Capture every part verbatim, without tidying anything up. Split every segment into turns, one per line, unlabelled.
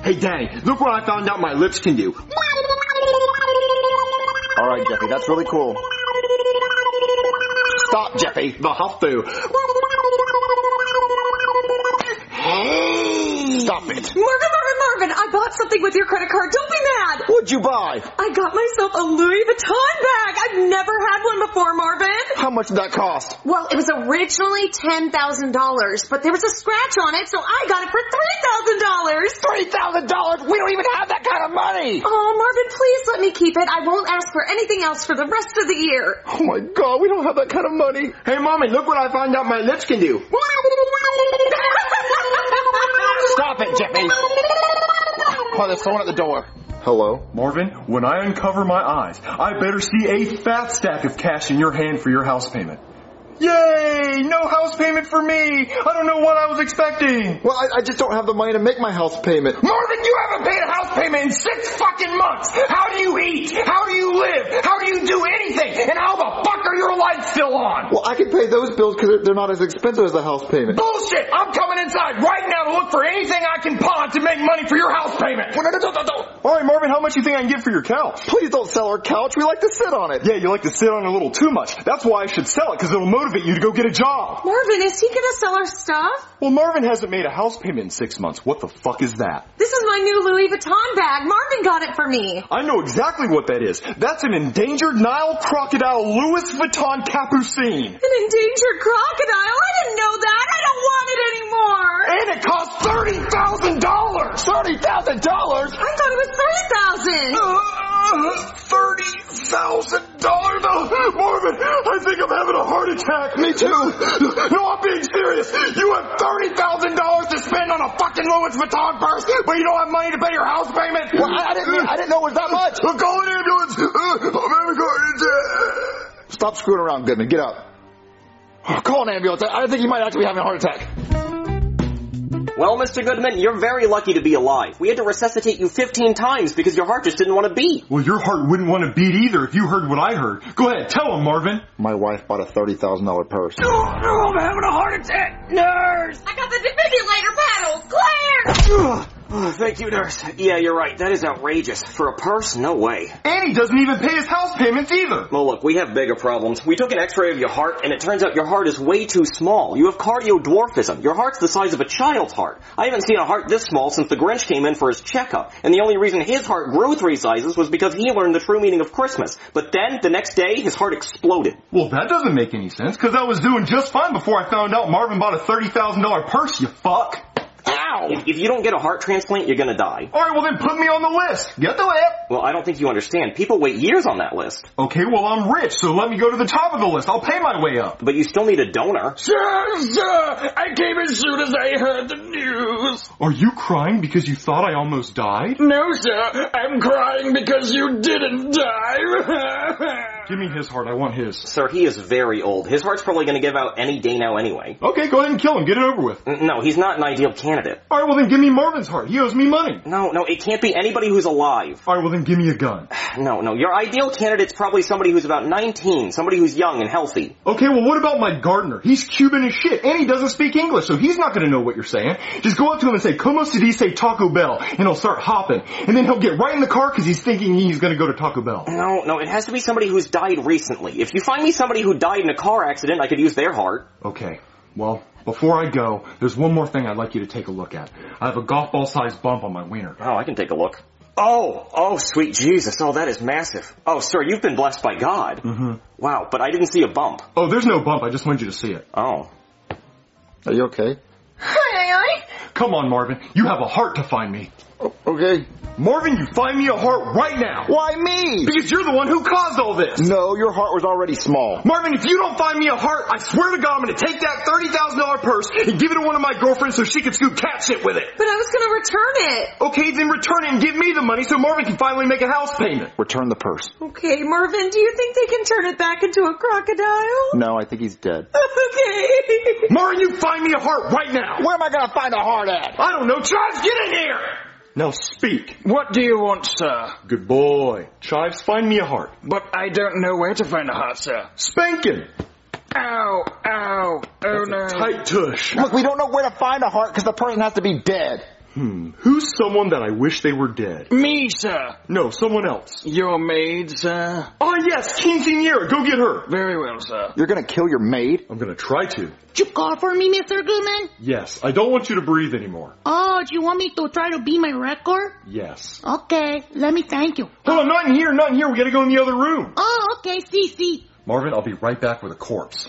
Hey, Danny, look what I found out my lips can do.
All right, Jeffy, that's really cool. Stop, Jeffy.
The have to.
Stop it.
Marvin, Marvin, Marvin, I bought something with your credit card. Don't be mad.
What'd you buy?
I got myself a Louis Vuitton bag. I've never had one before, Marvin.
How much did that cost?
Well, it was originally ten thousand dollars, but there was a scratch on it, so I got it for three thousand dollars.
three thousand dollars? We don't even have that kind of money.
Oh, Marvin, please let me keep it. I won't ask for anything else for the rest of the year.
Oh, my God, we don't have that kind of money.
Hey, Mommy, look what I found out my lips can do.
Stop it, Jeffy. Oh, there's someone at the door. Hello?
Marvin, when I uncover my eyes, I better see a fat stack of cash in your hand for your house payment. Yay! No house payment for me! I don't know what I was expecting!
Well, I, I just don't have the money to make my house payment.
Marvin, you haven't paid a house payment in six fucking months! How do you eat? How do you live? How do you do anything? And how the fuck are your lights still on?
Well, I can pay those bills because they're, they're not as expensive as the house payment.
Bullshit! I'm coming inside right now to look for anything I can pawn to make money for your house payment!
No, no, no, no, no.
Alright, Marvin, how much do you think I can get for your couch?
Please don't sell our couch. We like to sit on it.
Yeah, you like to sit on it a little too much. That's why I should sell it, because it'll motivate you to go get a job.
Marvin, is he gonna sell our stuff?
Well, Marvin hasn't made a house payment in six months. What the fuck is that?
This is my new Louis Vuitton bag. Marvin got it for me.
I know exactly what that is. That's an endangered Nile crocodile Louis Vuitton capucine.
An endangered crocodile? I didn't know that. I don't want it anymore.
And it costs thirty thousand dollars.
thirty thousand dollars?
I thought it was three thousand dollars.
Uh, thirty thousand dollars? Oh, Marvin, I think I'm having a heart attack.
Me too.
No, I'm being serious. You have thirty thousand dollars to spend on a fucking Louis Vuitton purse, but you don't have money to pay your house payment?
Well, I, I didn't mean, I didn't know it was that much.
Well, call an ambulance. Uh, I'm having a heart attack.
Stop screwing around, Goodman. Get up. Oh, call an ambulance. I, I think you might actually be having a heart attack.
Well, Mister Goodman, you're very lucky to be alive. We had to resuscitate you fifteen times because your heart just didn't want to beat.
Well, your heart wouldn't want to beat either if you heard what I heard. Go ahead, tell him, Marvin.
My wife bought a thirty thousand dollars purse.
Oh, no, I'm having a heart attack. Nurse!
I got the defibrillator paddles. Claire!
Oh, thank you, nurse. Yeah, you're right. That is outrageous. For a purse? No way.
And he doesn't even pay his house payments either.
Well, look, we have bigger problems. We took an x-ray of your heart, and it turns out your heart is way too small. You have cardiodwarfism. Your heart's the size of a child's heart. I haven't seen a heart this small since the Grinch came in for his checkup. And the only reason his heart grew three sizes was because he learned the true meaning of Christmas. But then, the next day, his heart exploded.
Well, that doesn't make any sense, because I was doing just fine before I found out Marvin bought a thirty thousand dollars purse, you fuck.
Ow! If, if you don't get a heart transplant, you're gonna die.
Alright, well then put me on the list. Get the list.
Well, I don't think you understand. People wait years on that list.
Okay, well I'm rich, so let me go to the top of the list. I'll pay my way up.
But you still need a donor.
Sir, sir, I came as soon as I heard the news.
Are you crying because you thought I almost died?
No, sir, I'm crying because you didn't die.
Give me his heart, I want his.
Sir, he is very old. His heart's probably gonna give out any day now anyway.
Okay, go ahead and kill him, get it over with.
No, he's not an ideal candidate.
Alright, well then give me Marvin's heart. He owes me money.
No, no, it can't be anybody who's alive.
Alright, well then give me a gun.
No, no, your ideal candidate's probably somebody who's about nineteen, somebody who's young and healthy.
Okay, well what about my gardener? He's Cuban as shit, and he doesn't speak English, so he's not gonna know what you're saying. Just go up to him and say, "Como se dice Taco Bell?" and he'll start hopping. And then he'll get right in the car because he's thinking he's gonna go to Taco Bell.
No, no, it has to be somebody who's died recently. If you find me somebody who died in a car accident, I could use their heart.
Okay, well, before I go, there's one more thing I'd like you to take a look at. I have a golf ball-sized bump on my wiener.
Oh, I can take a look. Oh, oh, sweet Jesus. Oh, that is massive. Oh, sir, you've been blessed by God.
Mm-hmm.
Wow, but I didn't see a bump.
Oh, there's no bump. I just wanted you to see it.
Oh.
Are you okay?
Come on, Marvin. You have a heart to find me.
Oh, okay.
Marvin, you find me a heart right now.
Why me?
Because you're the one who caused all this.
No, your heart was already small.
Marvin, if you don't find me a heart, I swear to God I'm going to take that thirty thousand dollars purse and give it to one of my girlfriends so she can scoop cat shit with it.
But I was gonna return it.
Okay, then return it and give me the money so Marvin can finally make a house payment.
Return the purse.
Okay, Marvin, do you think they can turn it back into a crocodile?
No, I think he's dead.
Okay.
Marvin, you find me a heart right now.
Where am I going to find a heart at?
I don't know. Chives, get in here. Now speak.
What do you want, sir?
Good boy. Chives, find me a heart.
But I don't know where to find a heart, sir.
Spankin'.
Ow, ow, oh no.
Tight tush.
Look, we don't know where to find a heart because the person has to be dead.
Hmm, who's someone that I wish they were dead?
Me, sir.
No, someone else.
Your maid, sir.
Oh yes, Quinceañera, go get her.
Very well, sir.
You're gonna kill your maid?
I'm gonna try to.
Did you call for me, Mister Goodman?
Yes, I don't want you to breathe anymore.
Oh, do you want me to try to beat my record?
Yes.
Okay, let me thank you.
Hold on, not in here, not in here, we gotta go in the other room.
Oh, okay, see, see.
Marvin, I'll be right back with a corpse.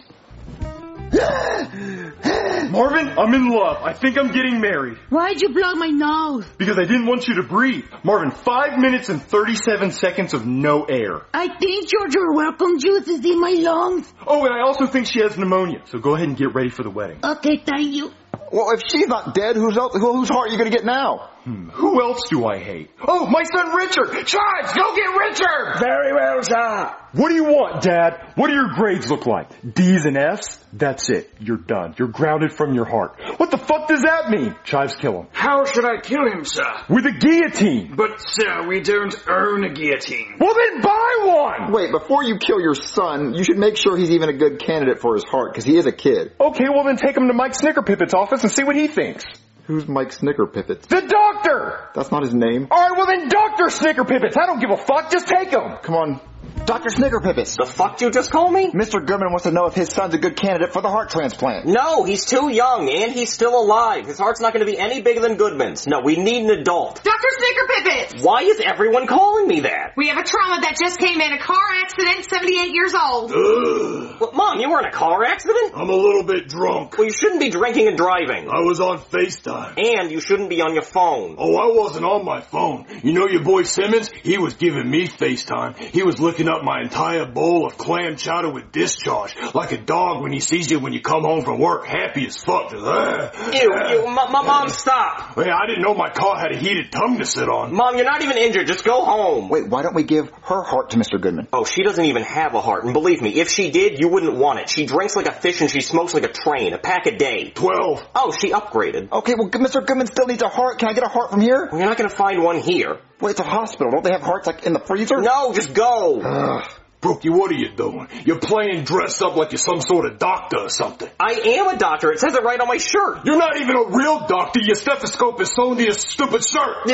Marvin, I'm in love. I think I'm getting married.
Why'd you blow my nose?
Because I didn't want you to breathe. Marvin, five minutes and thirty-seven seconds of no air.
I think George, your welcome juice is in my lungs.
Oh, and I also think she has pneumonia. So go ahead and get ready for the wedding.
Okay, thank you.
Well, if she's not dead, whose else, whose heart are you gonna get now?
Hmm, who else do I hate? Oh, my son Richard! Chives, go get Richard!
Very well, sir.
What do you want, Dad? What do your grades look like? D's and F's? That's it. You're done. You're grounded from your heart. What the fuck does that mean? Chives, kill him.
How should I kill him, sir?
With a guillotine.
But, sir, we don't own a guillotine.
Well, then buy one!
Wait, before you kill your son, you should make sure he's even a good candidate for his heart, because he is a kid.
Okay, well then take him to Mike Snickerpippet's office and see what he thinks.
Who's Mike Snickerpippets?
The doctor!
That's not his name.
Alright, well then Doctor Snickerpippets. I don't give a fuck. Just take him.
Come on. Doctor Snickerpippets.
The fuck you just call me?
Mister Goodman wants to know if his son's a good candidate for the heart transplant.
No, he's too young, and he's still alive. His heart's not going to be any bigger than Goodman's. No, we need an adult.
Doctor Snickerpippets!
Why is everyone calling me that?
We have a trauma that just came in. A car accident, seventy-eight years old.
Ugh.
Well, Mom, you were in a car accident?
I'm a little bit drunk.
Well, you shouldn't be drinking and driving.
I was on FaceTime.
And you shouldn't be on your phone.
Oh, I wasn't on my phone. You know your boy Simmons? He was giving me FaceTime. He was looking up my entire bowl of clam chowder with discharge, like a dog when he sees you when you come home from work, happy as fuck. Just, uh,
Ew,
uh,
ew, my, my mom, stop.
Hey, I didn't know my car had a heated tongue to sit on.
Mom, you're not even injured. Just go home.
Wait, why don't we give her heart to Mister Goodman?
Oh, she doesn't even have a heart. And believe me, if she did, you wouldn't want it. She drinks like a fish and she smokes like a train. A pack a day.
Twelve.
Oh, she upgraded.
Okay, well, Mister Goodman still needs a heart. Can I get a heart from here?
Well, you're not going to find one here.
Well, it's a hospital. Don't they have hearts like in the freezer?
No, just go.
Ugh.
Brookie, what are you doing? You're playing dressed up like you're some sort of doctor or something.
I am a doctor. It says it right on my shirt.
You're not even a real doctor. Your stethoscope is sewn to your stupid shirt.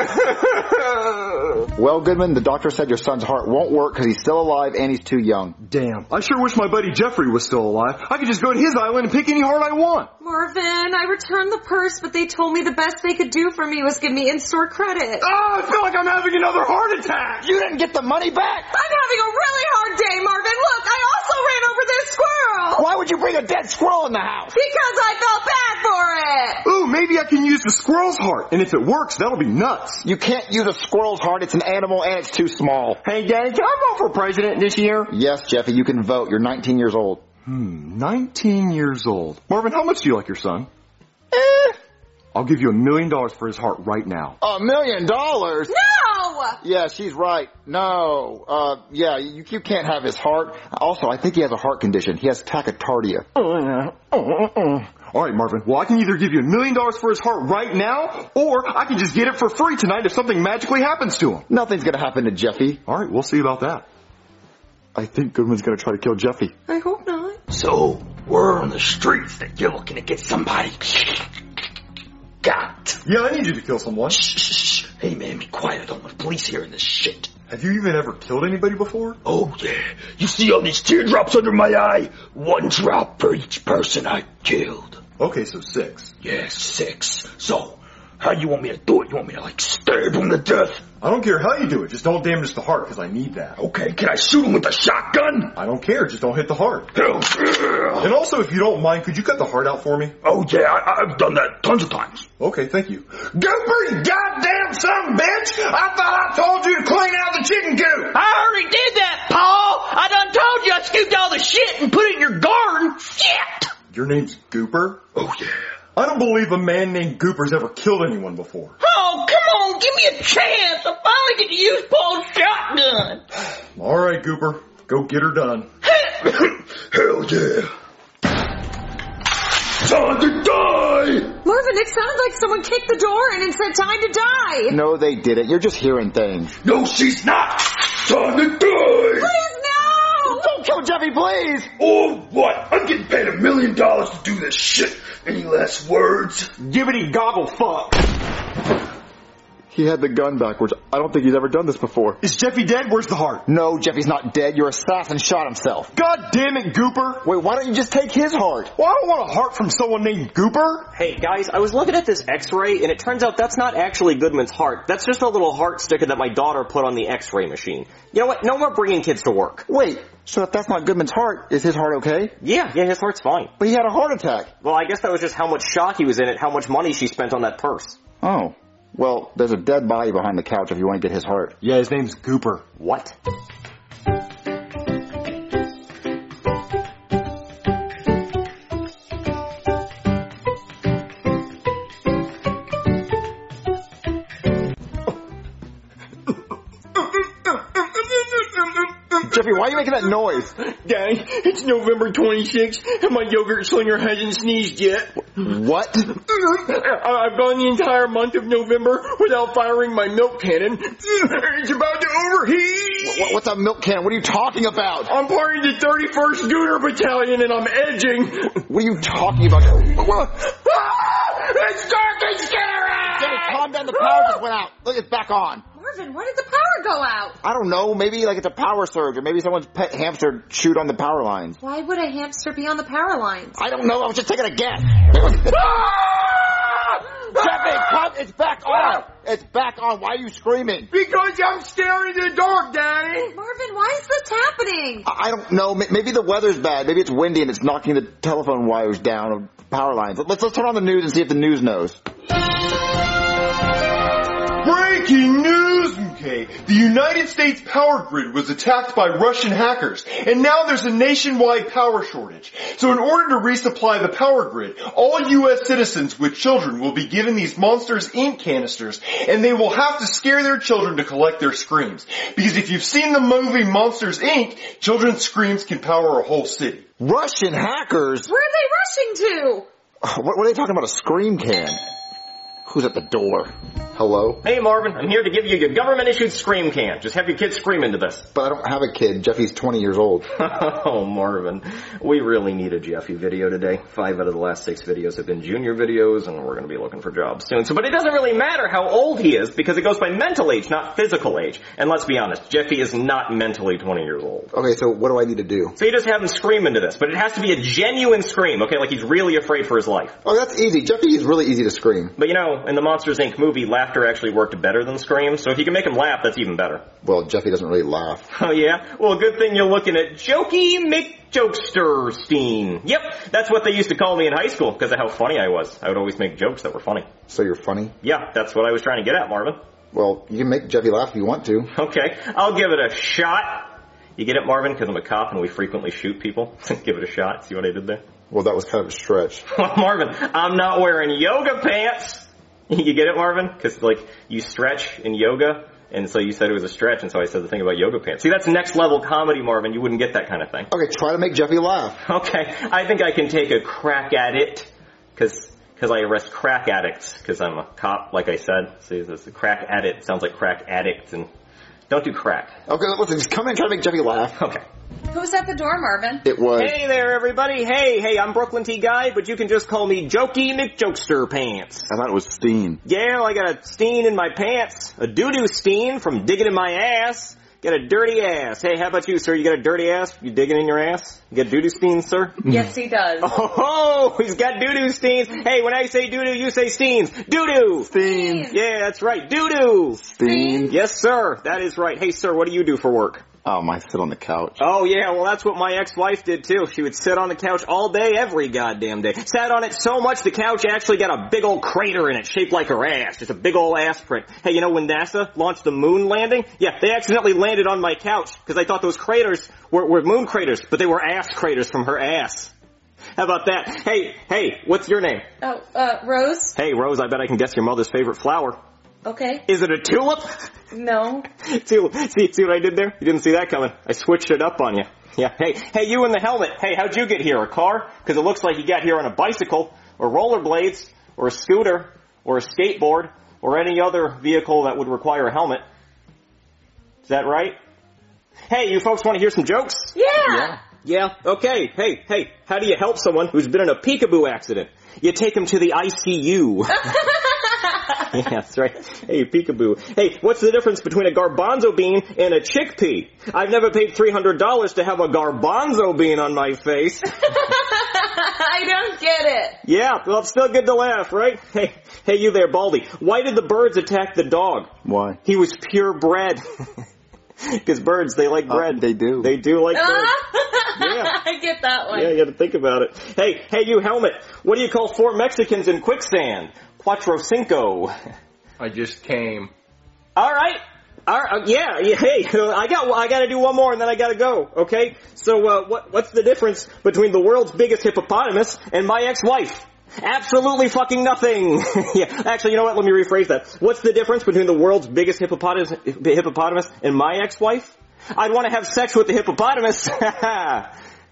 Well, Goodman, the doctor said your son's heart won't work because he's still alive and he's too young.
Damn, I sure wish my buddy Jeffrey was still alive. I could just go to his island and pick any heart I want.
Marvin, I returned the purse, but they told me the best they could do for me was give me in-store credit.
Oh, I feel like I'm having another heart attack.
You didn't get the money back!
I'm having a really hard day, Marvin. Look, I also ran over this squirrel.
Why would you bring a dead squirrel in the house?
Because I felt bad for it.
Ooh, maybe I can use the squirrel's heart. And if it works, that'll be nuts.
You can't use a squirrel's heart. It's an animal and it's too small.
Hey, Daddy, can I vote for president this year?
Yes, Jeffy, you can vote. You're nineteen years old.
Hmm, nineteen years old. Marvin, how much do you like your son?
Eh.
I'll give you a million dollars for his heart right now.
A million dollars?
No!
Yeah, she's right. No. Uh, yeah, you, you can't have his heart. Also, I think he has a heart condition. He has tachycardia.
All right, Marvin. Well, I can either give you a million dollars for his heart right now, or I can just get it for free tonight if something magically happens to him.
Nothing's gonna happen to Jeffy.
All right, we'll see about that.
I think Goodman's gonna try to kill Jeffy.
I hope not.
So, we're on the streets that you're looking to get somebody got.
Yeah, I need you to kill someone.
Shh, shh, shh. Hey man, be quiet. I don't want the police hearing this shit.
Have you even ever killed anybody before?
Oh yeah. You see all these teardrops under my eye? One drop per each person I killed.
Okay, so six.
Yeah, six. So, how you want me to do it? You want me to like stab him to death?
I don't care how you do it. Just don't damage the heart, because I need that.
Okay, can I shoot him with a shotgun?
I don't care. Just don't hit the heart.
Hell yeah.
And also, if you don't mind, could you cut the heart out for me?
Oh yeah, I, I've done that tons of times.
Okay, thank you.
Gooper, you goddamn son of a bitch! I thought I told you to clean out the chicken coop!
I already did that, Paul! I done told you I scooped all the shit and put it in your garden! Shit!
Your name's Gooper?
Oh yeah.
I don't believe a man named Gooper's ever killed anyone before.
Oh, come on, give me a chance! I finally get to use Paul's shotgun!
All right, Gooper. Go get her done.
Hell yeah. Time to die!
Marvin, it sounded like someone kicked the door in and said time to die.
No, they didn't. You're just hearing things.
No, she's not! Time to die!
Please, no!
Don't kill Jeffy, please!
Oh, what? I'm getting paid a million dollars to do this shit. Any last words?
Gibbity gobble fuck.
He had the gun backwards. I don't think he's ever done this before.
Is Jeffy dead? Where's the heart?
No, Jeffy's not dead. Your assassin shot himself.
God damn it, Gooper.
Wait, why don't you just take his heart?
Well, I don't want a heart from someone named Gooper.
Hey, guys, I was looking at this x-ray, and it turns out that's not actually Goodman's heart. That's just a little heart sticker that my daughter put on the x-ray machine. You know what? No more bringing kids to work.
Wait, so if that's not Goodman's heart, is his heart okay?
Yeah, yeah, his heart's fine.
But he had a heart attack.
Well, I guess that was just how much shock he was in it, how much money she spent on that purse.
Oh. Well, there's a dead body behind the couch if you want to get his heart.
Yeah, his name's Gooper.
What?
Jeffy, why are you making that noise?
Dang, it's November twenty-sixth, and my yogurt slinger hasn't sneezed yet.
What?
I've gone the entire month of November without firing my milk cannon. It's about to overheat.
What's a milk can? What are you talking about?
I'm part of the thirty-first Gooner Battalion, and I'm edging.
What are you talking about?
Ah, it's dark and scary!
Jimmy, calm down. The power just went out. Look, it's back on.
Marvin, why did the power go out?
I don't know. Maybe like it's a power surge, or maybe someone's pet hamster chewed on the power lines.
Why would a hamster be on the power lines?
I don't know. I was just taking a guess. Jeffy, come! It's back on. It's back on. Why are you screaming?
Because I'm staring in the dark, Daddy.
Marvin, why is this happening?
I I don't know. Maybe the weather's bad. Maybe it's windy and it's knocking the telephone wires down or power lines. Let's let's turn on the news and see if the news knows.
Breaking news, okay. The United States power grid was attacked by Russian hackers, and now there's a nationwide power shortage. So in order to resupply the power grid, all U S citizens with children will be given these Monsters Incorporated canisters, and they will have to scare their children to collect their screams. Because if you've seen the movie Monsters Incorporated, children's screams can power a whole city.
Russian hackers?
Where are they rushing to?
What, what are they talking about? A scream can? Who's at the door? Hello?
Hey, Marvin, I'm here to give you your government-issued scream can. Just have your kids scream into this.
But I don't have a kid. Jeffy's twenty years old.
Oh, Marvin, we really need a Jeffy video today. Five out of the last six videos have been junior videos, and we're going to be looking for jobs soon. So, but it doesn't really matter how old he is, because it goes by mental age, not physical age. And let's be honest, Jeffy is not mentally twenty years old.
Okay, so what do I need to do?
So you just have him scream into this, but it has to be a genuine scream, okay? Like he's really afraid for his life.
Oh, that's easy. Jeffy is really easy to scream.
But you know, in the Monsters Incorporated movie, laughter actually worked better than screams, so if you can make him laugh, that's even better.
Well, Jeffy doesn't really laugh.
Oh yeah? Well, good thing you're looking at Jokey McJokesterstein. Yep, that's what they used to call me in high school, because of how funny I was. I would always make jokes that were funny.
So you're funny?
Yeah, that's what I was trying to get at, Marvin.
Well, you can make Jeffy laugh if you want to.
Okay, I'll give it a shot. You get it, Marvin? Because I'm a cop and we frequently shoot people. Give it a shot. See what I did there?
Well, that was kind of a stretch.
Marvin, I'm not wearing yoga pants. You get it, Marvin? Because, like, you stretch in yoga, and so you said it was a stretch, and so I said the thing about yoga pants. See, that's next level comedy, Marvin. You wouldn't get that kind of thing.
Okay, try to make Jeffy laugh.
Okay, I think I can take a crack at it, because because I arrest crack addicts, because I'm a cop, like I said. See, this crack addict sounds like crack addict, and don't do crack.
Okay, listen, just come in and try to make Jeffy laugh.
Okay.
Who's at the door, Marvin?
It was.
Hey there, everybody. Hey, hey, I'm Brooklyn T. Guy, but you can just call me Jokey McJokester Pants.
I thought it was Steen.
Yeah, well, I got a steen in my pants. A doo-doo steen from digging in my ass. Got a dirty ass. Hey, how about you, sir? You got a dirty ass? You digging in your ass? You got doo-doo steens, sir?
Yes, he does.
Oh, he's got doo-doo steens. Hey, when I say doo-doo, you say steens. Doo-doo.
Steen.
Yeah, that's right. Doo-doo.
Steen.
Yes, sir. That is right. Hey, sir, what do you do for work?
Oh, I sit on the couch.
Oh, yeah, well, that's what my ex-wife did, too. She would sit on the couch all day, every goddamn day. Sat on it so much, the couch actually got a big old crater in it, shaped like her ass. Just a big old ass print. Hey, you know when NASA launched the moon landing? Yeah, they accidentally landed on my couch, because I thought those craters were, were moon craters, but they were ass craters from her ass. How about that? Hey, hey, what's your name?
Oh, uh, Rose?
Hey, Rose, I bet I can guess your mother's favorite flower.
Okay.
Is it a tulip?
No.
see, see, see what I did there? You didn't see that coming. I switched it up on you. Yeah. Hey, hey, you in the helmet. Hey, how'd you get here? A car? Because it looks like you got here on a bicycle, or rollerblades, or a scooter, or a skateboard, or any other vehicle that would require a helmet. Is that right? Hey, you folks want to hear some jokes?
Yeah.
Yeah.
Yeah, okay. Hey, hey, how do you help someone who's been in a peekaboo accident? You take him to the I C U. Yeah, that's right. Hey, peekaboo. Hey, what's the difference between a garbanzo bean and a chickpea? I've never paid three hundred dollars to have a garbanzo bean on my face.
I don't get it.
Yeah, well, it's still good to laugh, right? Hey, hey, you there, Baldy. Why did the birds attack the dog?
Why?
He was purebred. Because birds, they like bread.
Uh, they do.
They do like bread.
Yeah. I get that one.
Yeah, you gotta think about it. Hey, hey, you helmet. What do you call four Mexicans in quicksand? Cuatro cinco.
I just came.
All right. All right. Yeah, yeah. Hey, I got. I got to do one more, and then I got to go. Okay. So, uh, what? What's the difference between the world's biggest hippopotamus and my ex-wife? Absolutely fucking nothing. Yeah. Actually, you know what? Let me rephrase that. What's the difference between the world's biggest hippopotamus, hippopotamus and my ex-wife? I'd want to have sex with the hippopotamus. Ha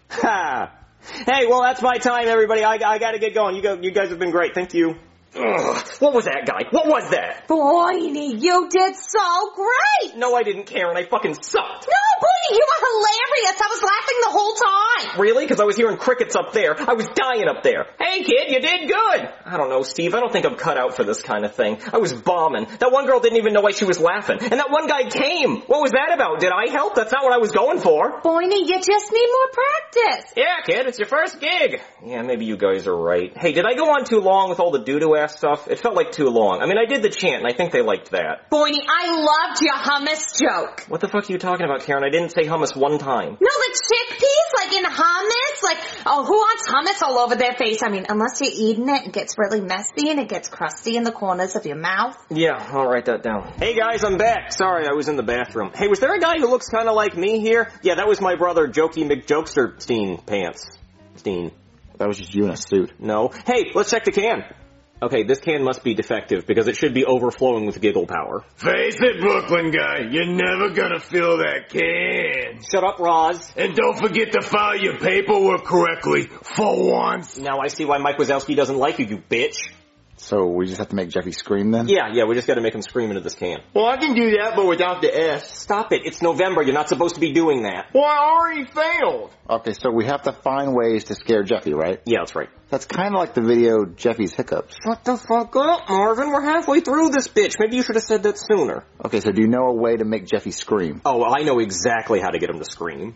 ha. Hey, well, that's my time, everybody. I, I got to get going. You go. You guys have been great. Thank you. Ugh, what was that, guy? What was that?
Boiny, you did so great!
No, I didn't, Karen. I fucking sucked.
No, Boiny, you were hilarious. I was laughing the whole time.
Really? Because I was hearing crickets up there. I was dying up there. Hey, kid, you did good. I don't know, Steve. I don't think I'm cut out for this kind of thing. I was bombing. That one girl didn't even know why she was laughing. And that one guy came. What was that about? Did I help? That's not what I was going for.
Boiny, you just need more practice.
Yeah, kid, it's your first gig. Yeah, maybe you guys are right. Hey, did I go on too long with all the doo-doo ass stuff? It felt like too long. I mean, I did the chant, and I think they liked that.
Boiny, I loved your hummus joke.
What the fuck are you talking about, Karen? I didn't say hummus one time.
No, the chickpeas, like in hummus, like, oh, who wants hummus all over their face? I mean, unless you're eating it, it gets really messy and it gets crusty in the corners of your mouth.
Yeah, I'll write that down. Hey guys, I'm back. Sorry, I was in the bathroom. Hey, was there a guy who looks kind of like me here? Yeah, that was my brother, Jokey McJokesterstein Pants. Steen.
That was just you in a suit.
No. Hey, let's check the can. Okay, this can must be defective because it should be overflowing with giggle power.
Face it, Brooklyn guy, you're never gonna fill that can.
Shut up, Roz.
And don't forget to file your paperwork correctly, for once.
Now I see why Mike Wazowski doesn't like you, you bitch.
So we just have to make Jeffy scream then?
Yeah, yeah, we just gotta make him scream into this can.
Well, I can do that, but without the S.
Stop it, it's November, you're not supposed to be doing that.
Well, I already failed.
Okay, so we have to find ways to scare Jeffy, right?
Yeah, that's right.
That's kind of like the video Jeffy's Hiccups.
Shut the fuck up, Marvin, we're halfway through this bitch. Maybe you should have said that sooner.
Okay, so do you know a way to make Jeffy scream?
Oh, well, I know exactly how to get him to scream.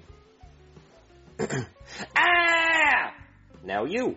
Ah! Now you.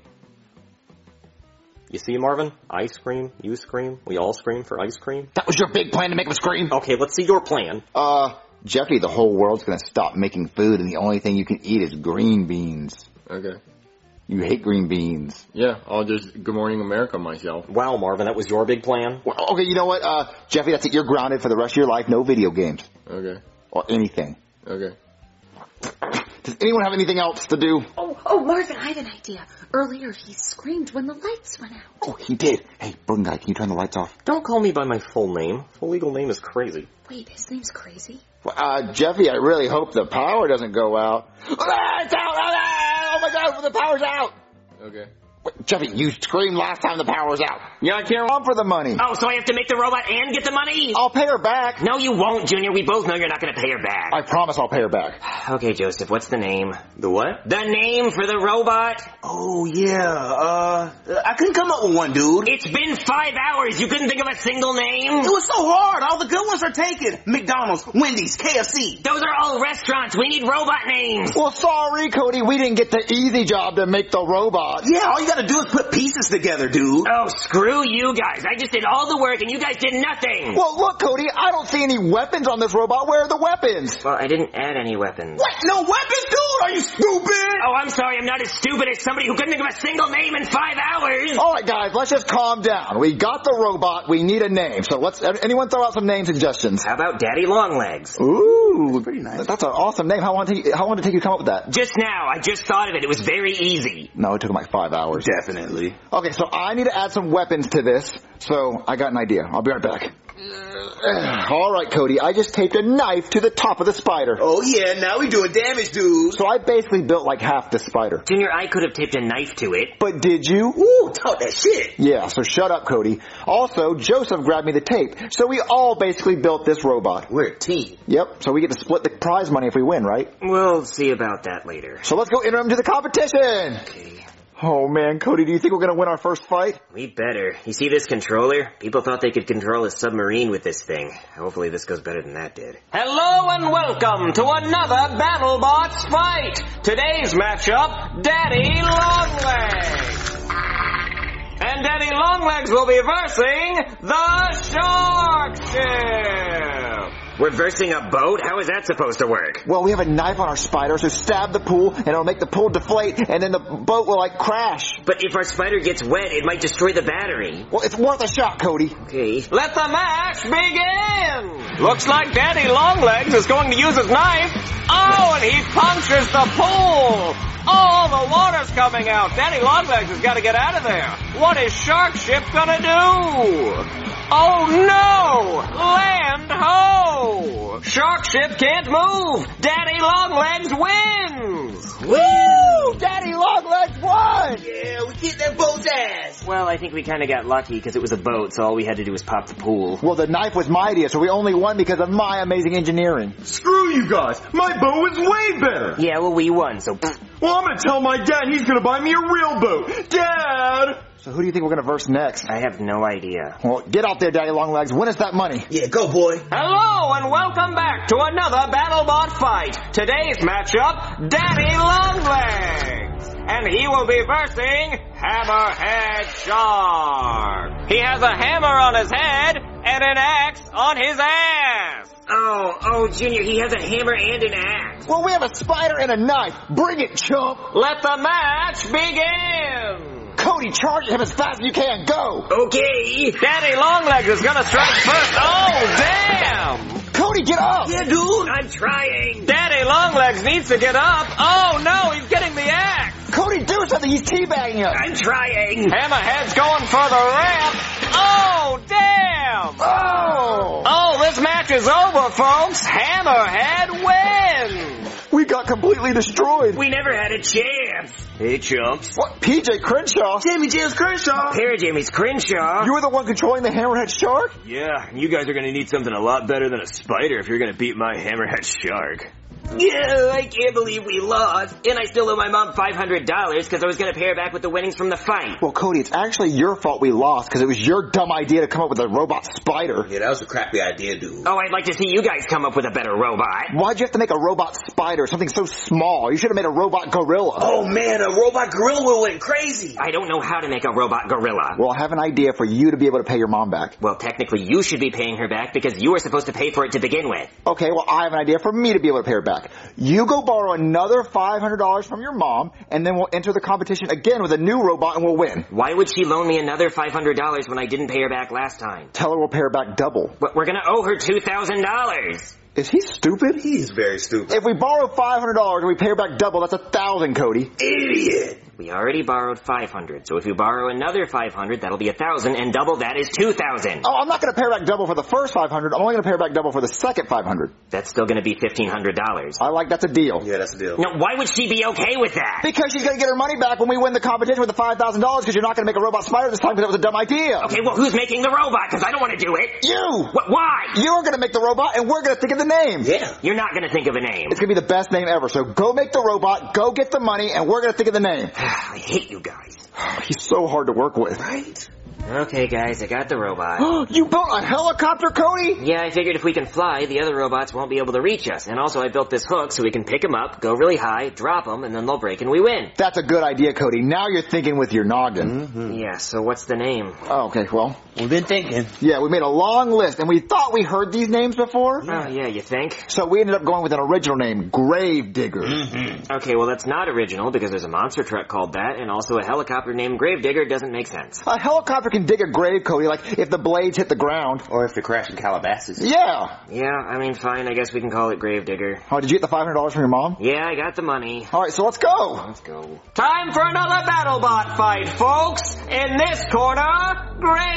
You see, Marvin? I scream, you scream, we all scream for ice cream.
That was your big plan to make him scream?
Okay, let's see your plan.
Uh, Jeffy, the whole world's gonna stop making food and the only thing you can eat is green beans.
Okay.
You hate green beans.
Yeah, I'll just Good Morning America myself.
Wow, Marvin, that was your big plan?
Well, okay, you know what, uh, Jeffy, that's it. You're grounded for the rest of your life. No video games.
Okay.
Or anything.
Okay.
Does anyone have anything else to do?
Oh, oh, Marvin, I have an idea. Earlier, he screamed when the lights went out.
Oh, he did. Hey, Brooklyn guy, can you turn the lights off?
Don't call me by my full name. Full legal name is Crazy.
Wait, his name's Crazy?
Well, uh, Jeffy, I really hope the power doesn't go out. Ah, it's out! Ah, oh my god, the power's out!
Okay.
Wait, Jeffy, you screamed last time the power was out.
Yeah, I can't.
I'm for the money.
Oh, so I have to make the robot and get the money?
I'll pay her back.
No, you won't, Junior. We both know you're not going to pay her back.
I promise I'll pay her back.
Okay, Joseph, what's the name?
The what?
The name for the robot?
Oh, yeah, uh, I couldn't come up with one, dude.
It's been five hours. You couldn't think of a single name?
It was so hard. All the good ones are taken. McDonald's, Wendy's, K F C.
Those are all restaurants. We need robot names.
Well, sorry, Cody. We didn't get the easy job to make the robot.
Yeah, all you gotta do is put pieces together, dude.
Oh, screw you guys. I just did all the work and you guys did nothing.
Well, look, Cody, I don't see any weapons on this robot. Where are the weapons?
Well, I didn't add any weapons.
What? No weapons, dude? Are you stupid?
Oh, I'm sorry. I'm not as stupid as somebody who couldn't think of a single name in five hours.
All right, guys, let's just calm down. We got the robot. We need a name. So let's, anyone throw out some name suggestions?
How about Daddy Longlegs?
Ooh.
That's pretty nice.
That's an awesome name. How long did it, how long did it take you to come up with that?
Just now. I just thought of it. It was very easy.
No, it took him like five hours.
Definitely.
Okay, so I need to add some weapons to this. So I got an idea. I'll be right back. All right, Cody, I just taped a knife to the top of the spider.
Oh, yeah, now we doing damage, dude.
So I basically built like half the spider.
Junior, I could have taped a knife to it.
But did you?
Ooh, talk that shit.
Yeah, so shut up, Cody. Also, Joseph grabbed me the tape, so we all basically built this robot.
We're a team.
Yep, so we get to split the prize money if we win, right?
We'll see about that later.
So let's go enter him to the competition!
Okay.
Oh man, Cody, do you think we're gonna win our first fight?
We better. You see this controller? People thought they could control a submarine with this thing. Hopefully this goes better than that did. Hello and welcome to another BattleBots fight! Today's matchup, Daddy Longlegs! And Daddy Longlegs will be versing the Shark Ship! We're versing a boat? How is that supposed to work?
Well, we have a knife on our spider, so stab the pool, and it'll make the pool deflate, and then the boat will, like, crash.
But if our spider gets wet, it might destroy the battery.
Well, it's worth a shot, Cody.
Okay. Let the match begin! Looks like Daddy Longlegs is going to use his knife. Oh, and he punctures the pool! Oh, the water's coming out! Daddy Longlegs has got to get out of there! What is Shark Ship gonna do? Oh no! Land ho! Shark Ship can't move! Daddy Longlegs wins!
Woo! Daddy Longlegs won!
Yeah, we kicked that boat's ass.
Well, I think we kind of got lucky because it was a boat, so all we had to do was pop the pool.
Well, the knife was my idea, so we only won because of my amazing engineering.
Screw you guys! My boat was way better!
Yeah, well, we won, so...
Well, I'm gonna tell my dad he's gonna buy me a real boat! Dad!
So who do you think we're gonna verse next?
I have no idea.
Well, get out there, Daddy Longlegs. Win us that money.
Yeah, go, boy.
Hello and welcome back to another BattleBot fight. Today's matchup, Daddy Longlegs. And he will be versing Hammerhead Shark. He has a hammer on his head and an axe on his ass. Oh, oh, Junior, he has a hammer and an axe.
Well, we have a spider and a knife. Bring it, chump.
Let the match begin.
Cody, charge him as fast as you can. Go.
Okay. Daddy Longlegs is gonna strike first. Oh, damn.
Cody, get up.
Yeah, dude, I'm trying. Daddy Longlegs needs to get up. Oh, no, he's getting the axe.
Cody, do something. He's teabagging us.
I'm trying. Hammerhead's going for the ramp. Oh, damn.
Oh.
Oh, this match is over, folks. Hammerhead wins.
We got completely destroyed.
We never had a chance. Hey, chumps.
What? P J Crenshaw?
Jamie James Crenshaw.
Here, Jamie's Crenshaw.
You were the one controlling the Hammerhead Shark?
Yeah, and you guys are gonna need something a lot better than a spider if you're gonna beat my Hammerhead Shark. Yeah, I can't believe we lost. And I still owe my mom five hundred dollars because I was going to pay her back with the winnings from the fight.
Well, Cody, it's actually your fault we lost because it was your dumb idea to come up with a robot spider.
Yeah, that was a crappy idea, dude.
Oh, I'd like to see you guys come up with a better robot.
Why'd you have to make a robot spider, something so small? You should have made a robot gorilla.
Oh, man, a robot gorilla would have went crazy.
I don't know how to make a robot gorilla.
Well, I have an idea for you to be able to pay your mom back.
Well, technically, you should be paying her back because you were supposed to pay for it to begin with.
Okay, well, I have an idea for me to be able to pay her back. You go borrow another five hundred dollars from your mom, and then we'll enter the competition again with a new robot and we'll win.
Why would she loan me another five hundred dollars when I didn't pay her back last time?
Tell her we'll pay her back double.
But we're gonna owe her two thousand dollars.
Is he stupid?
He's very stupid.
If we borrow five hundred dollars and we pay her back double, that's a thousand, Cody.
Idiot.
We already borrowed five hundred, so if you borrow another five hundred, that'll be a thousand, and double that is two thousand.
Oh, I'm not going to pay her back double for the first five hundred. I'm only going to pay her back double for the second five hundred.
That's still going to be fifteen hundred dollars.
I like that's a deal.
Yeah, that's a deal.
Now, why would she be okay with that?
Because she's going to get her money back when we win the competition with the five thousand dollars because you're not going to make a robot spider this time because it was a dumb idea.
Okay, well, who's making the robot? Because I don't want to do it.
You!
What? Why?
You're going to make the robot and we're going to think of the name.
Yeah.
You're not going to think of a name.
It's going to be the best name ever. So go make the robot, go get the money, and we're going to think of the name.
I hate you guys.
He's so hard to work with.
Right?
Okay, guys, I got the robot.
You built a helicopter, Cody?
Yeah, I figured if we can fly, the other robots won't be able to reach us. And also, I built this hook so we can pick them up, go really high, drop them, and then they'll break and we win.
That's a good idea, Cody. Now you're thinking with your noggin.
Mm-hmm.
Yeah, so what's the name?
Oh, okay, well.
We've been thinking.
Yeah, we made a long list, and we thought we heard these names before.
Oh, yeah, you think?
So we ended up going with an original name, Gravedigger.
Mm-hmm.
Okay, well, that's not original because there's a monster truck called that, and also a helicopter named Gravedigger doesn't make sense.
A helicopter can dig a grave, Cody, like if the blades hit the ground.
Or if they're crashing Calabasas.
Yeah.
Yeah, I mean, fine, I guess we can call it Gravedigger.
Oh, did you get the five hundred dollars from your mom?
Yeah, I got the money.
All right, so let's go.
Let's go. Time for another BattleBot fight, folks! In this corner,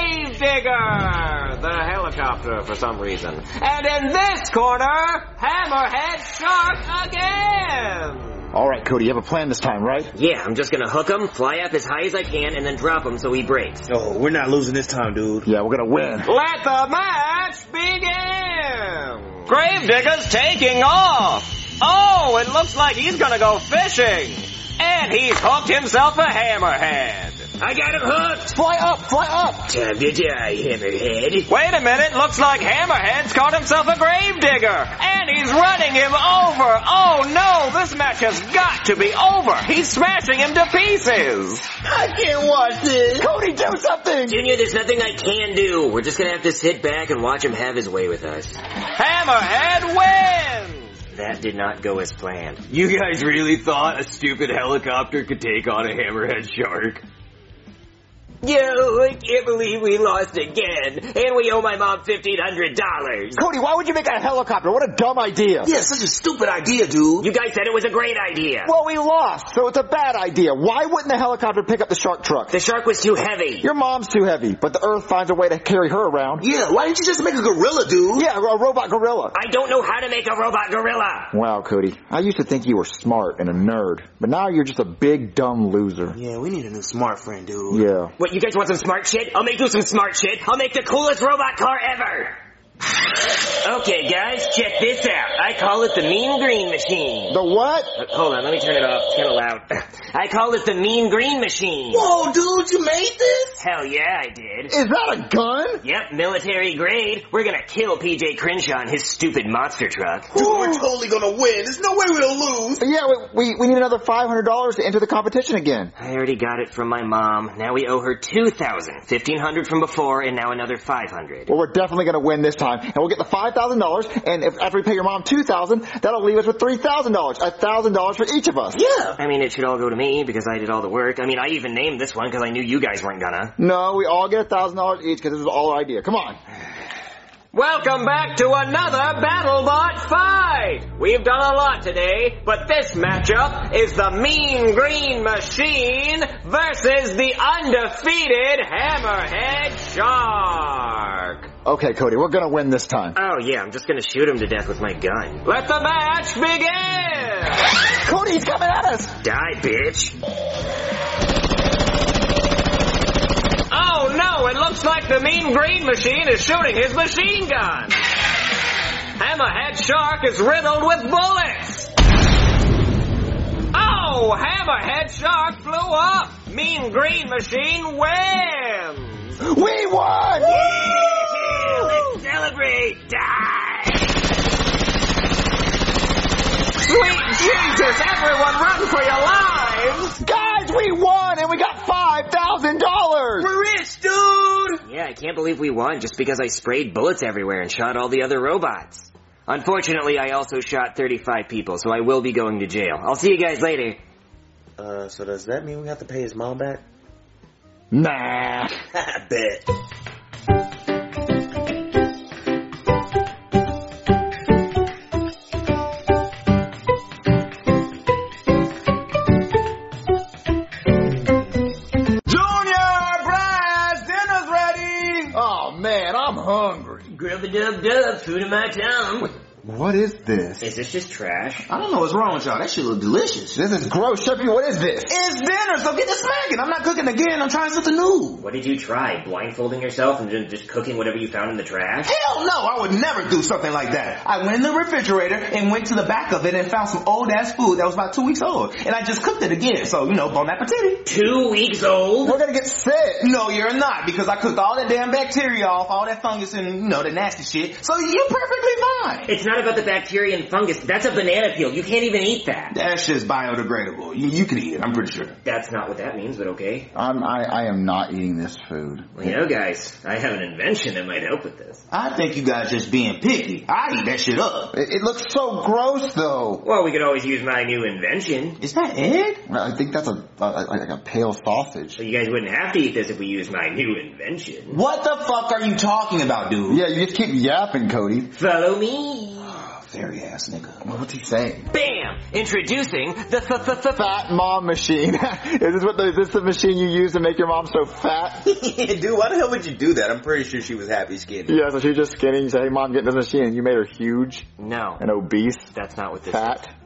Gravedigger, the helicopter for some reason. And in this corner, Hammerhead Shark again!
All right, Cody, you have a plan this time, right?
Yeah, I'm just gonna hook him, fly up as high as I can, and then drop him so he breaks.
Oh, we're not losing this time, dude.
Yeah, we're gonna win.
Let the match begin! Gravedigger's taking off! Oh, it looks like he's gonna go fishing! And he's hooked himself a hammerhead! I got him hooked!
Fly up, fly up!
Time to die, hammerhead. Wait a minute, looks like Hammerhead's caught himself a gravedigger! And he's running him over! Oh no, this match has got to be over! He's smashing him to pieces!
I can't watch this! Cody, do something!
Junior, there's nothing I can do. We're just gonna have to sit back and watch him have his way with us. Hammerhead wins! That did not go as planned.
You guys really thought a stupid helicopter could take on a hammerhead shark?
Yo, I can't believe we lost again. And we owe my mom fifteen hundred dollars.
Cody, why would you make a helicopter? What a dumb idea.
Yeah, such a stupid idea, dude.
You guys said it was a great idea.
Well, we lost, so it's a bad idea. Why wouldn't the helicopter pick up the shark truck?
The shark was too heavy.
Your mom's too heavy, but the Earth finds a way to carry her around.
Yeah, why didn't you just make a gorilla, dude?
Yeah, a robot gorilla.
I don't know how to make a robot gorilla.
Wow, Cody. I used to think you were smart and a nerd, but now you're just a big, dumb loser.
Yeah, we need a new smart friend, dude.
Yeah.
What, you guys want some smart shit? I'll make you some smart shit. I'll make the coolest robot car ever. Okay, guys, check this out. I call it the Mean Green Machine.
The what?
Uh, hold on, let me turn it off. It's kind of loud. I call it the Mean Green Machine.
Whoa, dude, you made this?
Hell yeah, I did.
Is that a gun?
Yep, military grade. We're gonna kill P J Crenshaw and his stupid monster truck.
Dude, we're totally gonna win. There's no way we'll lose.
Yeah, we, we, we need another five hundred dollars to enter the competition again.
I already got it from my mom. Now we owe her two thousand dollars. fifteen hundred dollars from before, and now another five hundred dollars.
Well, we're definitely going to win this time, and we'll get the five thousand dollars, and if after we pay your mom two thousand dollars, that'll leave us with three thousand dollars. one thousand dollars for each of us.
Yeah.
I mean, it should all go to me because I did all the work. I mean, I even named this one because I knew you guys weren't gonna.
No, we all get one thousand dollars each because this was all our idea. Come on.
Welcome back to another BattleBot fight! We've done a lot today, but this matchup is the Mean Green Machine versus the undefeated Hammerhead Shark!
Okay, Cody, we're gonna win this time.
Oh yeah, I'm just gonna shoot him to death with my gun. Let the match begin!
Cody, he's coming at us!
Die, bitch! Oh no, it looks like the Mean Green Machine is shooting his machine gun! Hammerhead Shark is riddled with bullets! Oh, Hammerhead Shark flew up! Mean Green Machine wins!
We won!
Yeah, let's celebrate! Die! Sweet Jesus, everyone run for your lives!
Guys, we won and we got five thousand dollars!
We're rich, dude!
Yeah, I can't believe we won just because I sprayed bullets everywhere and shot all the other robots. Unfortunately, I also shot thirty-five people, so I will be going to jail. I'll see you guys later.
Uh, so does that mean we have to pay his mom back?
Nah.
I bet.
Grub-a-dub-dub, food in my tongue.
What is this?
Is this just trash?
I don't know what's wrong with y'all. That shit look delicious.
This is gross. Sheppy, what is this?
It's dinner, so get to smacking. I'm not cooking again. I'm trying something new.
What did you try? Blindfolding yourself and just, just cooking whatever you found in the trash?
Hell no, I would never do something like that. I went in the refrigerator and went to the back of it and found some old ass food that was about two weeks old. And I just cooked it again. So, you know, bon appetit.
Two weeks old?
We're gonna get sick.
No, you're not, because I cooked all that damn bacteria off, all that fungus and, you know, the nasty shit. So you're perfectly fine.
It's not about the bacteria and fungus. That's a banana peel. You can't even eat that.
That's just biodegradable. You, you can eat it, I'm pretty sure.
That's not what that means, but okay.
I'm, I, I am not eating this food.
Well, you know, guys, I have an invention that might help with this.
I think you guys just being picky. I eat that shit up.
It, it looks so gross, though.
Well, we could always use my new invention.
Is that egg?
I think that's a, a like a pale sausage.
So you guys wouldn't have to eat this if we used my new invention.
What the fuck are you talking about, dude?
Yeah, you just keep yapping, Cody.
Follow me.
Fairy ass nigga.
What's he saying?
Bam! Introducing the th th th
fat mom machine. is this what the, is this the machine you use to make your mom so fat?
Dude, why the hell would you do that? I'm pretty sure she was happy skinny.
Yeah, so she's just skinny. You say, hey mom, get in this machine, and you made her huge.
No.
And obese.
That's not what this
fat.
is.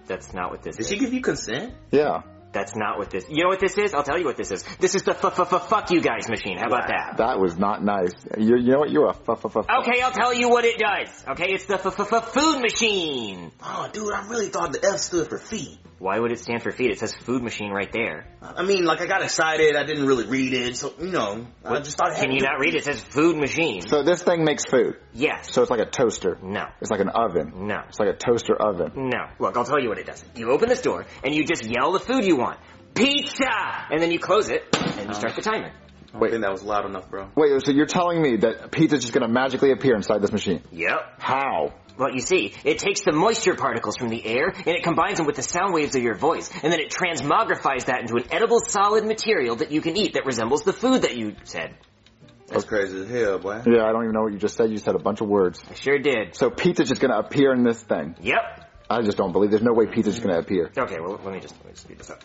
that's not what this
Did
is.
she give you consent?
Yeah.
That's not what this... You know what this is? I'll tell you what this is. This is the f-f-f-fuck you guys machine. How about that?
That was not nice. You, you know what? You're a f f f.
Okay, I'll tell you what it does. Okay, it's the f-f-f-food machine.
Oh, dude, I really thought the F stood for feet.
Why would it stand for feet? It says food machine right there.
I mean, like, I got excited. I didn't really read it, so, you know, I just thought it had
Can you
to-
not read it? It says food machine.
So this thing makes food.
Yes.
So it's like a toaster.
No.
It's like an oven.
No.
It's like a toaster oven.
No. Look, I'll tell you what it does. You open this door, and you just yell the food you want. Pizza! And then you close it, and you start the timer.
I don't think that was loud enough, bro.
Wait, so you're telling me that pizza's just going to magically appear inside this machine?
Yep.
How?
Well, you see, it takes the moisture particles from the air, and it combines them with the sound waves of your voice, and then it transmogrifies that into an edible solid material that you can eat that resembles the food that you said.
That's crazy as hell, boy.
Yeah, I don't even know what you just said. You said a bunch of words.
I sure did.
So pizza's just going to appear in this thing?
Yep.
I just don't believe. There's no way pizza's just going to appear.
Okay, well, let me just, let me just speed this up.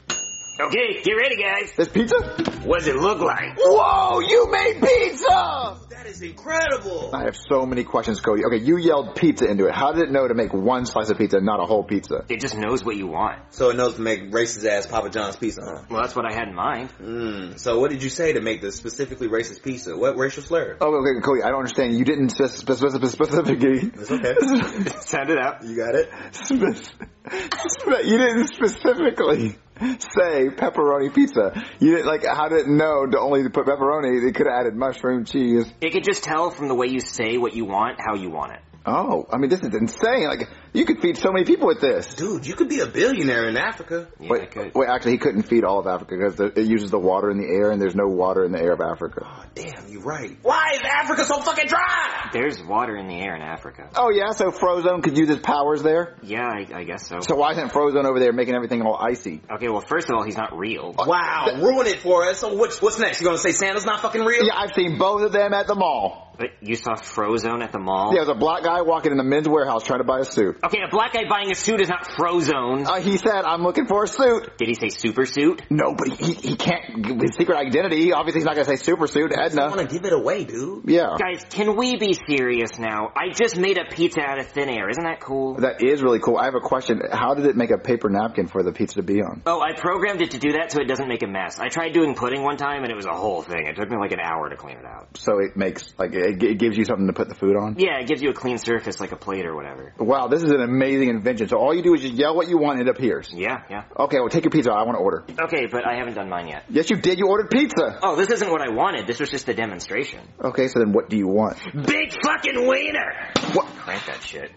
Okay, get ready, guys.
This pizza?
What does it look like?
Whoa, you made pizza!
That is incredible.
I have so many questions, Cody. Okay, you yelled pizza into it. How did it know to make one slice of pizza and not a whole pizza?
It just knows what you want.
So it knows to make racist ass Papa John's pizza, huh?
Well, that's what I had in mind.
Mm. So what did you say to make the specifically racist pizza? What racial slur?
Oh, okay, Cody, I don't understand. You didn't spec- spec- spec- specifically...
It's okay.
Sound it out.
You got it?
Spec- spe- you didn't specifically say pepperoni pizza. You didn't, like, how did it know to only put pepperoni? They could have added mushroom, cheese.
It could just tell from the way you say what you want, how you want it.
Oh, I mean, this is insane. Like, you could feed so many people with this.
Dude, you could be a billionaire in Africa.
Yeah,
wait,
I could.
wait, actually, he couldn't feed all of Africa because the, it uses the water in the air, and there's no water in the air of Africa.
Oh, damn, you're right. Why is Africa so fucking dry?
There's water in the air in Africa.
Oh, yeah, so Frozone could use his powers there?
Yeah, I, I guess so.
So why isn't Frozone over there making everything all icy?
Okay, well, first of all, he's not real.
Wow, ruin it for us. So what's, what's next? You gonna say Santa's not fucking real?
Yeah, I've seen both of them at the mall.
But you saw Frozone at the mall?
Yeah, there's a black guy walking in the men's warehouse trying to buy a suit.
Okay, a black guy buying a suit is not Frozone.
Uh, he said, I'm looking for a suit.
Did he say super suit?
No, but he, he can't, his secret identity, obviously he's not going to say super suit,
I
Edna.
want to give it away, dude.
Yeah.
Guys, can we be serious now? I just made a pizza out of thin air. Isn't that cool?
That is really cool. I have a question. How did it make a paper napkin for the pizza to be on?
Oh, I programmed it to do that so it doesn't make a mess. I tried doing pudding one time and it was a whole thing. It took me like an hour to clean it out.
So it makes, like, it, it gives you something to put the food on?
Yeah, it gives you a clean surface like a plate or whatever.
Wow, this is an amazing invention. So all you do is just yell what you want and it appears.
Yeah, yeah.
Okay, well, take your pizza. I want to order.
Okay, but I haven't done mine yet.
Yes, you did. You ordered pizza.
Oh, this isn't what I wanted. This was just a demonstration.
Okay, so then what do you want?
Big fucking wiener!
What?
Crank that shit.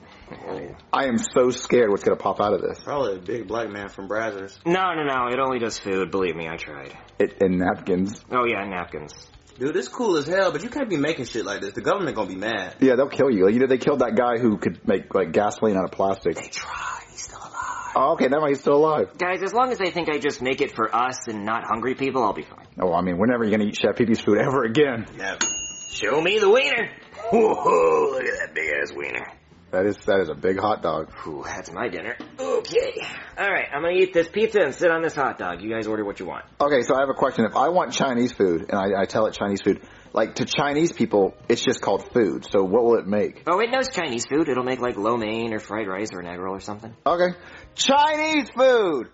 I am so scared what's going to pop out of this.
Probably a big black man from Brazzers.
No, no, no. It only does food. Believe me, I tried.
It, and napkins.
Oh, yeah, napkins.
Dude, it's cool as hell, but you can't be making shit like this. The government gonna be mad.
Yeah, they'll kill you. Like, you know, they killed that guy who could make, like, gasoline out of plastic.
They tried. He's still alive.
Oh, okay, never mind. He's still alive.
Guys, as long as they think I just make it for us and not hungry people, I'll be fine.
Oh, I mean, we're never going to eat Chef Pee-Pee's food ever again.
Never.
Show me the wiener. Whoa, look at that big ass wiener.
That is that is a big hot dog.
Whew, that's my dinner. Okay. Alright, I'm gonna eat this pizza and sit on this hot dog. You guys order what you want.
Okay, so I have a question. If I want Chinese food, and I, I tell it Chinese food, like, to Chinese people, it's just called food. So what will it make?
Oh, it knows Chinese food. It'll make like lo mein or fried rice or an egg roll or something.
Okay. Chinese food!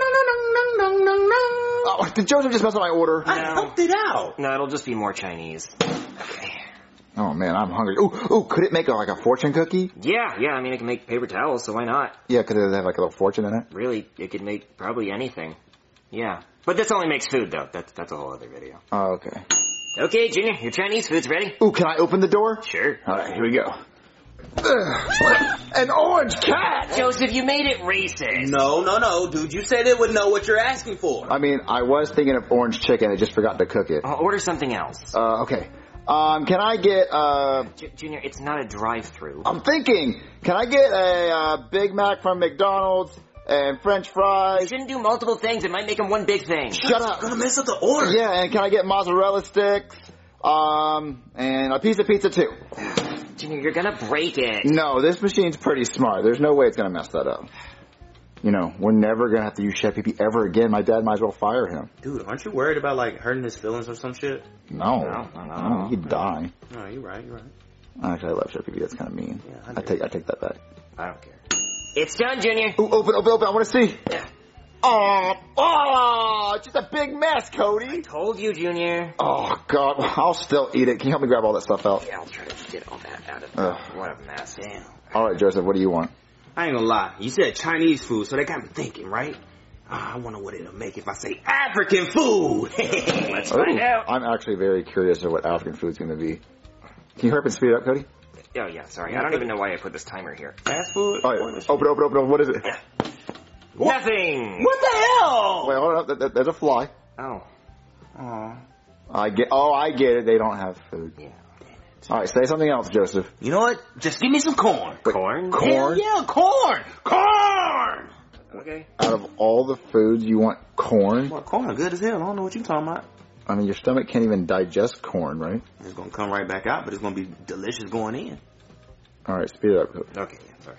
Oh, did Joseph just mess up my order?
I helped it out.
No, it'll just be more Chinese. Okay.
Oh, man, I'm hungry. Ooh, ooh, could it make a, like a fortune cookie?
Yeah, yeah, I mean, it can make paper towels, so why not?
Yeah, could it have like a little fortune in it?
Really, it could make probably anything. Yeah. But this only makes food, though. That's that's a whole other video.
Oh, okay.
Okay, Junior, your Chinese food's ready.
Ooh, can I open the door?
Sure.
All right, here we go. Ugh, an orange cat!
Joseph, you made it racist.
No, no, no, dude. You said it would know what you're asking for.
I mean, I was thinking of orange chicken. I just forgot to cook it.
I'll order something else.
Uh, okay. Um, can I get, uh...
J- Junior, it's not a drive-thru.
I'm thinking, can I get a uh, Big Mac from McDonald's and French
You
fries?
shouldn't do multiple things. It might make them one big thing.
Shut up.
Gonna mess up the order.
Yeah, and can I get mozzarella sticks? Um, and a piece of pizza too.
Junior, you're gonna break it.
No, this machine's pretty smart. There's no way it's gonna mess that up. You know, we're never gonna have to use Chef Pee-Pee ever again. My dad might as well fire him.
Dude, aren't you worried about, like, hurting his feelings or some shit?
No.
No, no, no.
No, he'd die.
No, you're right, you're right.
Actually, I love Chef Pee-Pee. That's kind of mean.
Yeah, I
I
do.
take I take that back.
I don't care. It's done, Junior.
Ooh, open, open, open. I want to see. Oh, oh, just a big mess, Cody.
Told you, Junior.
Oh, God. I'll still eat it. Can you help me grab all that stuff out?
Yeah, I'll try to get all that out of
Ugh.
it. What a mess. Damn.
All right, Joseph, what do you want?
I ain't gonna lie. You said Chinese food, so that got me thinking, right? Uh, I wonder what it'll make if I say African food.
Let's
Ooh,
find out.
I'm actually very curious of what African food's going to be. Can you hurry up and speed it up, Cody?
Oh, yeah, sorry. I don't even know why I put this timer here. Fast food?
All right, open, open, open, open. What is it?
Nothing.
What the hell?
Wait, hold on. There's a fly.
Oh.
Aw.
I get. Oh, I get it. They don't have food.
Yeah.
All right, say something else, Joseph.
You know what? Just give me some corn.
Wait,
Corn?
Corn?
Hell yeah, corn! Corn!
Okay.
Out of all the foods, you want corn?
Well, corn good as hell. I don't know what you're talking about.
I mean, your stomach can't even digest corn, right?
It's gonna come right back out, but it's gonna be delicious going in.
All right, speed it up, Cody.
Okay, yeah, sorry.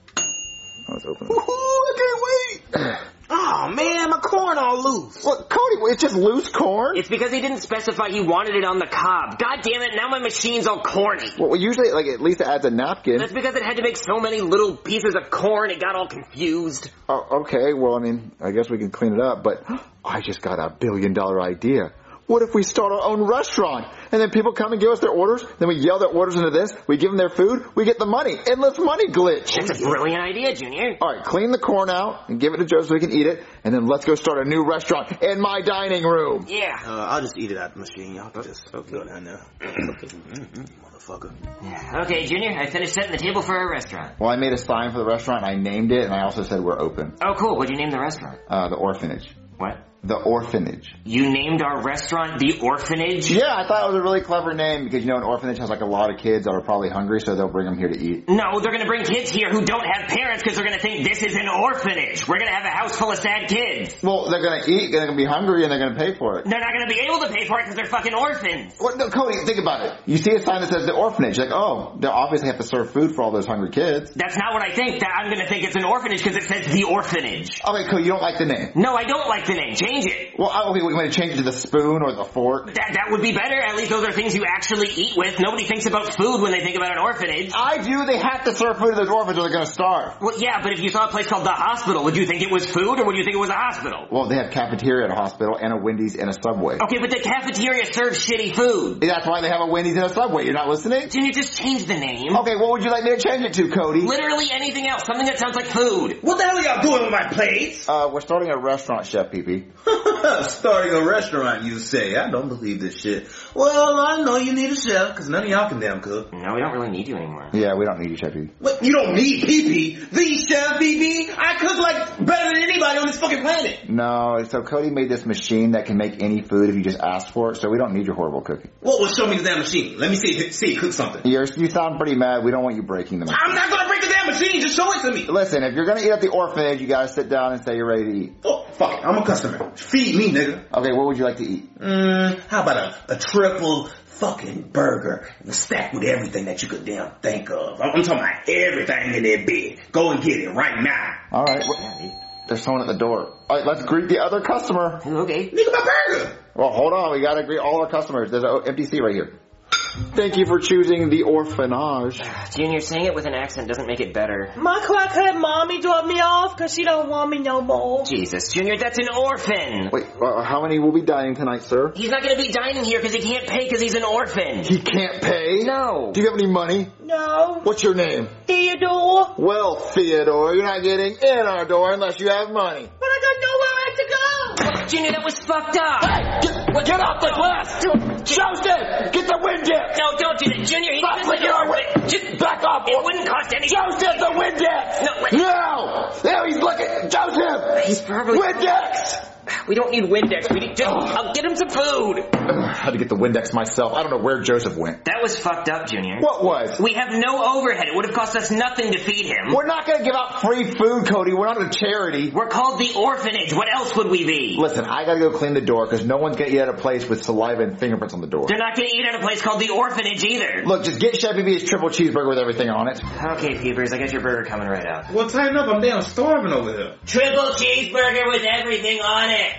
Oh, it's open.
Woohoo! I can't wait! Oh man, my corn all loose.
Look, Cody, it's just loose corn?
It's because he didn't specify he wanted it on the cob. God damn it, now my machine's all corny.
Well, usually, like, at least it adds a napkin.
That's because it had to make so many little pieces of corn, it got all confused.
Oh, okay, well, I mean, I guess we can clean it up, but I just got a billion dollar idea. What if we start our own restaurant? And then people come and give us their orders, then we yell their orders into this, we give them their food, we get the money. Endless money glitch.
That's a brilliant idea, Junior.
All right, clean the corn out and give it to Joe so we can eat it, and then let's go start a new restaurant in my dining room.
Yeah.
Uh, I'll just eat it out the machine. Y'all can just go down there. Mm-mm, motherfucker.
Yeah. Okay, Junior, I finished setting the table for our restaurant.
Well, I made a sign for the restaurant, and I named it, and I also said we're open.
Oh, cool. What'd you name the restaurant?
Uh, the Orphanage.
What?
The Orphanage.
You named our restaurant The Orphanage?
Yeah, I thought it was a really clever name because, you know, an orphanage has like a lot of kids that are probably hungry, so they'll bring them here to eat.
No, they're gonna bring kids here who don't have parents because they're gonna think this is an orphanage. We're gonna have a house full of sad kids.
Well, they're gonna eat, they're gonna be hungry, and they're gonna pay for it.
They're not gonna be able to pay for it because they're fucking orphans.
Well, no, Cody, think about it. You see a sign that says The Orphanage. Like, oh, they obviously have to serve food for all those hungry kids.
That's not what I think. That I'm gonna think it's an orphanage because it says The Orphanage.
Okay, Cody, you don't like the name.
No, I don't like the name. Change it.
Well, okay, we're going to change it to the spoon or the fork.
That that would be better. At least those are things you actually eat with. Nobody thinks about food when they think about an orphanage.
I do. They have to serve food to those orphans or they're going to starve.
Well, yeah, but if you saw a place called The Hospital, would you think it was food or would you think it was a hospital?
Well, they have cafeteria at a hospital and a Wendy's and a Subway.
Okay, but the cafeteria serves shitty food.
That's why they have a Wendy's and a Subway. You're not listening?
Can you just change the name?
Okay, what would you like me to change it to, Cody?
Literally anything else. Something that sounds like food.
What the hell are y'all doing with my plates?
Uh, we're starting a restaurant, Chef Pee Pee.
Starting a restaurant, you say? I don't believe this shit. Well, I know you need a chef, because none of y'all can damn cook.
No, we don't really need you anymore.
Yeah, we don't need you, Chef Pee Pee.
What? You don't need Pee Pee? The chef Pee Pee? I cook like better than anybody on this fucking planet.
No, so Cody made this machine that can make any food if you just ask for it, so we don't need your horrible cooking.
Well, well, show me the damn machine. Let me see, see, cook something.
You're, you sound pretty mad. We don't want you breaking the machine.
I'm not gonna break the damn machine. Just show it to me.
Listen, if you're gonna eat at the orphanage, you gotta sit down and say you're ready to eat.
Oh, fuck it. I'm a customer. Feed me, nigga.
Okay, what would you like to eat?
Mmm, how about a, a triple fucking burger stacked with everything that you could damn think of? I'm, I'm talking about everything in that bed. Go and get it right now.
All right. Well, there's someone at the door. All right, let's greet the other customer.
Okay.
Nigga, my burger.
Well, hold on. We gotta greet all our customers. There's an empty seat right here. Thank you for choosing the orphanage.
Junior, saying it with an accent doesn't make it better.
My crackhead mommy dropped me off because she don't want me no more.
Jesus, Junior, that's an orphan.
Wait, uh, how many will be dining tonight, sir?
He's not going to be dining here because he can't pay because he's an orphan.
He can't pay?
No.
Do you have any money?
No.
What's your name?
Theodore.
Well, Theodore, you're not getting in our door unless you have money.
But I got nowhere else to go.
Junior, that was fucked up.
Hey, get, get off the glass! Joseph, get the Windex!
No, don't do that. Junior, he
Stop
doesn't
with your
know.
Just back off!
It wouldn't cost anything.
Joseph, the Windex!
No, wait.
No! There, he's looking! Joseph!
He's probably...
Windex!
We don't need Windex. We need just... I'll get him some food.
I had to get the Windex myself. I don't know where Joseph went.
That was fucked up, Junior.
What was?
We have no overhead. It would have cost us nothing to feed him.
We're not going to give out free food, Cody. We're not a charity.
We're called the orphanage. What else would we be?
Listen, I got to go clean the door because no one's going to eat at a place with saliva and fingerprints on the door.
They're not going to eat at a place called the orphanage either.
Look, just get Chef Pee Pee's triple cheeseburger with everything on it.
Okay, Peepers, I got your burger coming right out.
Well, tighten up. I'm damn starving over here.
Triple cheeseburger with everything on it.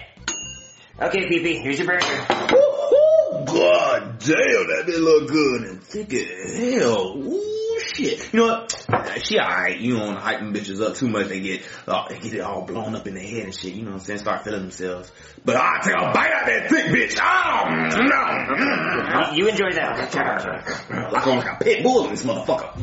Okay, Pee Pee, here's your burger.
Woo-hoo! God damn, that did look good and thick as hell. Ooh, shit. You know what? she alright. You don't hype them bitches up too much. They get, uh, they get it all blown up in their head and shit. You know what I'm saying? Start feeling themselves. But I'll take a bite out that thick bitch. Oh, no.
You enjoy that.
Like on like a pit bull in this motherfucker.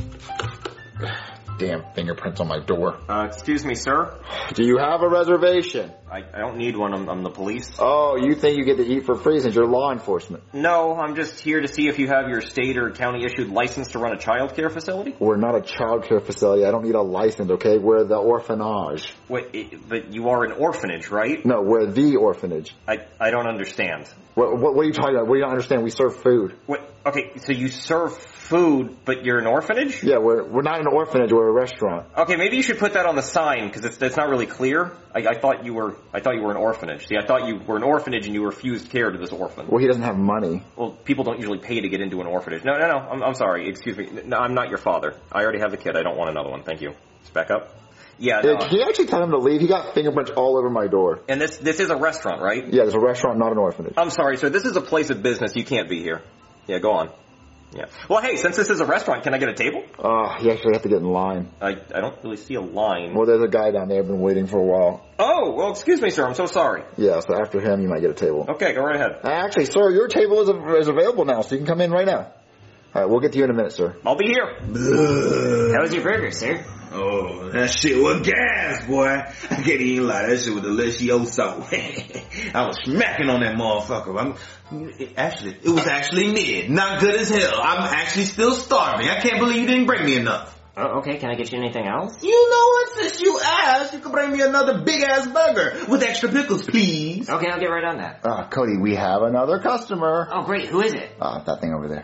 Damn fingerprints on my door.
Uh, excuse me, sir?
Do you have a reservation?
I, I don't need one. I'm, I'm the police.
Oh, you think you get to eat for free since you're law enforcement?
No, I'm just here to see if you have your state or county issued license to run a child care facility.
We're not a child care facility. I don't need a license, okay? We're the orphanage.
Wait, it, but you are an orphanage, right?
No, we're the orphanage.
I, I don't understand.
What, what, what are you talking about? What do you don't understand? We serve food.
What? Okay, so you serve food, but you're an orphanage?
Yeah, we're we're not an orphanage. We're a restaurant.
Okay, maybe you should put that on the sign because it's it's not really clear. I, I thought you were I thought you were an orphanage. See, I thought you were an orphanage and you refused care to this orphan.
Well, he doesn't have money.
Well, people don't usually pay to get into an orphanage. No, no, no. I'm I'm sorry. Excuse me. No, I'm not your father. I already have the kid. I don't want another one. Thank you. Just back up. Yeah. No.
Can you actually tell him to leave? He got fingerprints all over my door.
And this this is a restaurant, right?
Yeah, it's a restaurant, not an orphanage.
I'm sorry, sir. This is a place of business. You can't be here. Yeah, go on. Yeah. Well, hey, since this is a restaurant, can I get a table?
Oh, you actually have to get in line.
I I don't really see a line.
Well, there's a guy down there. I've been waiting for a while.
Oh, well, excuse me, sir. I'm so sorry.
Yeah, so after him, you might get a table.
Okay, go right ahead.
Actually, sir, your table is, is available now, so you can come in right now. All right, we'll get to you in a minute, sir.
I'll be here.
How was your burger, sir?
Oh, that shit was gas, boy. I can't even lie. That shit was delicioso. I was smacking on that motherfucker. I'm, it actually, it was actually mid. Not good as hell. I'm actually still starving. I can't believe you didn't bring me enough.
Oh, okay. Can I get you anything else?
You know what? Since you asked, you can bring me another big ass burger with extra pickles, please.
Okay, I'll get right on that.
Ah, uh, Cody, we have another customer.
Oh, great. Who is it?
Ah, uh, that thing over there.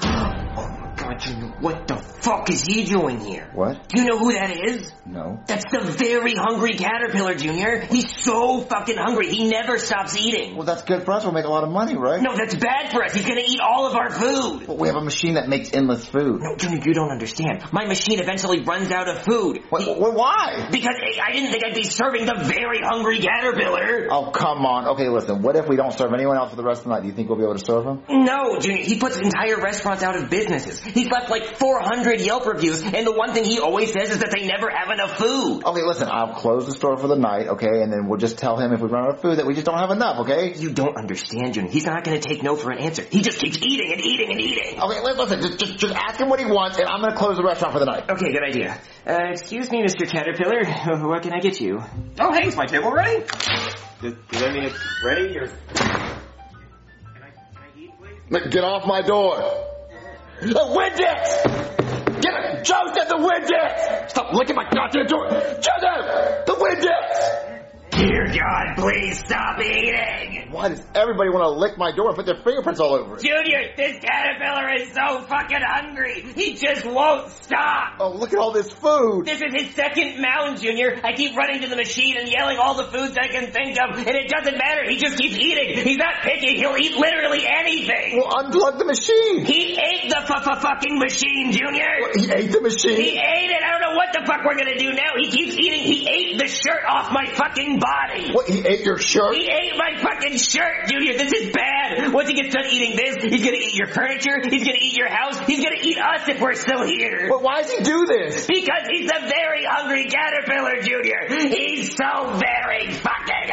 God, Junior, what the fuck is he doing here?
What?
Do you know who that is?
No.
That's the very hungry caterpillar, Junior. He's so fucking hungry, he never stops eating.
Well, that's good for us. We'll make a lot of money, right?
No, that's bad for us. He's gonna eat all of our food.
But we have a machine that makes endless food.
No, Junior, you don't understand. My machine eventually runs out of food.
What, he, well, why?
Because I didn't think I'd be serving the very hungry caterpillar.
Oh, come on. Okay, listen, what if we don't serve anyone else for the rest of the night? Do you think we'll be able to serve him?
No, Junior, he puts entire restaurants out of businesses. He's left like four hundred Yelp reviews, and the one thing he always says is that they never have enough food.
Okay, listen, I'll close the store for the night, okay, and then we'll just tell him if we run out of food that we just don't have enough, okay?
You don't understand, Junior. He's not going to take no for an answer. He just keeps eating and eating and eating.
Okay, listen, just, just, just ask him what he wants, and I'm going to close the restaurant for the night.
Okay, good idea. Uh, excuse me, Mister Caterpillar. What can I get you?
Oh, hey, is my table ready? Does, does that mean it's ready, or... Can I, can I eat, please?
Get off my door. The Windex! Get it! Joe said the Windex! Stop licking my goddamn door! Joseph! The Windex!
Dear God, please stop eating!
Why does everybody want to lick my door and put their fingerprints all over it?
Junior, this caterpillar is so fucking hungry! He just won't stop!
Oh, look at all this food!
This is his second mound, Junior. I keep running to the machine and yelling all the foods I can think of, and it doesn't matter. He just keeps eating. He's not picky. He'll eat literally anything.
Well, unplug the machine!
He ate the f-f-fucking machine, Junior!
What, he ate the machine?
He ate it! I don't know what the fuck we're gonna do now. He keeps eating. He ate the shirt off my fucking body!
What, he ate your shirt?
He ate my fucking shirt, Junior! This is bad! Once he gets done eating this, he's gonna eat your furniture, he's gonna eat your house, he's gonna eat us if we're still here!
But why does he do this?
Because he's a very hungry caterpillar, Junior! He's so very fucking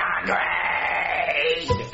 hungry!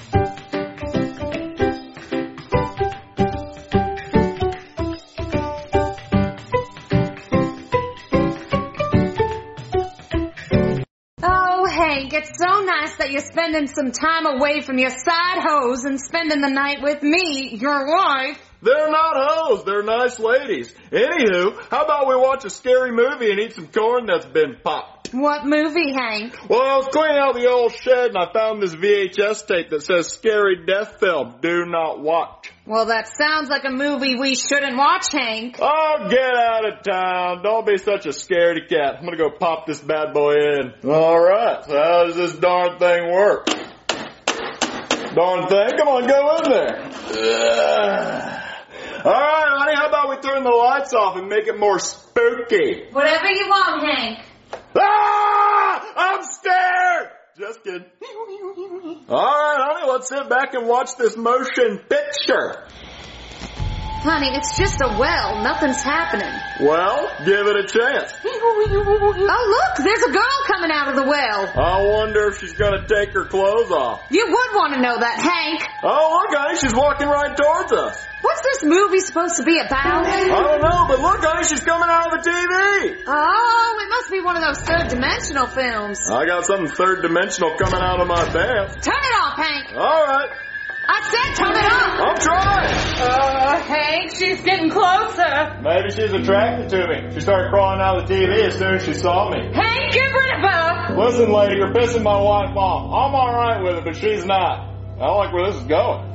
Hank, it's so nice that you're spending some time away from your side hoes and spending the night with me, your wife.
They're not hoes, they're nice ladies. Anywho, how about we watch a scary movie and eat some corn that's been popped?
What movie, Hank?
Well, I was cleaning out the old shed and I found this V H S tape that says Scary Death Film, do not watch.
Well, that sounds like a movie we shouldn't watch, Hank.
Oh, get out of town. Don't be such a scaredy cat. I'm gonna go pop this bad boy in. Alright, so how does this darn thing work? Darn thing, come on, go in there. Ugh. Alright, honey, how about we turn the lights off and make it more spooky?
Whatever you want, Hank.
Ah! I'm scared! Just kidding. Alright, honey, let's sit back and watch this motion picture.
Honey, it's just a well. Nothing's happening.
Well, give it a chance.
Oh, look, there's a girl coming out of the well.
I wonder if she's gonna take her clothes off.
You would want to know that, Hank.
Oh, look, honey, she's walking right towards us.
What's this movie supposed to be about?
I don't know, but look, honey, she's coming out of the T V.
Oh, it must be one of those third-dimensional films.
I got something third-dimensional coming out of my pants.
Turn it off, Hank.
All right.
I said turn it off.
I'm trying.
Uh, Hank, she's getting closer.
Maybe she's attracted to me. She started crawling out of the T V as soon as she saw me.
Hank, get rid of her.
Listen, lady, you're pissing my wife off. I'm all right with it, but she's not. I don't like where this is going.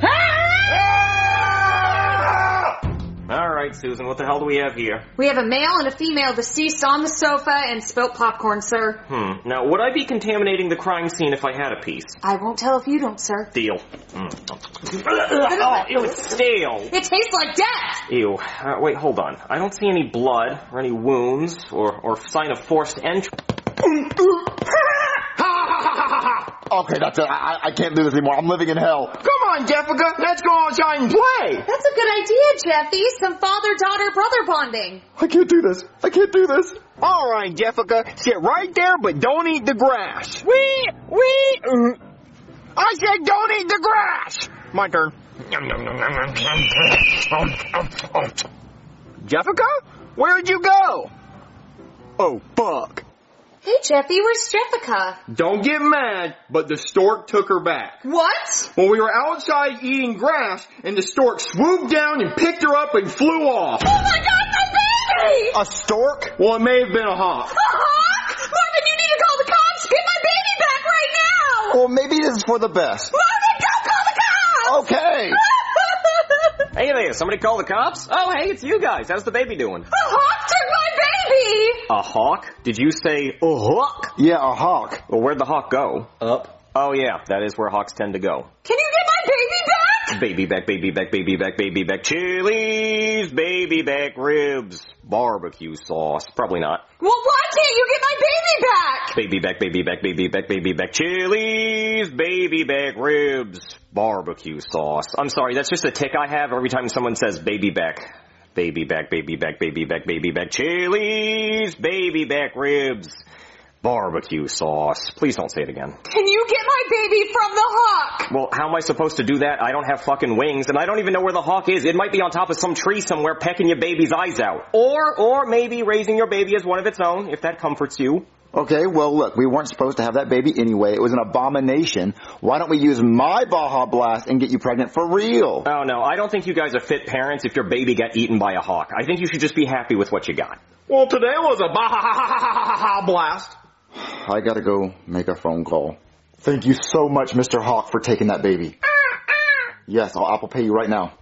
All right, Susan, what the hell do we have here?
We have a male and a female deceased on the sofa and spilt popcorn, sir.
Hmm. Now, would I be contaminating the crime scene if I had a piece?
I won't tell if you don't, sir.
Deal. Mm. Oh, ew, it's stale.
It tastes like death.
Ew. Uh, wait, hold on. I don't see any blood or any wounds or, or sign of forced entry.
Okay, that's it. I, I can't do this anymore. I'm living in hell.
Come on, Jessica. Let's go outside and play.
That's a good idea, Jeffy. Some father-daughter-brother bonding.
I can't do this. I can't do this.
All right, Jessica, sit right there, but don't eat the grass.
We, we,
Mm. I said don't eat the grass. My turn. Jessica, where'd you go? Oh, fuck.
Hey, Jeffy, where's Jessica?
Don't get mad, but the stork took her back.
What?
When we were outside eating grass, and the stork swooped down and picked her up and flew off.
Oh my God, my baby!
A stork?
Well, it may have been a hawk.
A hawk? Marvin, you need to call the cops. Get my baby back right now.
Well, maybe this is for the best.
Marvin, don't call the cops.
Okay.
Hey there, somebody call the cops? Oh, hey, it's you guys. How's the baby doing?
A hawk took my baby.
A hawk? Did you say a hawk?
Yeah, a hawk.
Well, where'd the hawk go?
Up.
Oh, yeah, that is where hawks tend to go.
Can you get my baby back?
Baby back, baby back, baby back, baby back. Chili's, baby back ribs, barbecue sauce. Probably not.
Well, why can't you get my baby back?
Baby back, baby back, baby back, baby back. Chili's, baby back ribs, barbecue sauce. I'm sorry, that's just a tick I have every time someone says baby back. Baby back, baby back, baby back, baby back. Chili's, baby back ribs, barbecue sauce. Please don't say it again.
Can you get my baby from the hawk?
Well, how am I supposed to do that? I don't have fucking wings, and I don't even know where the hawk is. It might be on top of some tree somewhere pecking your baby's eyes out. Or, or maybe raising your baby as one of its own, if that comforts you.
Okay, well, look, we weren't supposed to have that baby anyway. It was an abomination. Why don't we use my Baja Blast and get you pregnant for real?
Oh, no, I don't think you guys are fit parents if your baby got eaten by a hawk. I think you should just be happy with what you got.
Well, today was a Baja Blast.
I gotta go make a phone call. Thank you so much, Mister Hawk, for taking that baby. Yes, I'll Apple Pay you right now.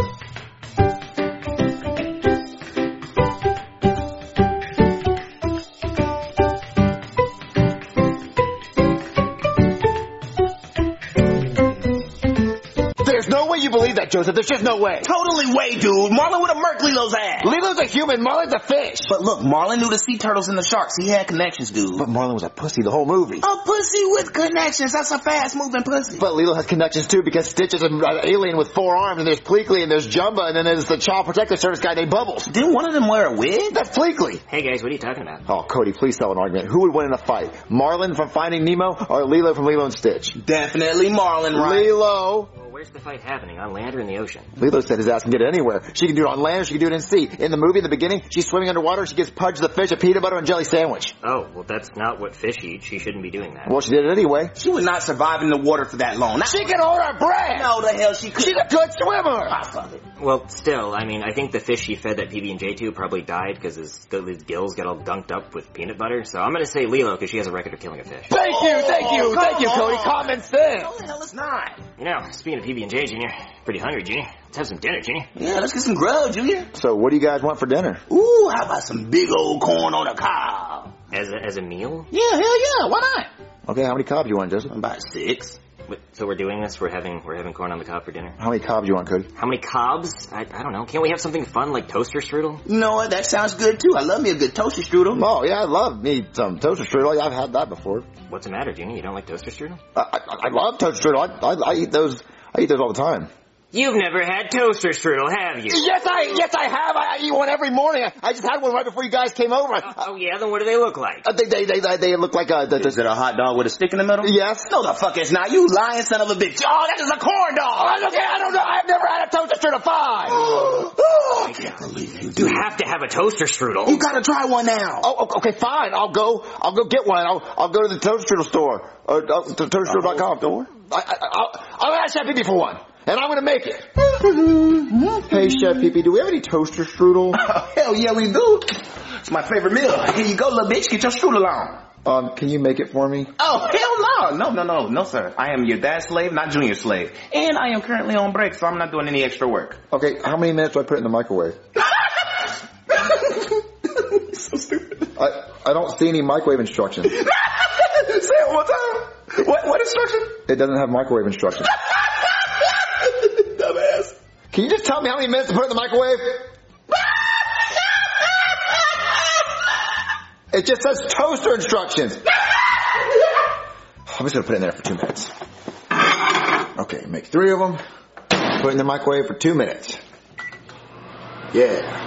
There's no way you believe that, Joseph. There's just no way.
Totally way, dude. Marlin would have murked Lilo's ass.
Lilo's a human. Marlin's a fish.
But look, Marlin knew the sea turtles and the sharks. He had connections, dude.
But Marlin was a pussy the whole movie.
A pussy with connections. That's a fast-moving pussy.
But Lilo has connections, too, because Stitch is an alien with four arms, and there's Pleakley, and there's Jumba, and then there's the Child Protective Service guy named Bubbles.
Didn't one of them wear a wig?
That's Pleakley.
Hey, guys, what are you talking about?
Oh, Cody, please sell an argument. Who would win in a fight? Marlin from Finding Nemo or Lilo from Lilo and Stitch?
Definitely Marlin, right?
Lilo.
Well, where's the fight happening? On land or in the ocean?
Lilo said his ass can get it anywhere. She can do it on land or she can do it in sea. In the movie, in the beginning, she's swimming underwater. She gives Pudge the fish a peanut butter and jelly sandwich.
Oh, well, that's not what fish eat. She shouldn't be doing that.
Well, she did it anyway.
She would not survive in the water for that long.
She can hold her breath.
No, the hell she could.
She's a good swimmer.
Ah, fuck it.
Well, still, I mean, I think the fish she fed that P B and J to probably died because his, his gills got all dunked up with peanut butter. So I'm going to say Lilo because she has a record of killing a fish.
Thank you, thank you,
Oh,
thank you,
come
Cody.
on.
Common sense.
No, the hell it's not.
You know, speaking of P B and J, Junior, pretty hungry, Junior. Let's have some dinner, Junior.
Yeah, let's get some grub, Junior.
So what do you guys want for dinner?
Ooh, how about some big old corn on a cob?
As a, as a meal?
Yeah, hell yeah, why not?
Okay, how many cobs you want, Joseph?
About six.
Wait, so we're doing this? We're having we're having corn on the cob for dinner?
How many cobs you want, Cody?
How many cobs? I, I don't know. Can't we have something fun like toaster strudel?
You know what, that sounds good too. I love me a good toaster strudel.
Oh, yeah, I love me some toaster strudel. Yeah, I've had that before.
What's the matter, Junior? You don't like toaster strudel?
I, I, I love toaster strudel. I, I, I eat those. I eat those all the time.
You've never had toaster strudel, have you?
Yes, I yes I have. I, I eat one every morning. I, I just had one right before you guys came over.
Oh, oh yeah, then what do they look like?
Uh, they, they they they they look like a. The, the,
Is it a hot dog with a stick in the middle?
Yes.
No, the fuck it's not. You lying son of a bitch. Oh, that is a corn dog.
Oh, okay, I don't know. I've never had a toaster strudel. Fine.
I can't believe you.
You have to have a toaster strudel.
You gotta try one now.
Oh, okay, fine. I'll go. I'll go get one. I'll I'll go to the toaster strudel store. Uh, uh, to toaster strudel dot com.
Store?
I, I, I'll I'll ask Chef Pee-Pee for one, and I'm gonna make it.
Hey, Chef Pee-Pee, do we have any toaster strudel?
Oh, hell yeah, we do. It's my favorite meal. Here you go, little bitch. Get your strudel on.
Um, can you make it for me?
Oh, hell no. No, no, no. No, sir. I am your dad's slave, not Junior's slave. And I am currently on break, so I'm not doing any extra work.
Okay, how many minutes do I put it in the microwave?
So stupid.
I, I don't see any microwave instructions.
Say it one time. What, what instruction?
It doesn't have microwave instructions.
Dumbass.
Can you just tell me how many minutes to put it in the microwave? It just says toaster instructions.
I'm just gonna put it in there for two minutes. Okay, make three of them. Put it in the microwave for two minutes. Yeah.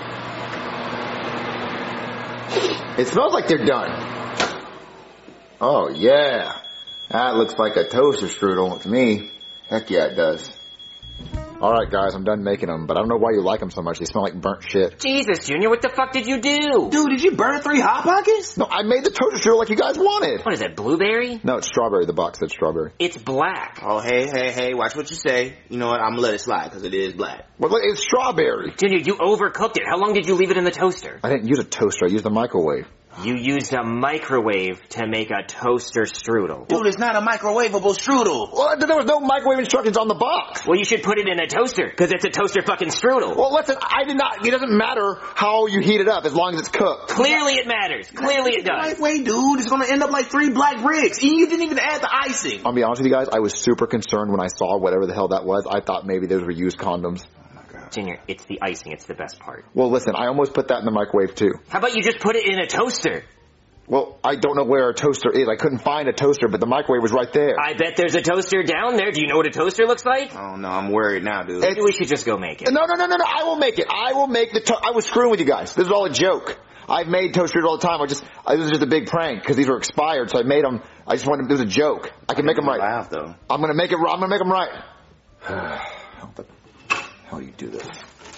It smells like they're done. Oh yeah. That looks like a toaster strudel to me. Heck yeah, it does. Alright guys, I'm done making them, but I don't know why you like them so much. They smell like burnt shit.
Jesus, Junior, what the fuck did you do?
Dude, did you burn three Hot Pockets?
No, I made the toaster strudel like you guys wanted.
What is that, blueberry?
No, it's strawberry. The box said strawberry.
It's black.
Oh, hey, hey, hey, watch what you say. You know what, I'm gonna let it slide, because it is black.
Well, it's strawberry.
Junior, you overcooked it. How long did you leave it in the toaster?
I didn't use a toaster. I used the microwave.
You used a microwave to make a toaster strudel.
Dude, it's not a microwavable strudel.
Well, there was no microwave instructions on the box.
Well, you should put it in a toaster, because it's a toaster fucking strudel.
Well, listen, I did not, it doesn't matter how you heat it up as long as it's cooked.
Clearly it matters. Clearly it does.
Right way, dude. It's gonna end up like three black bricks. And you didn't even add the icing.
I'll be honest with you guys, I was super concerned when I saw whatever the hell that was. I thought maybe those were used condoms.
Junior, it's the icing. It's the best part.
Well, listen, I almost put that in the microwave too.
How about you just put it in a toaster?
Well, I don't know where a toaster is. I couldn't find a toaster, but the microwave was right there.
I bet there's a toaster down there. Do you know what a toaster looks like?
Oh, no, I'm worried now, dude.
Maybe we should just go make it.
No, no, no, no, no. I will make it. I will make the to- I was screwing with you guys. This is all a joke. I've made toasters all the time. I just, I, this was just a big prank because these were expired, so I made them. I just wanted, it was a joke. I can make them right.
Laugh, though.
I'm gonna make it, I'm gonna make them right. How the hell do you do this?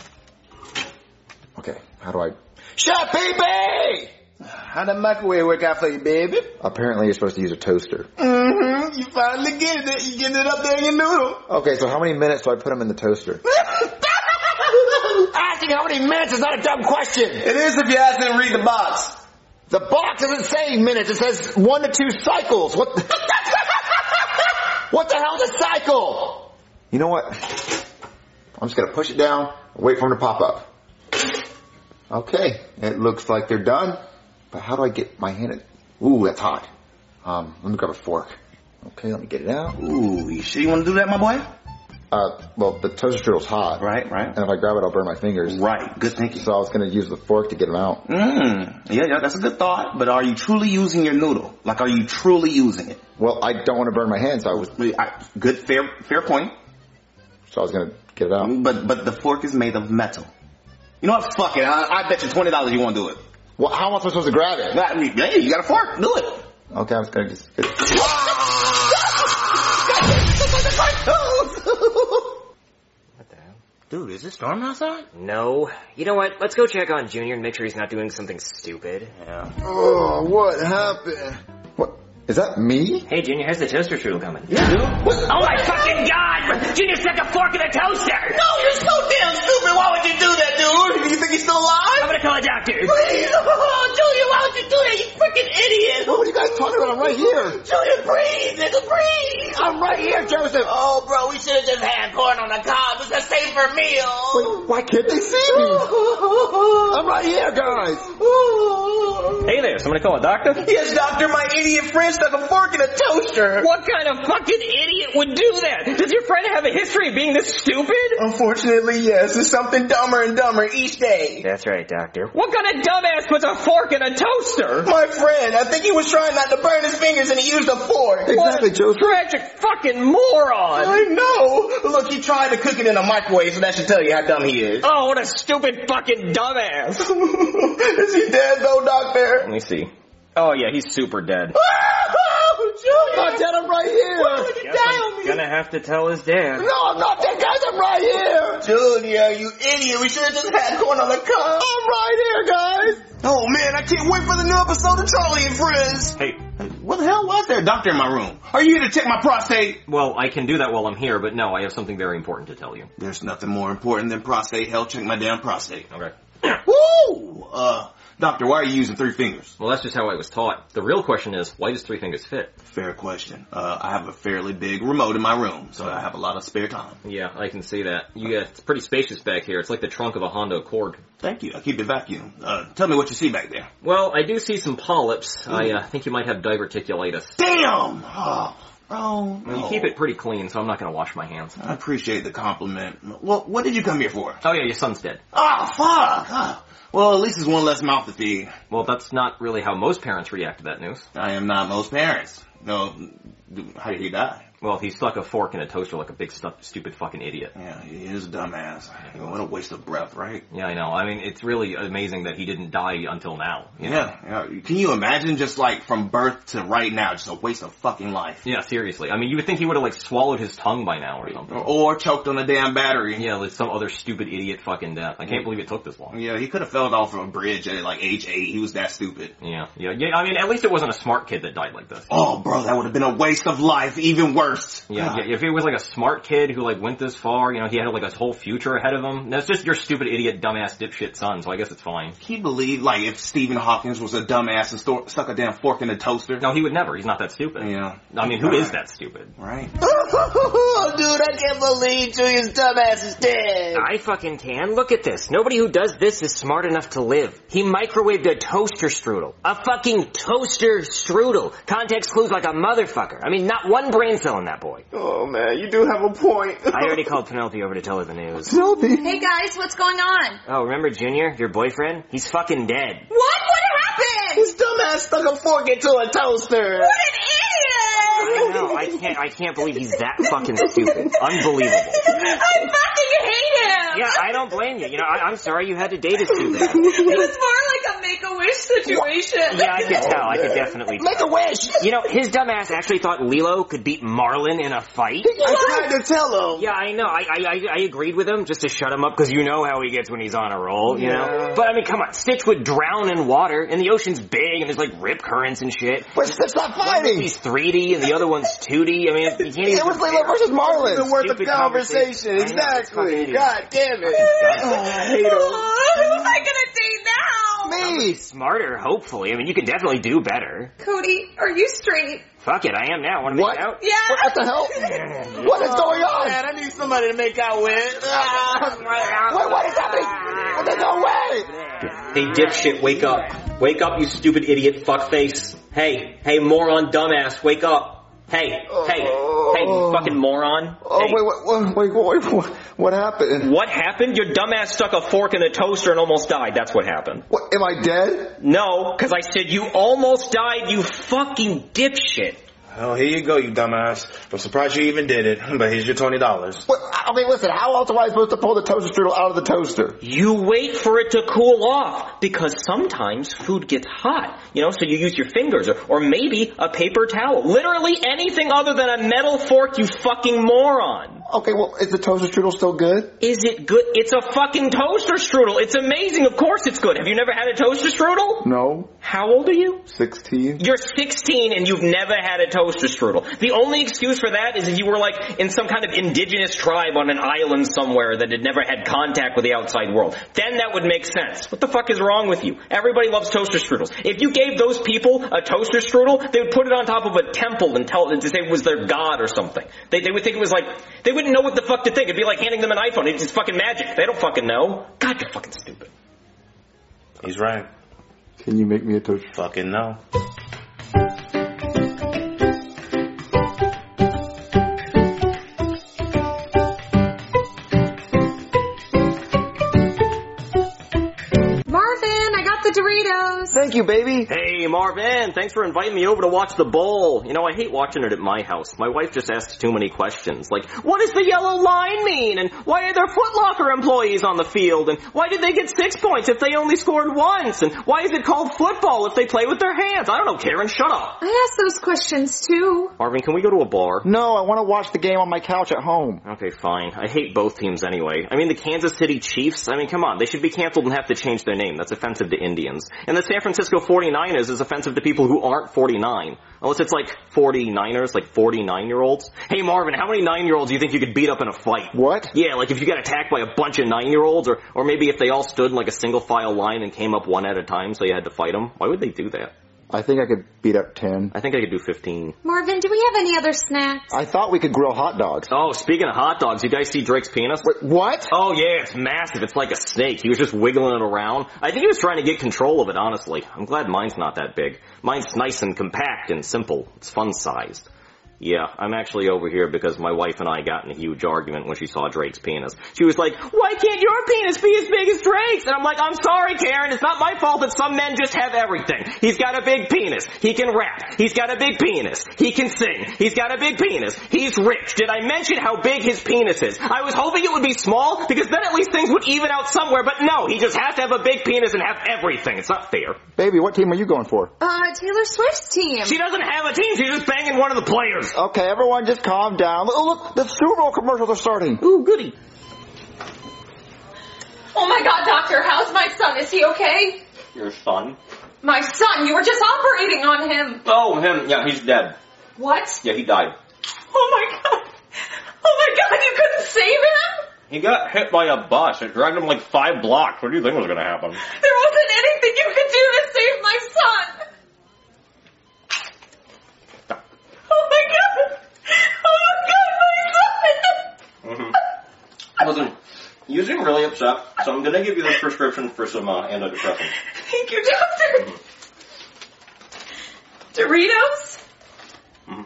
Okay, how do I?
Chef Pee-Pee!
How'd that microwave work out for you, baby?
Apparently you're supposed to use a toaster.
Mm-hmm. You finally getting it. You getting it up there in your noodle.
Okay, so how many minutes do I put them in the toaster?
Asking how many minutes is not a dumb question.
It is if you ask them to read the box.
The box doesn't say minutes. It says one to two cycles. What the, what the hell's a cycle?
You know what? I'm just gonna push it down and wait for them to pop up. Okay, it looks like they're done. But how do I get my hand in? Ooh, that's hot. Um, let me grab a fork. Okay, let me get it out.
Ooh, you sure you want to do that, my boy?
Uh, well, the toaster strudel's hot.
Right, right.
And if I grab it, I'll burn my fingers.
Right, good thinking.
So I was going to use the fork to get them out.
Mmm, yeah, yeah, that's a good thought. But are you truly using your noodle? Like, are you truly using it?
Well, I don't want to burn my hand, so I was...
I, good, fair, fair point.
So I was going to get it out.
But, but the fork is made of metal. You know what? Fuck it. I, I bet you twenty dollars you won't do it.
Well, how am I supposed to grab it?
I mean, yeah, you got a fork. Do it.
Okay, I was going to just... Get...
What the hell?
Dude, is it storming outside?
No. You know what? Let's go check on Junior and make sure he's not doing something stupid.
Yeah.
Oh, what happened? What? Is that me?
Hey, Junior, how's the toaster strudel coming?
Yeah. What?
Oh my fucking god! Junior stuck a fork in the toaster!
No, you're so damn stupid. Why would you do that, dude? Do you think he's still alive?
I'm gonna call a doctor.
Please. Oh, Junior, why would you do that? You freaking idiot.
What are you guys talking about? I'm right here.
Junior, breathe, nigga, breathe.
I'm right here, Joseph.
Oh, bro, we should have just had corn on the cob. It's a safer meal.
Wait, why can't they see me? I'm right here, guys.
Hey there, somebody call a doctor?
Yes, doctor, my idiot friend stuck a fork in a toaster.
What kind of fucking idiot would do that? Does your friend have a history of being this stupid?
Unfortunately, yes. It's something dumber and dumber each day.
That's right, doctor.
What kind of dumbass puts a fork in a toaster?
My friend, I think he was trying not to burn his fingers and he used a fork.
Exactly, Joseph.
Tragic fucking moron.
I know. Look, he tried to cook it in a a microwave, so that should tell you how dumb he is.
Oh, what a stupid fucking dumbass.
Is he dead though, doctor?
Let me see. Oh yeah, he's super dead.
Oh, Junior! I'm dead, I'm right here. Why would you
Guess
die
I'm
on me?
gonna have to tell his dad.
No, I'm not dead, guys. I'm right here. Junior, you idiot. We should have just had corn on the cob. I'm right here, guys. Oh, man, I can't wait for the new episode of Charlie and Friends.
Hey.
What the hell was there a doctor in my room? Are you here to check my prostate?
Well, I can do that while I'm here, but no, I have something very important to tell you.
There's nothing more important than prostate health. Check my damn prostate.
Okay.
Woo! Uh, doctor, why are you using three fingers?
Well, that's just how I was taught. The real question is, why does three fingers fit?
Fair question. Uh, I have a fairly big remote in my room, so I have a lot of spare time.
Yeah, I can see that. You got, it's pretty spacious back here. It's like the trunk of a Honda Accord.
Thank you. I keep it vacuum. Uh, tell me what you see back there.
Well, I do see some polyps. Ooh. I uh, think you might have diverticulitis.
Damn! Oh, bro.
Well, you keep it pretty clean, so I'm not going to wash my hands.
I appreciate the compliment. Well, what did you come here for?
Oh, yeah, your son's dead.
Oh, fuck! Oh. Well, at least there's one less mouth to feed.
Well, that's not really how most parents react to that news.
I am not most parents. No, how did he die?
Well, he stuck a fork in a toaster like a big stu- stupid fucking idiot.
Yeah, he is a dumbass. What a waste of breath, right?
Yeah, I know. I mean, it's really amazing that he didn't die until now. You know?
Yeah, yeah. Can you imagine just like from birth to right now, just a waste of fucking life?
Yeah, seriously. I mean, you would think he would have like swallowed his tongue by now or something.
Or choked on a damn battery.
Yeah, like some other stupid idiot fucking death. I can't
yeah.
believe it took this long.
Yeah, he could have fell off a bridge at like age eight. He was that stupid.
Yeah, yeah, yeah. I mean, at least it wasn't a smart kid that died like this.
Oh, bro, that would have been a waste of life. Even worse.
Yeah, yeah. If it was like a smart kid who like went this far, you know, he had like his whole future ahead of him. That's just your stupid idiot, dumbass, dipshit son. So I guess it's fine.
Can you believe like if Stephen Hawking was a dumbass and sto- stuck a damn fork in a toaster?
No, he would never. He's not that stupid.
Yeah.
I mean, who
right.
is that stupid?
Right.
Oh, dude, I can't believe Julian's dumbass is dead.
I fucking can. Look at this. Nobody who does this is smart enough to live. He microwaved a toaster strudel. A fucking toaster strudel. Context clues like a motherfucker. I mean, not one brain cell in that boy.
Oh man, you do have a point.
I already called Penelope over to tell her the news.
Penelope?
Hey guys, what's going on?
Oh, remember Junior, your boyfriend? He's fucking dead.
What? What happened?
His dumbass stuck a fork into a toaster.
What an idiot!
I know, I can't, I can't believe he's that fucking stupid. Unbelievable.
I fucking hate him!
Yeah, I don't blame you. You know, I, I'm sorry you had to date a stupid.
It was more like a make-a-wish situation.
Yeah, I could tell. I could definitely tell.
Make a wish!
You know, his dumbass actually thought Lilo could beat Marlin in a fight.
I tried to tell him.
Yeah, I know. I, I, I agreed with him just to shut him up because you know how he gets when he's on a roll, you
yeah.
know? But I mean, come on. Stitch would drown in water and the ocean's big and there's like rip currents and shit.
But Stitch not fighting!
He's three D and the other one's two D. I mean, you can't even...
It was Lilo versus Marlin.
It's worth the
Stupid
conversation.
conversation.
Exactly. God damn it. Oh, I hate him.
Oh, who am I gonna date now?
Me!
Smarter, hopefully. I mean, you can definitely do better.
Cody, are you straight?
Fuck it, I am now. Want to
What?
make out?
Yeah.
What, what the hell? What is going on?
Man, I need somebody to make out with.
Wait, what is happening? There's no way!
Hey, dipshit, wake up. Wake up, you stupid idiot fuckface. Hey, hey, moron, dumbass, wake up. Hey, hey, hey, you fucking moron.
Oh,
hey.
wait, wait, wait, wait, what, what happened?
What happened? Your dumbass stuck a fork in the toaster and almost died. That's what happened.
What, am I dead?
No, because I said you almost died, you fucking dipshit.
Well, here you go, you dumbass. I'm surprised you even did it, but here's your twenty dollars.
What, okay, listen, how else am I supposed to pull the toaster strudel out of the toaster?
You wait for it to cool off, because sometimes food gets hot, you know, so you use your fingers, or, or maybe a paper towel. Literally anything other than a metal fork, you fucking moron.
Okay, well, is the toaster strudel still good?
Is it good? It's a fucking toaster strudel. It's amazing. Of course it's good. Have you never had a toaster strudel?
No.
How old are you?
Sixteen.
You're sixteen and you've never had a toaster strudel. The only excuse for that is if you were like in some kind of indigenous tribe on an island somewhere that had never had contact with the outside world. Then that would make sense. What the fuck is wrong with you? Everybody loves toaster strudels. If you gave those people a toaster strudel, they would put it on top of a temple and tell to say it was their god or something. They, they would think it was like, they wouldn't know what the fuck to think. It'd be like handing them an iPhone. It's just fucking magic. They don't fucking know. God, you're fucking stupid.
He's right.
Can you make me a toaster?
Fucking no.
Marvin, I got the Dorito Doritos.
Thank you, baby.
Hey, Marvin, thanks for inviting me over to watch the bowl. You know, I hate watching it at my house. My wife just asks too many questions, like, what does the yellow line mean? And why are there Foot Locker employees on the field? And why did they get six points if they only scored once? And why is it called football if they play with their hands? I don't know, Karen, shut up.
I asked those questions too.
Marvin, can we go to a bar?
No, I want to watch the game on my couch at home.
Okay, fine. I hate both teams anyway. I mean, the Kansas City Chiefs, I mean, come on. They should be canceled and have to change their name. That's offensive to Indians. And the San Francisco forty-niners is offensive to people who aren't forty-nine. Unless it's like forty-niners, like forty-nine-year-olds. Hey, Marvin, how many nine-year-olds do you think you could beat up in a fight?
What?
Yeah, like if you got attacked by a bunch of nine-year-olds, or, or maybe if they all stood in like a single file line and came up one at a time so you had to fight them. Why would they do that?
I think I could beat up ten.
I think I could do fifteen.
Marvin, do we have any other snacks?
I thought we could grill hot dogs.
Oh, speaking of hot dogs, you guys see Drake's penis?
Wait, what?
Oh yeah, it's massive. It's like a snake. He was just wiggling it around. I think he was trying to get control of it, honestly. I'm glad mine's not that big. Mine's nice and compact and simple. It's fun-sized. Yeah, I'm actually over here because my wife and I got in a huge argument when she saw Drake's penis. She was like, why can't your penis be as big as Drake's? And I'm like, I'm sorry, Karen. It's not my fault that some men just have everything. He's got a big penis. He can rap. He's got a big penis. He can sing. He's got a big penis. He's rich. Did I mention how big his penis is? I was hoping it would be small because then at least things would even out somewhere. But no, he just has to have a big penis and have everything. It's not fair.
Baby, what team are you going for?
Uh, Taylor Swift's team.
She doesn't have a team. She's just banging one of the players.
Okay, everyone just calm down. Oh, look, the Super Bowl commercials are starting.
Ooh, goody.
Oh my god, doctor, how's my son? Is he okay?
Your son?
My son, you were just operating on him.
Oh, him. Yeah, he's dead.
What?
Yeah, he died.
Oh my god. Oh my god, you couldn't save him?
He got hit by a bus. It dragged him like five blocks. What do you think was going to happen?
There wasn't anything you could do to save my son. Oh my god. Oh my god, my son.
Mm-hmm. Listen, you seem really upset, so I'm going to give you this prescription for some uh, antidepressants.
Thank you, doctor. Mm-hmm. Doritos?
Mm-hmm.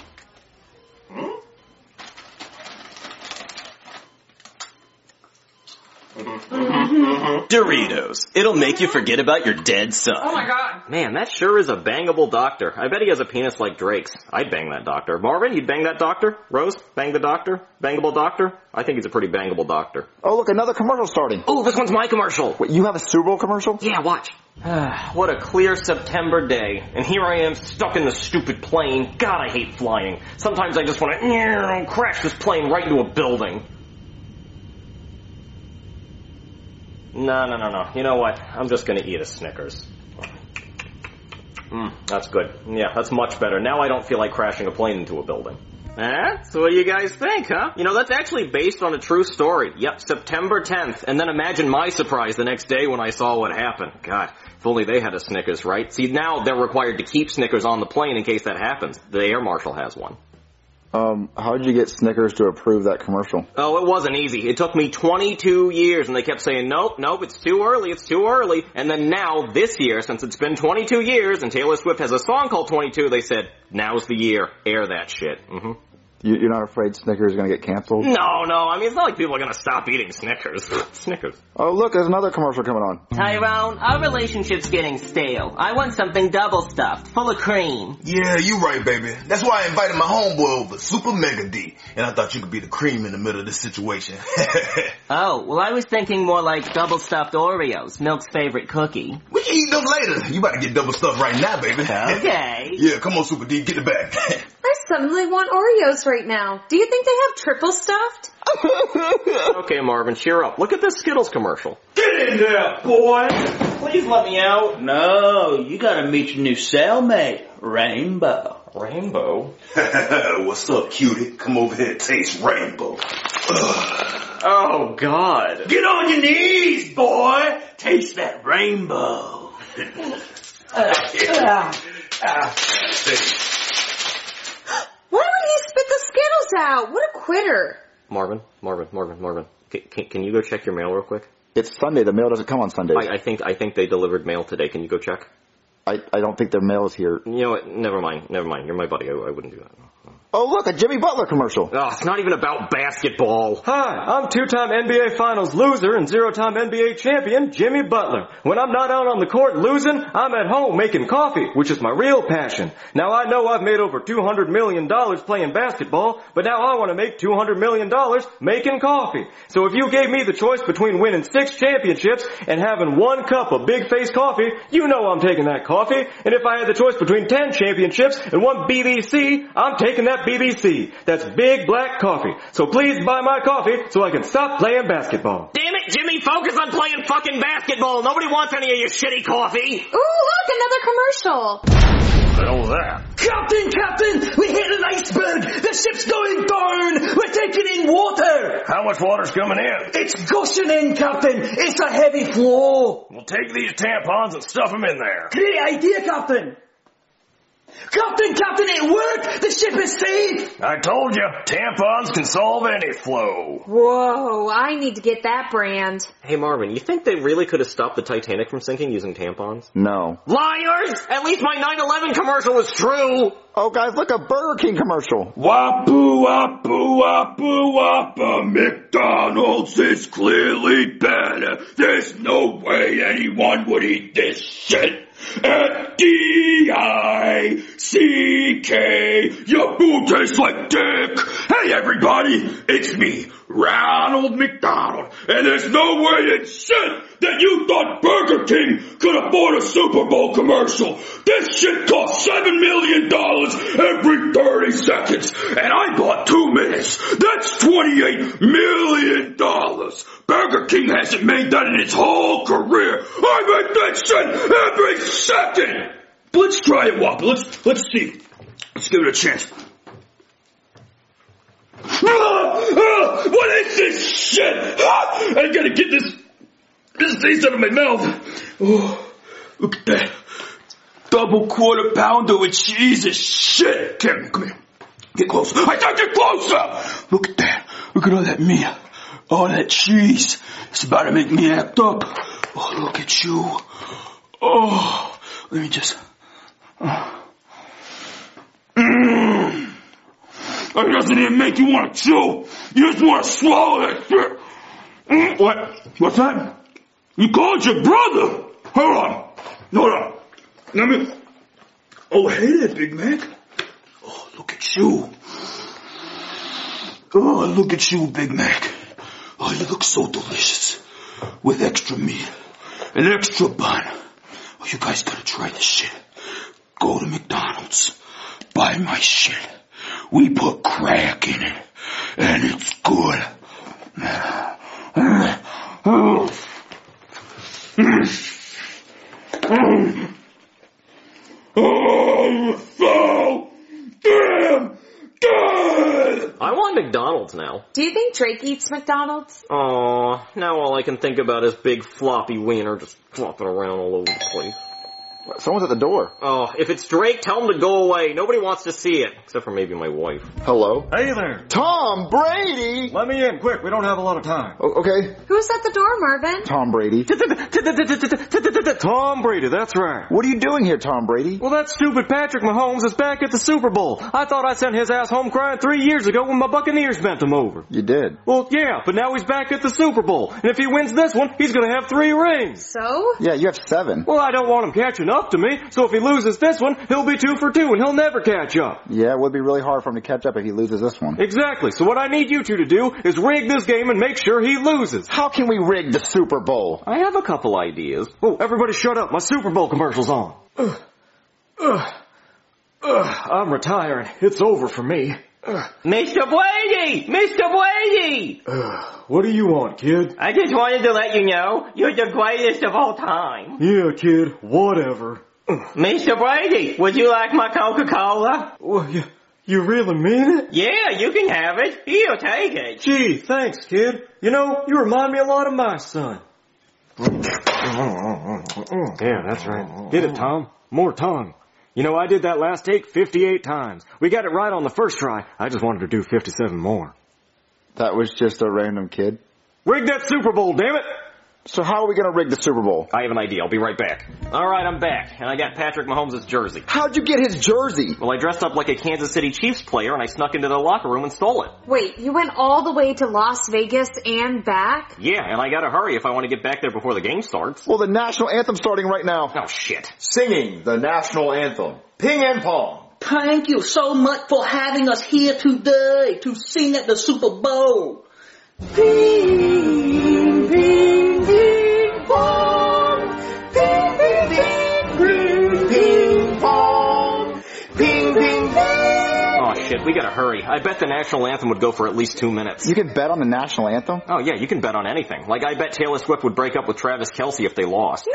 Mm-hmm. Mm-hmm.
Doritos. It'll make you forget about your dead son.
Oh my god.
Man, that sure is a bangable doctor. I bet he has a penis like Drake's. I'd bang that doctor. Marvin, you'd bang that doctor? Rose, bang the doctor? Bangable doctor? I think he's a pretty bangable doctor.
Oh, look, another commercial starting.
Oh, this one's my commercial.
Wait, you have a Super Bowl commercial?
Yeah, watch. What a clear September day. And here I am stuck in the stupid plane. God, I hate flying. Sometimes I just want to crash this plane right into a building. No, no, no, no. You know what? I'm just gonna eat a Snickers. Mmm, that's good. Yeah, that's much better. Now I don't feel like crashing a plane into a building. Eh? So what do you guys think, huh? You know, that's actually based on a true story. Yep, September tenth. And then imagine my surprise the next day when I saw what happened. God, if only they had a Snickers, right? See, now they're required to keep Snickers on the plane in case that happens. The air marshal has one.
Um, how did you get Snickers to approve that commercial?
Oh, it wasn't easy. It took me twenty-two years, and they kept saying, nope, nope, it's too early, it's too early. And then now, this year, since it's been twenty-two years, and Taylor Swift has a song called twenty-two, they said, now's the year, air that shit. Mm-hmm.
You, you're not afraid Snickers is going to get canceled?
No, no, I mean, it's not like people are going to stop eating Snickers. Snickers.
Oh, look, there's another commercial coming on.
Tyrone, our relationship's getting stale. I want something double stuffed, full of cream.
Yeah, you right, baby. That's why I invited my homeboy over, Super Mega D. And I thought you could be the cream in the middle of this situation.
Oh, well, I was thinking more like double stuffed Oreos, Milk's favorite cookie.
We can eat them later. You about to get double stuffed right now, baby.
Okay.
Yeah, come on, Super D, get the bag.
I suddenly want Oreos right now. Do you think they have triple stuffed?
Okay, Marvin, cheer up. Look at this Skittles commercial.
Get in there, boy! Please let me out. No, you gotta meet your new cellmate, Rainbow.
Rainbow?
What's up, cutie? Come over here and taste Rainbow.
Oh, God.
Get on your knees, boy! Taste that rainbow. uh, uh, uh.
Why would he spit the Skittles out? What a quitter.
Marvin, Marvin, Marvin, Marvin. Can, can, can you go check your mail real quick?
It's Sunday. The mail doesn't come on Sundays.
I, I think I think they delivered mail today. Can you go check?
I, I don't think their mail is here.
You know what? Never mind. Never mind. You're my buddy. I, I wouldn't do that.
Oh, look, a Jimmy Butler commercial.
Oh, it's not even about basketball.
Hi, I'm two-time N B A Finals loser and zero-time N B A champion Jimmy Butler. When I'm not out on the court losing, I'm at home making coffee, which is my real passion. Now, I know I've made over two hundred million dollars playing basketball, but now I want to make two hundred million dollars making coffee. So if you gave me the choice between winning six championships and having one cup of Big Face coffee, you know I'm taking that coffee. And if I had the choice between ten championships and one B B C, I'm taking that B B C. That's Big Black Coffee. So please buy my coffee so I can stop playing basketball.
Damn it, Jimmy, focus on playing fucking basketball. Nobody wants any of your shitty coffee.
Ooh, look, another commercial.
What the hell was that?
Captain, Captain, we hit an iceberg. The ship's going down. We're taking in water.
How much water's coming in?
It's gushing in, Captain. It's a heavy flow.
We'll take these tampons and stuff them in there.
Great idea, Captain. Captain, Captain, it worked! The ship is safe!
I told you, tampons can solve any flow.
Whoa, I need to get that brand.
Hey, Marvin, you think they really could have stopped the Titanic from sinking using tampons?
No.
Liars! At least my nine eleven commercial was true!
Oh, guys, look, a Burger King commercial.
Wapoo, wapoo, wapoo, wapoo, McDonald's is clearly better. There's no way anyone would eat this shit. At D I C K, your food tastes like dick. Hey everybody, it's me, Ronald McDonald, and there's no way in shit that you thought Burger King could afford a Super Bowl commercial. This shit costs seven million dollars every thirty seconds, and I bought two minutes. That's twenty-eight million dollars. Burger King hasn't made that in its whole career. I make that shit every second. Let's try it, Whopper. Let's, let's see. Let's give it a chance. Ah, ah, what is this shit? Ah, I gotta get this, this taste out of my mouth. Oh, look at that. Double quarter pounder with cheese is shit. Kim, come here. Get closer. I gotta get closer. Look at that. Look at all that meat. All that cheese. It's about to make me act up. Oh, look at you. Oh, let me just... Uh. Mm. It doesn't even make you want to chew. You just want to swallow that shit. Mm. What? What's that? You called your brother. Hold on. Hold on. Let me... Oh, hey there, Big Mac. Oh, look at you. Oh, look at you, Big Mac. Oh, you look so delicious. With extra meat. An extra bun. Oh, you guys gotta try this shit. Go to McDonald's. Buy my shit. We put crack in it. And it's good. Oh, so damn good!
I want McDonald's now.
Do you think Drake eats McDonald's?
Aw, now all I can think about is big floppy wiener just flopping around all over the place.
Someone's at the door.
Oh, if it's Drake, tell him to go away. Nobody wants to see it. Except for maybe my wife.
Hello?
Hey there.
Tom Brady!
Let me in, quick. We don't have a lot of time.
Oh, okay.
Who's at the door, Marvin?
Tom Brady.
Tom Brady, that's right.
What are you doing here, Tom Brady?
Well, that stupid Patrick Mahomes is back at the Super Bowl. I thought I sent his ass home crying three years ago when my Buccaneers bent him over.
You did.
Well, yeah, but now he's back at the Super Bowl. And if he wins this one, he's gonna have three rings.
So?
Yeah, you have seven.
Well, I don't want him catching up to me, so if he loses this one, he'll be two for two and he'll never catch up.
Yeah, it would be really hard for him to catch up if he loses this one.
Exactly. So what I need you two to do is rig this game and make sure he loses.
How can we rig the Super Bowl?
I have a couple ideas.
Oh, everybody shut up. My Super Bowl commercial's on. Ugh. Ugh. Ugh. I'm retiring. It's over for me. Ugh.
Mister Brady! Mister Brady!
Ugh. What do you want, kid?
I just wanted to let you know, you're the greatest of all time.
Yeah, kid. Whatever.
Mister Brady, would you like my Coca-Cola?
Well, you, you really mean it?
Yeah, you can have it. Here, take it.
Gee, thanks, kid. You know, you remind me a lot of my son. Yeah, that's right. Get it, Tom. More tongue. You know, I did that last take fifty-eight times. We got it right on the first try. I just wanted to do fifty-seven more.
That was just a random kid?
Rig that Super Bowl, damn it!
So how are we gonna rig the Super Bowl?
I have an idea. I'll be right back. Alright, I'm back. And I got Patrick Mahomes' jersey.
How'd you get his jersey?
Well, I dressed up like a Kansas City Chiefs player and I snuck into the locker room and stole it.
Wait, you went all the way to Las Vegas and back?
Yeah, and I gotta hurry if I want to get back there before the game starts.
Well, the national anthem's starting right now.
Oh, shit.
Singing the national anthem. Ping and pong.
Thank you so much for having us here today to sing at the Super Bowl. Ping, ping, ping, pong. Ping, ping, ping, ping, ping, pong. Ping, ping, ping.
Oh, shit, we gotta hurry. I bet the national anthem would go for at least two minutes.
You can bet on the national anthem?
Oh, yeah, you can bet on anything. Like, I bet Taylor Swift would break up with Travis Kelce if they lost.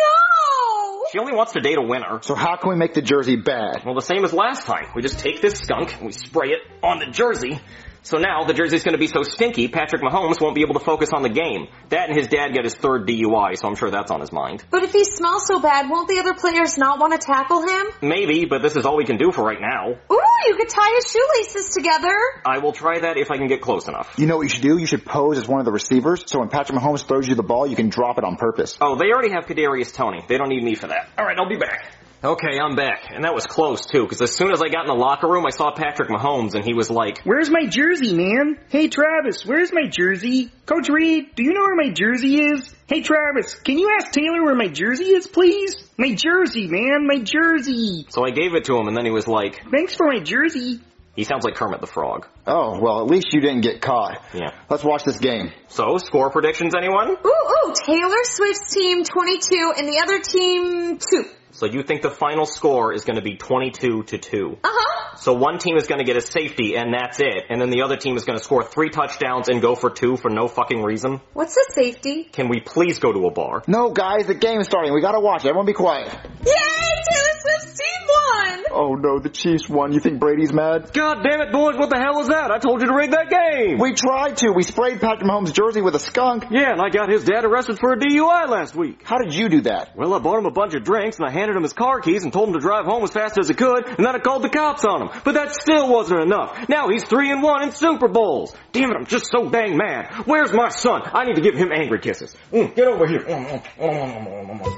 No!
She only wants to date a winner.
So how can we make the jersey bad?
Well, the same as last time. We just take this skunk and we spray it on the jersey. So now the jersey's going to be so stinky, Patrick Mahomes won't be able to focus on the game. That and his dad got his third D U I, so I'm sure that's on his mind.
But if he smells so bad, won't the other players not want to tackle him?
Maybe, but this is all we can do for right now.
Ooh, you could tie his shoelaces together.
I will try that if I can get close enough.
You know what you should do? You should pose as one of the receivers, so when Patrick Mahomes throws you the ball, you can drop it on purpose.
Oh, they already have Kadarius Toney. They don't need me for that. All right, I'll be back. Okay, I'm back. And that was close, too, because as soon as I got in the locker room, I saw Patrick Mahomes, and he was like,
"Where's my jersey, man? Hey, Travis, where's my jersey? Coach Reed, do you know where my jersey is? Hey, Travis, can you ask Taylor where my jersey is, please? My jersey, man, my jersey."
So I gave it to him, and then he was like,
"Thanks for my jersey."
He sounds like Kermit the Frog.
Oh, well, at least you didn't get caught.
Yeah.
Let's watch this game.
So, score predictions, anyone?
Ooh, ooh, Taylor Swift's team twenty-two and the other team two.
So you think the final score is going to be twenty-two to two.
Uh-huh.
So one team is going to get a safety and that's it. And then the other team is going to score three touchdowns and go for two for no fucking reason.
What's the safety?
Can we please go to a bar?
No, guys, the game is starting. We gotta watch it. Everyone be quiet.
Yay! Taylor Swift's team won!
Oh no, the Chiefs won. You think Brady's mad?
God damn it, boys, what the hell was that? I told you to rig that game!
We tried to. We sprayed Patrick Mahomes' jersey with a skunk.
Yeah, and I got his dad arrested for a D U I last week.
How did you do that?
Well, I bought him a bunch of drinks and I handed him his car keys and told him to drive home as fast as he could, and then I called the cops on him. But that still wasn't enough. Now he's three and one in Super Bowls. Damn it, I'm just so dang mad. Where's my son? I need to give him angry kisses. Mm, get over here. Mm, mm, mm, mm, mm.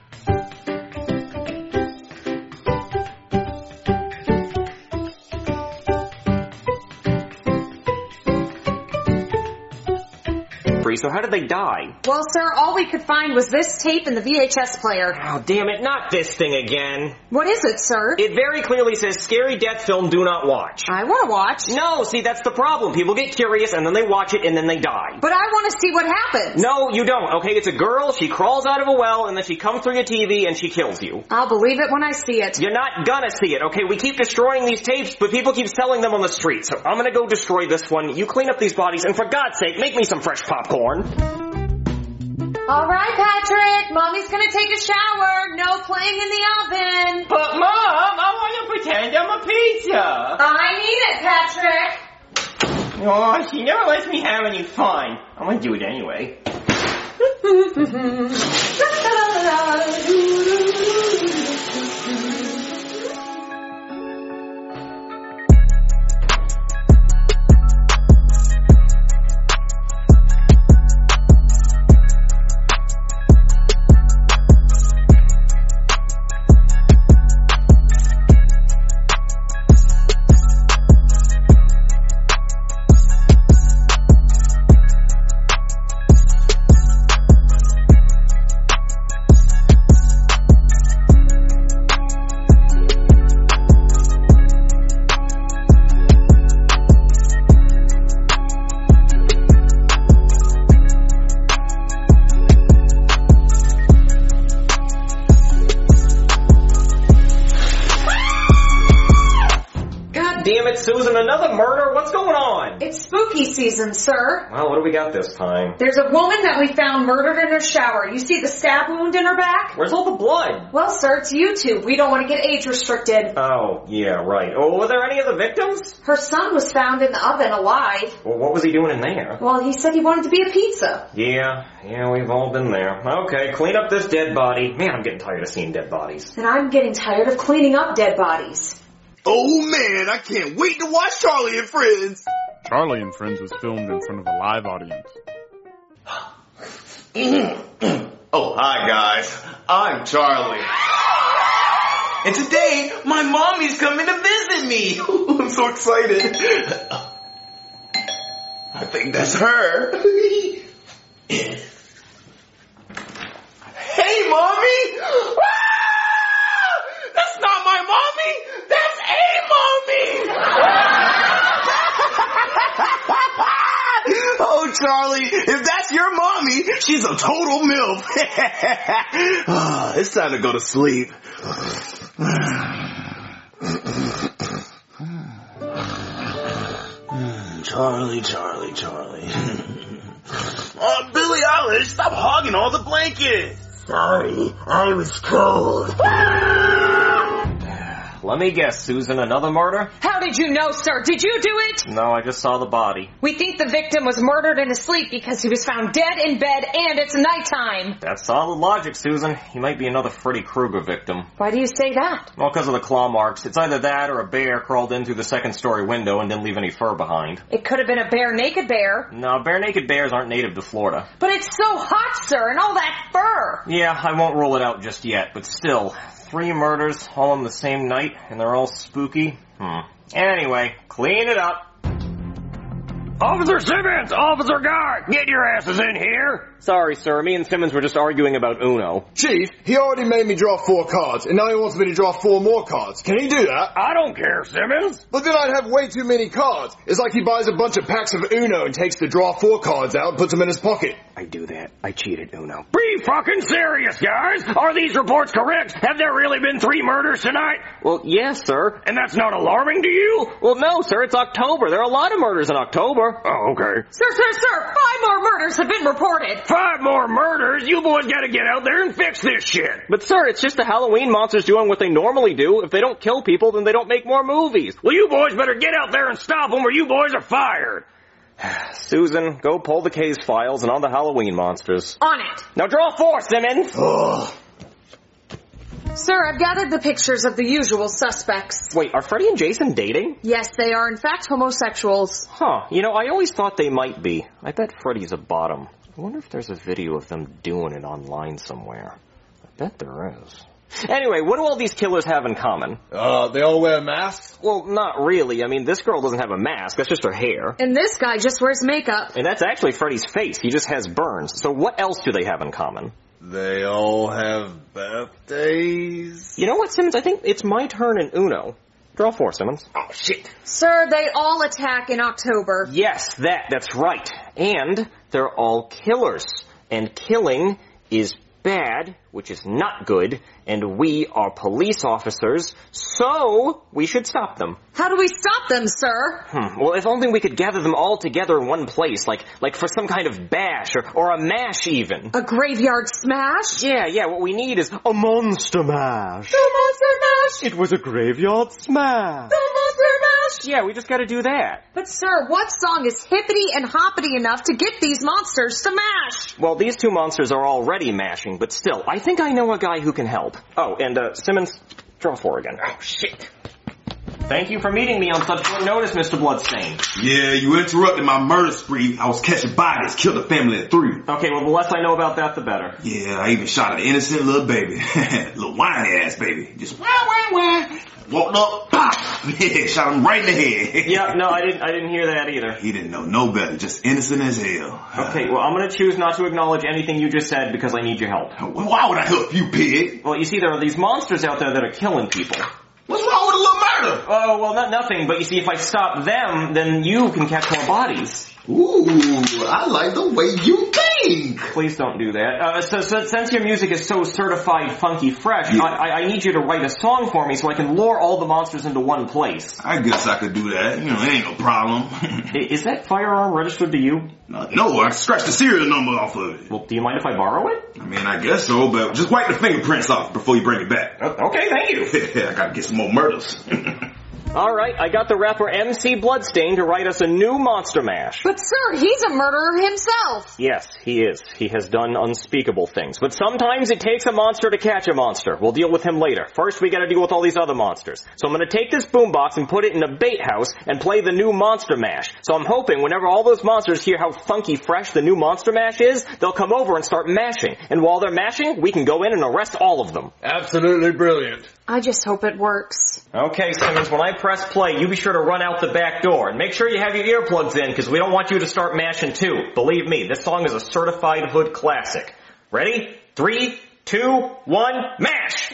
So how did they die?
Well, sir, all we could find was this tape and the V H S player.
Oh, damn it, not this thing again.
What is it, sir?
It very clearly says scary death film, do not watch.
I want to watch.
No, see, that's the problem. People get curious and then they watch it and then they die.
But I want to see what happens.
No, you don't, okay? It's a girl, she crawls out of a well and then she comes through your T V and she kills you.
I'll believe it when I see it.
You're not gonna see it, okay? We keep destroying these tapes, but people keep selling them on the street. So I'm gonna go destroy this one. You clean up these bodies and for God's sake, make me some fresh popcorn.
All right, Patrick. Mommy's gonna take a shower. No playing in the oven.
But Mom, I want to pretend I'm a pizza.
I need it, Patrick.
Oh, she never lets me have any fun. I'm gonna do it anyway.
Susan, another murder? What's going on?
It's spooky season, sir.
Well, what do we got this time?
There's a woman that we found murdered in her shower. You see the stab wound in her back?
Where's all the blood?
Well, sir, it's YouTube. We don't want to get age restricted.
Oh, yeah, right. Oh, were there any of the victims?
Her son was found in the oven alive.
Well, what was he doing in there?
Well, he said he wanted to be a pizza.
Yeah, yeah, we've all been there. Okay, clean up this dead body. Man, I'm getting tired of seeing dead bodies.
And I'm getting tired of cleaning up dead bodies.
Oh man, I can't wait to watch Charlie and Friends!
Charlie and Friends was filmed in front of a live audience.
hi guys. I'm Charlie. And today, my mommy's coming to visit me. I'm so excited. I think that's her. Hey, Mommy! Ah! That's not my mommy! That's a mommy! Oh, Charlie, if that's your mommy, she's a total MILF. Oh, it's time to go to sleep. Charlie, Charlie, Charlie. Oh, Billie Eilish, stop hogging all the blankets. Sorry, I was cold.
Let me guess, Susan, another murder?
How did you know, sir? Did you do it?
No, I just saw the body.
We think the victim was murdered in his sleep because he was found dead in bed and it's nighttime.
That's solid logic, Susan. He might be another Freddy Krueger victim.
Why do you say that?
Well, because of the claw marks. It's either that or a bear crawled in through the second story window and didn't leave any fur behind.
It could have been a bare naked bear.
No, bare naked bears aren't native to Florida.
But it's so hot, sir, and all that fur.
Yeah, I won't rule it out just yet, but still, three murders all on the same night, and they're all spooky? Hmm. Anyway, clean it up.
Officer Simmons! Officer Guy! Get your asses in here!
Sorry, sir. Me and Simmons were just arguing about Uno.
Chief, he already made me draw four cards, and now he wants me to draw four more cards. Can he do that?
I don't care, Simmons.
But then I'd have way too many cards. It's like he buys a bunch of packs of Uno and takes the draw four cards out and puts them in his pocket.
I do that. I cheated Uno. Be fucking serious, guys! Are these reports correct? Have there really been three murders tonight?
Well, yes, sir.
And that's not alarming to you?
Well, no, sir. It's October. There are a lot of murders in October.
Oh, okay.
Sir, sir, sir, five more murders have been reported.
Five more murders? You boys gotta get out there and fix this shit.
But, sir, it's just the Halloween monsters doing what they normally do. If they don't kill people, then they don't make more movies.
Well, you boys better get out there and stop them or you boys are fired.
Susan, go pull the case files and on the Halloween monsters.
On it.
Now draw four, Simmons.
Ugh.
Sir, I've gathered the pictures of the usual suspects.
Wait, are Freddy and Jason dating?
Yes, they are in fact homosexuals.
Huh, you know, I always thought they might be. I bet Freddy's a bottom. I wonder if there's a video of them doing it online somewhere. I bet there is. Anyway, what do all these killers have in common?
Uh, they all wear masks?
Well, not really. I mean, this girl doesn't have a mask. That's just her hair.
And this guy just wears makeup.
And that's actually Freddy's face. He just has burns. So what else do they have in common?
They all have birthdays.
You know what, Simmons? I think it's my turn in Uno. Draw four, Simmons.
Oh, shit.
Sir, they all attack in October.
Yes, that, that's right. And they're all killers. And killing is bad, which is not good, and we are police officers, so we should stop them.
How do we stop them, sir?
Hmm. Well, if only we could gather them all together in one place, like like for some kind of bash, or, or a mash even.
A graveyard smash?
Yeah, yeah, what we need is a monster mash.
The monster mash!
It was a graveyard smash.
The monster mash!
Yeah, we just gotta do that.
But sir, what song is hippity and hoppity enough to get these monsters to mash?
Well, these two monsters are already mashing, but still, I think I know a guy who can help. Oh, and uh, Simmons, draw four again.
Oh, shit.
Thank you for meeting me on such short notice, Mister Bloodstain.
Yeah, you interrupted my murder spree. I was catching bodies, killed a family of three.
Okay, well, the less I know about that, the better.
Yeah, I even shot an innocent little baby. Little whiny ass baby. Just wah, wah, wah. Walked up, pop! Yeah, shot him right in the head.
Yeah, no, I didn't I didn't hear that either.
He didn't know no better, just innocent as hell.
Okay, well, I'm gonna choose not to acknowledge anything you just said because I need your help.
Why would I help you, pig?
Well, you see, there are these monsters out there that are killing people.
What's wrong with a little murder?
Oh, well, not nothing, but you see, if I stop them, then you can catch more bodies.
Ooh, I like the way you think.
Please don't do that. Uh, so, so since your music is so certified funky fresh, yeah. I, I need you to write a song for me so I can lure all the monsters into one place.
I guess I could do that. You know, it ain't no problem.
Is that firearm registered to you?
Uh, no, I scratched the serial number off of it.
Well, do you mind if I borrow it?
I mean, I guess so, but just wipe the fingerprints off before you bring it back.
Okay, thank you.
I gotta get some more murders.
Alright, I got the rapper M C Bloodstain to write us a new Monster Mash.
But sir, he's a murderer himself.
Yes, he is. He has done unspeakable things. But sometimes it takes a monster to catch a monster. We'll deal with him later. First, we gotta deal with all these other monsters. So I'm gonna take this boombox and put it in a bait house and play the new Monster Mash. So I'm hoping whenever all those monsters hear how funky fresh the new Monster Mash is, they'll come over and start mashing. And while they're mashing, we can go in and arrest all of them.
Absolutely brilliant.
I just hope it works.
Okay, Simmons, when I press play, you be sure to run out the back door. And make sure you have your earplugs in, because we don't want you to start mashing too. Believe me, this song is a certified hood classic. Ready? Three, two, one, mash!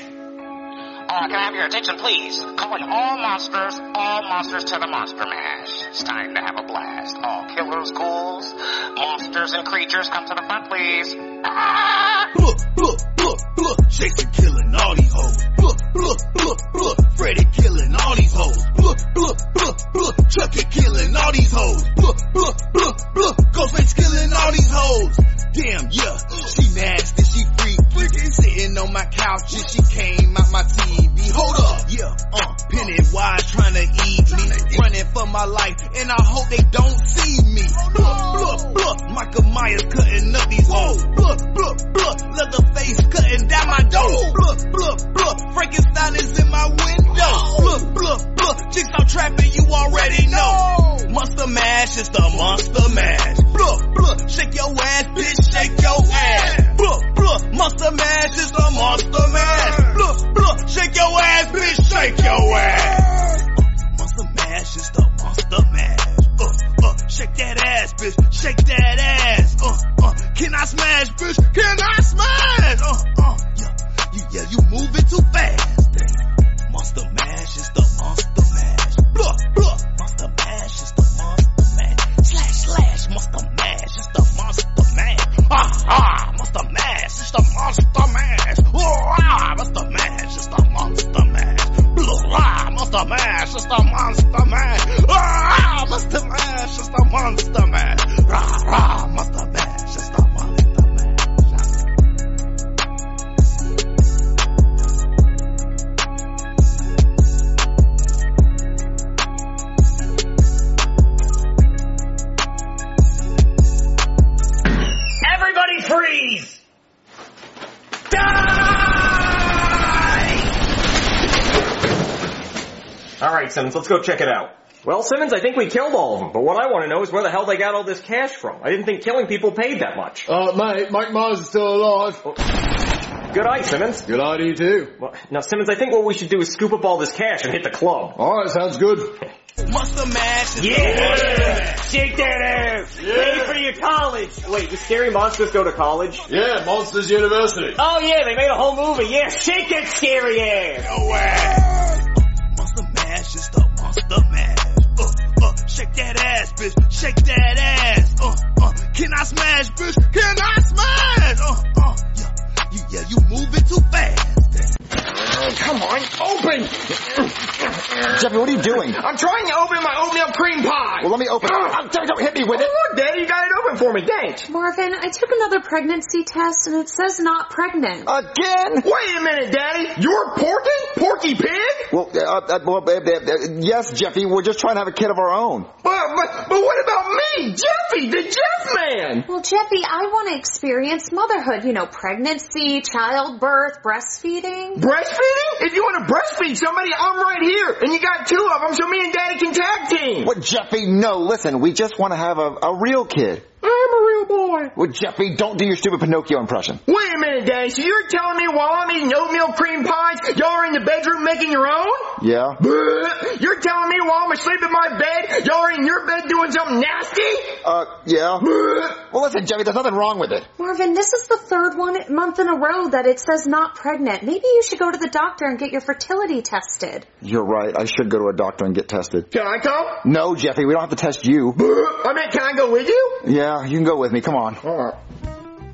Uh, can I have your attention, please? Calling all monsters, all monsters to the Monster Mash. It's time to have a blast. All killers, ghouls, monsters, and creatures, come to the front, please. Ah!
Look, look, look, look, Jason killing all these hoes. Look, look, look, look, Freddy killing all these hoes. Look, look, look, look, Chucky killing all these hoes. Look, look, look, look, Ghostface killing all these hoes. Damn, yeah, she nasty, she freaky, sitting on my couch and she came out my T V. Hold up, yeah, uh, Pennywise trying to eat me, running for my life, and I hope they don't see me. Look, look, look, Michael Myers cutting up these hoes. Look, look, look, Leatherface cutting down my door. Look, look, look, Frankenstein is in my window. Look, look, look, Jigsaw trapping, you already know. Monster Mash is the Monster Mash. Look, look, shake your ass, bitch, shake your ass. Look, look, Monster Mash is the Monster Mash. Look, look, shake your ass, bitch, shake your ass. Monster Mash is the Monster Mash. Uh, uh, shake that ass, bitch, shake that ass. Uh, uh, can I smash, bitch? Can I smash? Uh, uh, yeah, you, yeah, you moving too fast. Damn. Monster Mash is the Monster Mash. Look, look, Monster Mash is the Monster Mash. Slash, slash, Monster Mash is the Monster Mash. Ah, ah, Monster Mash is the Monster Mash. Oh, ah, Monster Mash is the Monster Mash. Ah, Monster Mash is the Monster Mash. Ah, Monster Mash is the Monster Mash. Ah, ah, Monster Mash is the Monster
Everybody freeze!
Alright, Simmons, let's go check it out. Well, Simmons, I think we killed all of them, but what I want to know is where the hell they got all this cash from. I didn't think killing people paid that much.
Uh, mate, Mike Myers is still alive.
Oh. Good eye, Simmons.
Good eye to you too.
Well, now, Simmons, I think what we should do is scoop up all this cash and hit the club.
Alright, sounds good.
Monster Mash is
Yeah!
yeah.
Shake that ass!
Yeah.
Pay for your college!
Wait, do scary monsters go to college?
Yeah, Monsters University.
Oh yeah, they made a whole movie, yeah! Shake that scary ass!
No ass. Monster Mash is the Monster Mash. Uh, uh, shake that ass, bitch. Shake that ass. Uh, uh, can I smash, bitch? Can I smash? Uh, uh, yeah, you, yeah, you moving too fast.
Oh, come on, open! Jeffy, what are you doing?
I'm trying to open my oatmeal cream pie.
Well, let me open it. Oh, don't, don't hit me with it.
Oh, look, Daddy, you got it open for me. Thanks.
Marvin, I took another pregnancy test and it says not pregnant.
Again?
Wait a minute, Daddy. You're Porky? Porky Pig?
Well, uh, uh, well uh, uh, uh, yes, Jeffy, we're just trying to have a kid of our own.
But, but, but what about me? Jeffy, the Jeff man.
Well, Jeffy, I want to experience motherhood. You know, pregnancy, childbirth, breastfeeding.
Breastfeeding? If you want to breastfeed somebody, I'm right here. And you got two of them, so me and Daddy can tag team.
What, Jeffy? No, listen, we just want to have a, a real kid.
I'm a real boy.
Well, Jeffy, don't do your stupid Pinocchio impression.
Wait a minute, Daddy. So you're telling me while I'm eating oatmeal cream pies, y'all are in the bedroom making your own?
Yeah.
Bleh. You're telling me while I'm asleep in my bed, y'all are in your bed doing something nasty?
Uh, yeah.
Bleh.
Well, listen, Jeffy, there's nothing wrong with it.
Marvin, this is the third one month in a row that it says not pregnant. Maybe you should go to the doctor and get your fertility tested.
You're right. I should go to a doctor and get tested.
Can I come?
No, Jeffy, we don't have to test you.
Bleh. I mean, can I go with you?
Yeah, you can go with me. Come on.
All right.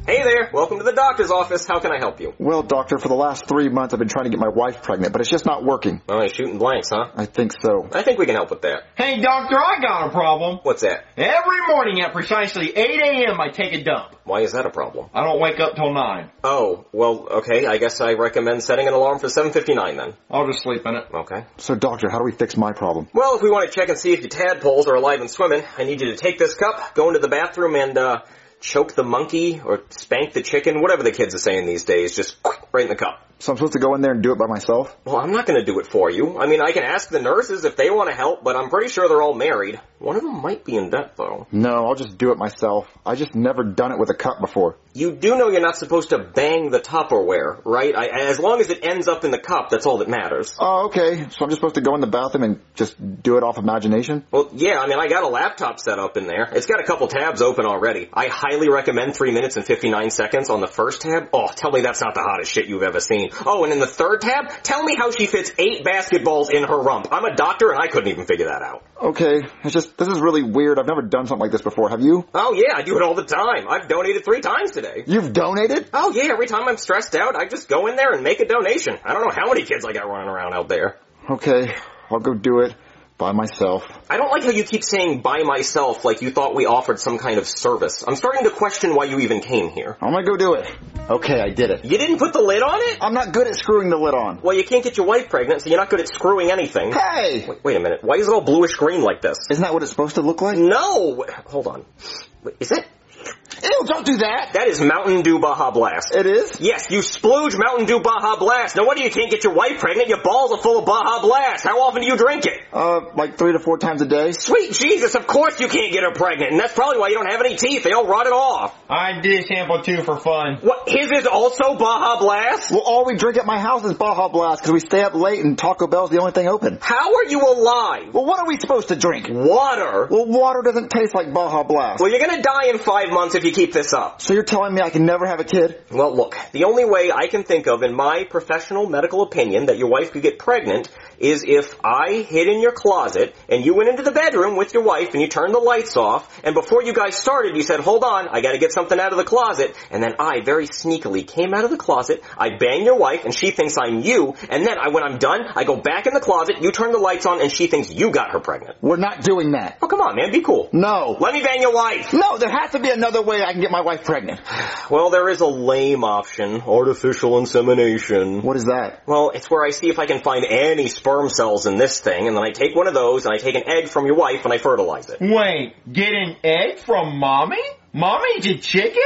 Hey there, welcome to the doctor's office. How can I help you?
Well, doctor, for the last three months I've been trying to get my wife pregnant, but it's just not working.
Oh, you're shooting blanks, huh?
I think so.
I think we can help with that.
Hey, doctor, I got a problem.
What's that?
Every morning at precisely eight a.m. I take a dump.
Why is that a problem?
I don't wake up till nine.
Oh, well, okay, I guess I recommend setting an alarm for seven fifty-nine then.
I'll just sleep in it.
Okay.
So, doctor, how do we fix my problem?
Well, if we want to check and see if your tadpoles are alive and swimming, I need you to take this cup, go into the bathroom, and, uh... choke the monkey or spank the chicken, whatever the kids are saying these days, just right in the cup.
So I'm supposed to go in there and do it by myself?
Well, I'm not going to do it for you. I mean, I can ask the nurses if they want to help, but I'm pretty sure they're all married. One of them might be in debt, though.
No, I'll just do it myself. I just never done it with a cup before.
You do know you're not supposed to bang the Tupperware, right? I, as long as it ends up in the cup, that's all that matters.
Oh, okay. So I'm just supposed to go in the bathroom and just do it off imagination?
Well, yeah, I mean, I got a laptop set up in there. It's got a couple tabs open already. I highly recommend three minutes and fifty-nine seconds on the first tab. Oh, tell me that's not the hottest shit you've ever seen. Oh, and in the third tab, tell me how she fits eight basketballs in her rump. I'm a doctor and I couldn't even figure that out.
Okay, it's just, this is really weird. I've never done something like this before. Have you?
Oh yeah, I do it all the time. I've donated three times today.
You've donated?
Oh yeah, every time I'm stressed out, I just go in there and make a donation. I don't know how many kids I got running around out there.
Okay, I'll go do it. By myself.
I don't like how you keep saying by myself like you thought we offered some kind of service. I'm starting to question why you even came here.
I'm gonna go do it. Okay, I did it.
You didn't put the lid on it?
I'm not good at screwing the lid on.
Well, you can't get your wife pregnant, so you're not good at screwing anything.
Hey!
Wait, wait a minute. Why is it all bluish green like this?
Isn't that what it's supposed to look like?
No! Hold on. Wait, is that...
Ew, don't do that!
That is Mountain Dew Baja Blast.
It is?
Yes, you splooge Mountain Dew Baja Blast. No wonder you can't get your wife pregnant. Your balls are full of Baja Blast. How often do you drink it?
Uh, like three to four times a day.
Sweet Jesus, of course you can't get her pregnant. And that's probably why you don't have any teeth. They all rotted off.
I did sample too for fun.
What, his is also Baja Blast?
Well, all we drink at my house is Baja Blast because we stay up late and Taco Bell's the only thing open.
How are you alive?
Well, what are we supposed to drink?
Water.
Well, water doesn't taste like Baja Blast.
Well, you're gonna die in five months if you keep this up.
So you're telling me I can never have a kid?
Well, look, the only way I can think of, in my professional medical opinion, that your wife could get pregnant is if I hid in your closet and you went into the bedroom with your wife and you turned the lights off, and before you guys started you said, hold on, I gotta get something out of the closet, and then I very sneakily came out of the closet, I bang your wife and she thinks I'm you, and then I, when I'm done, I go back in the closet, you turn the lights on and she thinks you got her pregnant.
We're not doing that.
Oh, come on, man, be cool.
No.
Let me bang your wife.
No, there has to be another way I can get my wife pregnant.
Well, there is a lame option. Artificial insemination.
What is that?
Well, it's where I see if I can find any sperm cells in this thing, and then I take one of those, and I take an egg from your wife, and I fertilize it.
Wait, get an egg from Mommy? Mommy's a chicken?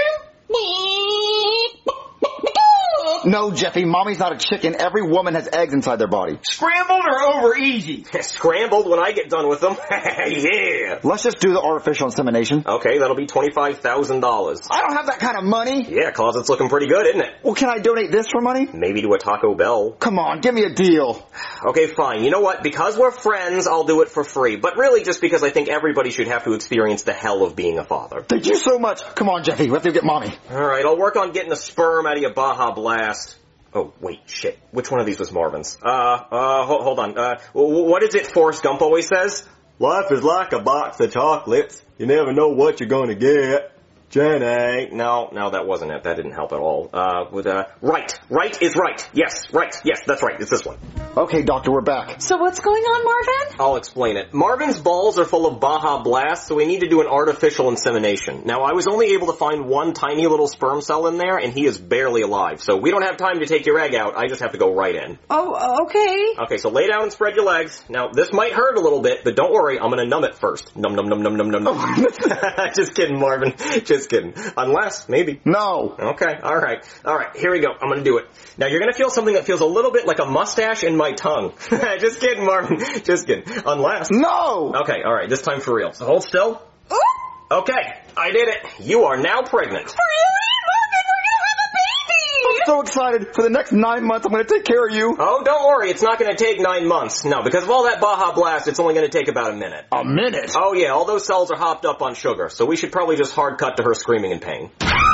No, Jeffy, Mommy's not a chicken. Every woman has eggs inside their body.
Scrambled or over easy?
Scrambled when I get done with them. Yeah.
Let's just do the artificial insemination.
Okay, that'll be twenty-five thousand dollars.
I don't have that kind of money.
Yeah, closet's looking pretty good, isn't it?
Well, can I donate this for money?
Maybe to a Taco Bell.
Come on, give me a deal.
Okay, fine. You know what? Because we're friends, I'll do it for free. But really just because I think everybody should have to experience the hell of being a father.
Thank you so much. Come on, Jeffy, we have to get Mommy.
Alright, I'll work on getting the sperm out of your Baja Blast. Oh, wait, shit. Which one of these was Marvin's? Uh, uh, hold, hold on. Uh, what is it Forrest Gump always says?
Life is like a box of chocolates. You never know what you're gonna get. Jenny.
No, no, that wasn't it. That didn't help at all. Uh, with, uh, right. Right is right. Yes, right. Yes, that's right. It's this one.
Okay, doctor, we're back.
So what's going on, Marvin?
I'll explain it. Marvin's balls are full of Baja Blast, so we need to do an artificial insemination. Now, I was only able to find one tiny little sperm cell in there, and he is barely alive. So we don't have time to take your egg out. I just have to go right in.
Oh, okay.
Okay, so lay down and spread your legs. Now, this might hurt a little bit, but don't worry. I'm gonna numb it first. Num, num, num, num, num, num, num. Just kidding, Marvin. Just kidding. Unless, maybe.
No.
Okay, alright. Alright, here we go. I'm gonna do it. Now, you're gonna feel something that feels a little bit like a mustache in my tongue. Just kidding, Marvin. Just kidding. Unless.
No!
Okay, alright, this time for real. So hold still. Okay, I did it. You are now pregnant.
Really? Marvin, we're gonna have a baby!
I'm so excited. For the next nine months, I'm gonna take care of you.
Oh, don't worry. It's not gonna take nine months. No, because of all that Baja Blast, it's only gonna take about a minute.
A minute?
Oh yeah, all those cells are hopped up on sugar, so we should probably just hard cut to her screaming in pain.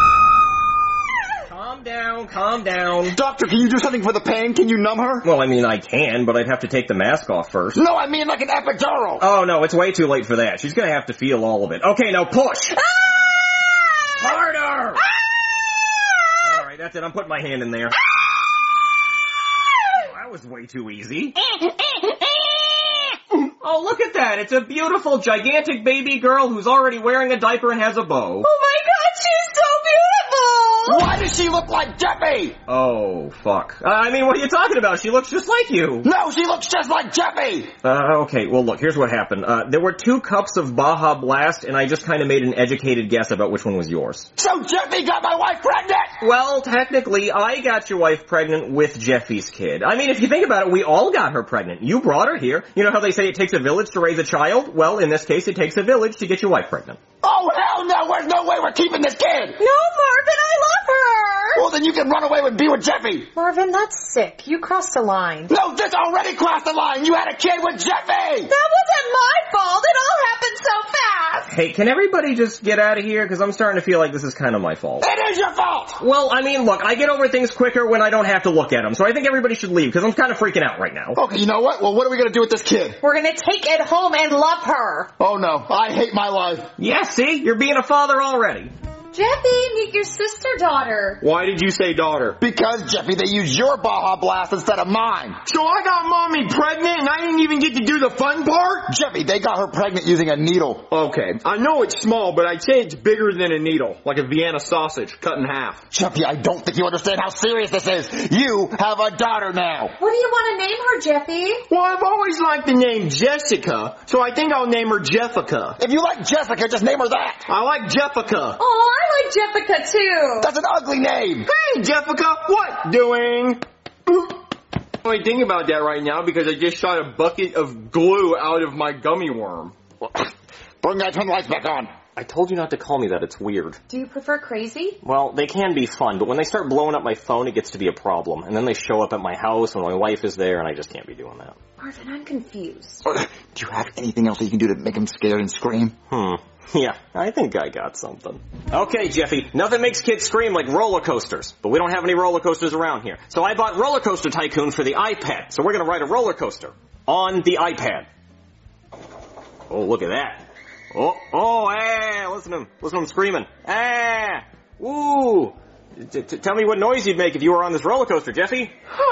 Calm down, calm down.
Doctor, can you do something for the pain? Can you numb her?
Well, I mean, I can, but I'd have to take the mask off first.
No, I mean like an epidural.
Oh, no, it's way too late for that. She's gonna have to feel all of it. Okay, now push. Ah! Harder! Ah! Alright, that's it. I'm putting my hand in there. That was way too easy. Oh, look at that. It's a beautiful, gigantic baby girl who's already wearing a diaper and has a bow.
Oh my god, she's so beautiful!
Why does she look like Jeffy?
Oh, fuck. Uh, I mean, what are you talking about? She looks just like you.
No, she looks just like Jeffy!
Uh, okay, well look, here's what happened. Uh, there were two cups of Baja Blast, and I just kind of made an educated guess about which one was yours.
So Jeffy got my wife pregnant!
Well, technically, I got your wife pregnant with Jeffy's kid. I mean, if you think about it, we all got her pregnant. You brought her here. You know how they say it takes a village to raise a child? Well, in this case, it takes a village to get your wife pregnant.
Oh, hell no! There's no way we're keeping this kid!
No, Marvin, I love her!
Well, then you can run away and be with Jeffy!
Marvin, that's sick. You crossed the line.
No, this already crossed the line! You had a kid with Jeffy!
That wasn't my fault! It all happened so fast!
Hey, can everybody just get out of here? Because I'm starting to feel like this is kind of my fault.
It is your fault!
Well, I mean, look, I get over things quicker when I don't have to look at them, so I think everybody should leave, because I'm kind of freaking out right now.
Okay, you know what? Well, what are we gonna do with this kid?
We're gonna take it home and love her!
Oh no, I hate my life.
Yeah, see? You're being a father already.
Jeffy, meet your sister daughter.
Why did you say daughter?
Because, Jeffy, they used your Baja Blast instead of mine.
So I got mommy pregnant and I didn't even get to do the fun part?
Jeffy, they got her pregnant using a needle.
Okay, I know it's small, but I'd say it's bigger than a needle, like a Vienna sausage cut in half.
Jeffy, I don't think you understand how serious this is. You have a daughter now.
What do you want to name her, Jeffy?
Well, I've always liked the name Jessica, so I think I'll name her Jeffica.
If you like Jessica, just name her that.
I like Jeffica.
Oh, I like Jeffica too.
That's an ugly name.
Hey, Jeffica, what doing? Only thinking about that right now because I just shot a bucket of glue out of my gummy worm.
Bring that turn the lights back on.
I told you not to call me that. It's weird.
Do you prefer crazy?
Well, they can be fun, but when they start blowing up my phone, it gets to be a problem. And then they show up at my house when my wife is there, and I just can't be doing that.
Marvin, I'm confused.
Do you have anything else that you can do to make him scared and scream?
Hmm. Yeah, I think I got something. Okay, Jeffy, nothing makes kids scream like roller coasters, but we don't have any roller coasters around here. So I bought Roller Coaster Tycoon for the iPad, so we're gonna ride a roller coaster on the iPad. Oh, look at that. Oh, oh, ah, listen to him, listen to him screaming. Ah, woo. T- t- tell me what noise you'd make if you were on this roller coaster, Jeffy.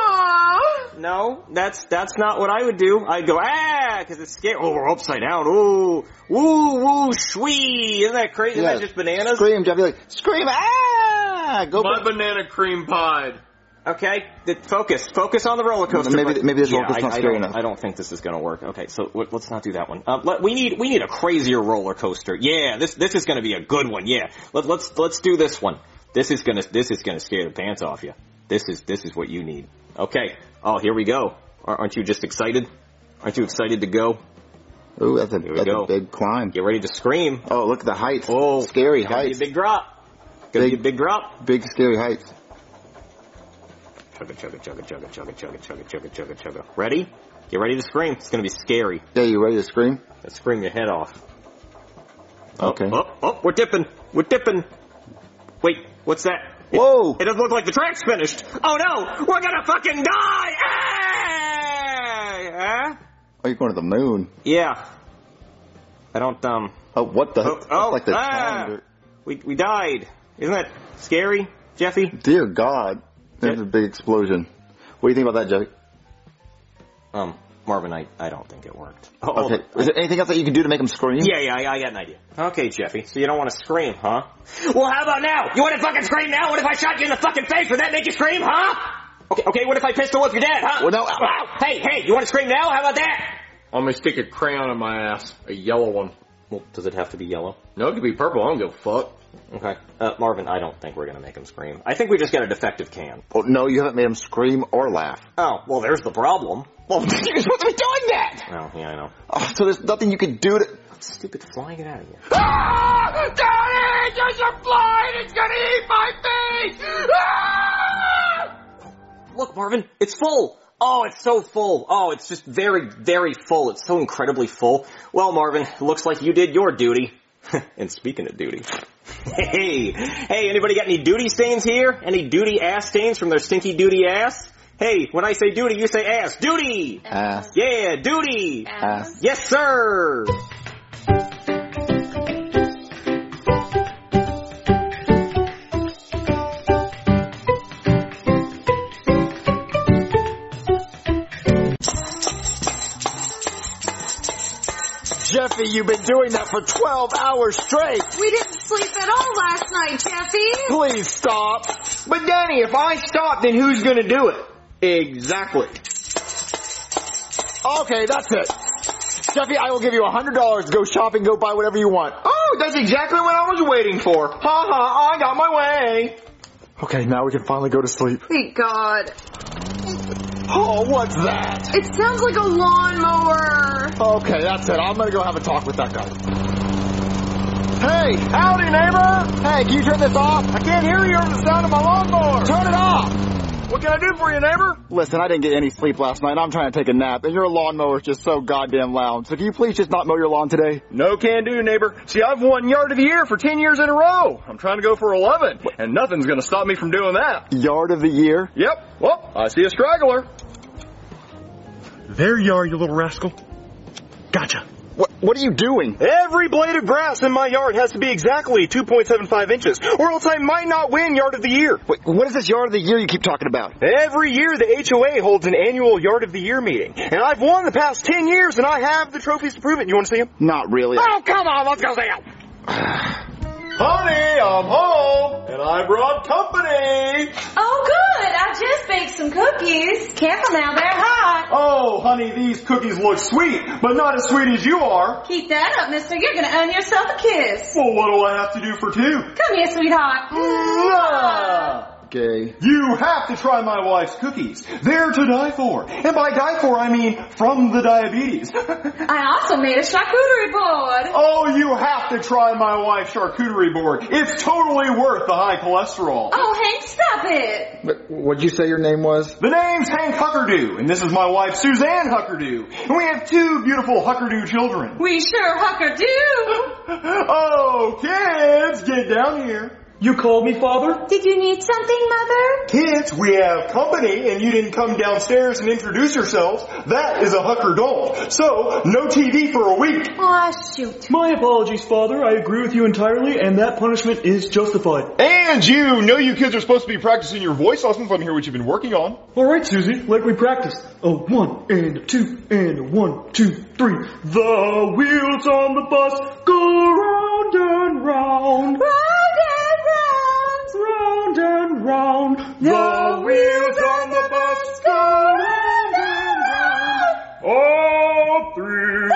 No, that's that's not what I would do. I'd go, ah, because it's scary. Oh, we're upside down. Ooh, woo, woo, shwee. Isn't that crazy?
Yeah.
Isn't that just bananas?
Scream, Jeffy, like, scream, ah! Go
My
back.
banana cream pie.
Okay, th- focus. Focus on the roller coaster.
Maybe-
but-
maybe this
yeah,
roller coaster's
I,
not
I
scary
don't-
enough.
I don't think this is going to work. Okay, so w- let's not do that one. Um, let, we need we need a crazier roller coaster. Yeah, this this is going to be a good one. Yeah, let, let's let's do this one. This is gonna this is gonna scare the pants off you. This is this is what you need. Okay. Oh, here we go. Aren't you just excited? Aren't you excited to go?
Ooh, that's a,
Here we
that's
go.
a big climb.
Get ready to scream.
Oh, look at the heights.
Oh,
Scary
gonna
heights.
be a big drop. Gonna
Big-
be a big drop.
Big scary heights.
Chugga chugga chugga chugga chugga chugga chugga chugga chugga chugga. Ready? Get ready to scream. It's gonna be scary.
Yeah, you ready to scream?
Let's scream your head off. Oh,
Okay.
Oh, oh, we're dipping. We're dipping. Wait, what's that? It,
Whoa!
It doesn't look like the track's finished. Oh no! We're gonna fucking die! Hey! Huh?
Oh, you're going to the moon.
Yeah. I don't, um...
Oh, what the?
Oh,
That's
oh,
like the
ah,
calendar.
we, we died. Isn't that scary, Jeffy?
Dear God. There's
Yeah.
a big explosion. What do you think about that, Jeffy?
Um, Marvin, I, I don't think it worked. Oh,
Okay. Is there anything else that you can do to make him scream?
Yeah, yeah, I, I got an idea. Okay, Jeffy, so you don't want to scream, huh? Well, how about now? You want to fucking scream now? What if I shot you in the fucking face? Would that make you scream, huh? Okay, okay, what if I pistol whip your dad, huh?
Well, no.
Ow, ow. Hey, hey, you want to scream now? How about that?
I'm gonna stick a crayon in my ass. A yellow one.
Well, does it have to be yellow?
No, it could be purple. I don't give a fuck.
Okay. Uh, Marvin, I don't think we're gonna make him scream. I think we just got a defective can.
Oh, no, you haven't made him scream or laugh.
Oh, well, there's the problem.
Well, you're supposed to be doing that!
Oh, yeah, I know.
Oh, so there's nothing you can do to...
Stupid fly, get out of here.
Ah! Daddy! There's a fly and it's gonna eat my face! Ah!
Look, Marvin, it's full. Oh, it's so full. Oh, it's just very, very full. It's so incredibly full. Well, Marvin, looks like you did your duty. And speaking of duty, hey, hey, anybody got any duty stains here? Any duty ass stains from their stinky duty ass? Hey, when I say duty, you say ass. Duty!
Ass.
Yeah, duty!
Ass.
Yes, sir!
Jeffy, you've been doing that for twelve hours straight.
We didn't sleep at all last night, Jeffy.
Please stop.
But Danny, if I stop, then who's gonna do it? Exactly.
Okay, that's it. Jeffy, I will give you a hundred dollars to go shopping, go buy whatever you want.
Oh, that's exactly what I was waiting for. Ha ha, I got my way.
Okay, now we can finally go to sleep.
Thank God.
Oh, what's that?
It sounds like a lawnmower.
Okay, that's it. I'm gonna go have a talk with that guy. Hey!
Howdy, neighbor!
Hey, can you turn this off?
I can't hear you over the sound of my lawnmower.
Turn it off!
What can I do for you, neighbor?
Listen, I didn't get any sleep last night. I'm trying to take a nap, and your lawnmower is just so goddamn loud. So can you please just not mow your lawn today?
No can do, neighbor. See, I've won Yard of the Year for ten years in a row. I'm trying to go for eleven, and nothing's going to stop me from doing that.
Yard of the Year?
Yep. Well, I see a straggler. There you are, you little rascal. Gotcha.
What, what are you doing?
Every blade of grass in my yard has to be exactly two point seven five inches, or else I might not win Yard of the Year.
Wait, what is this Yard of the Year you keep talking about?
Every year, the H O A holds an annual Yard of the Year meeting, and I've won the past ten years, and I have the trophies to prove it. You want to see them?
Not really.
Oh, come on, let's go see them. Honey, I'm home, and I brought company.
Oh, good. I just baked some cookies. Careful now, they're hot.
Oh, honey, these cookies look sweet, but not as sweet as you are.
Keep that up, mister. You're going to earn yourself a kiss.
Well, what do I have to do for two?
Come here, sweetheart.
Mwah!
Gay.
You have to try my wife's cookies. They're to die for. And by die for, I mean from the diabetes.
I also made a charcuterie board.
Oh, you have to try my wife's charcuterie board. It's totally worth the high cholesterol.
Oh, Hank, stop it.
But what'd you say your name was?
The name's Hank Huckerdoo, and this is my wife, Suzanne Huckerdoo. And we have two beautiful Huckerdoo children.
We sure Huckerdoo.
Oh, kids, get down here. You called me, Father?
Did you need something, Mother?
Kids, we have company, and you didn't come downstairs and introduce yourselves. That is a Huckerdoo. So, no T V for a week.
Aw, shoot.
My apologies, Father. I agree with you entirely, and that punishment is justified.
And you know you kids are supposed to be practicing your voice lessons. Let me hear what you've been working on.
All right, Susie, like we practiced. A one and a two and a one, two, three. The wheels on the bus go round and round.
Round and
round and round.
The wheels on the bus go round and round.
All three.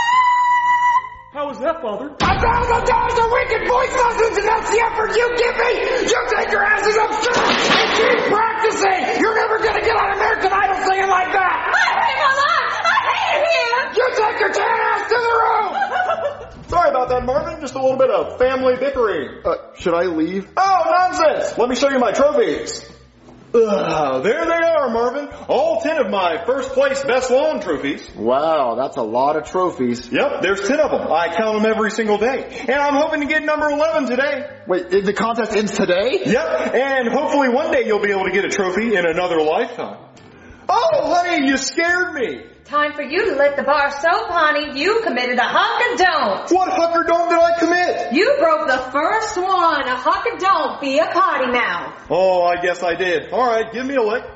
How was that, Father?
A thousand dollars a week in voice lessons, and that's the effort you give me! You take your asses upstairs and keep practicing! You're never gonna get on American Idol singing like that!
I hate my life! I hate it here!
You take your tan ass to the room!
Sorry about that, Marvin. Just a little bit of family bickering.
Uh, should I leave?
Oh, nonsense! Let me show you my trophies. Ugh, there they are, Marvin. All ten of my first place best lawn trophies.
Wow, that's a lot of trophies.
Yep, there's ten of them. I count them every single day. And I'm hoping to get number eleven today.
Wait, the contest ends today?
Yep, and hopefully one day you'll be able to get a trophy in another lifetime. Oh, honey, you scared me.
Time for you to let the bar soap, honey. You committed a huck-a-don't.
What huck-a-don't did I commit?
You broke the first one. A huck-a-don't be a potty mouth.
Oh, I guess I did. All right, give me a lick.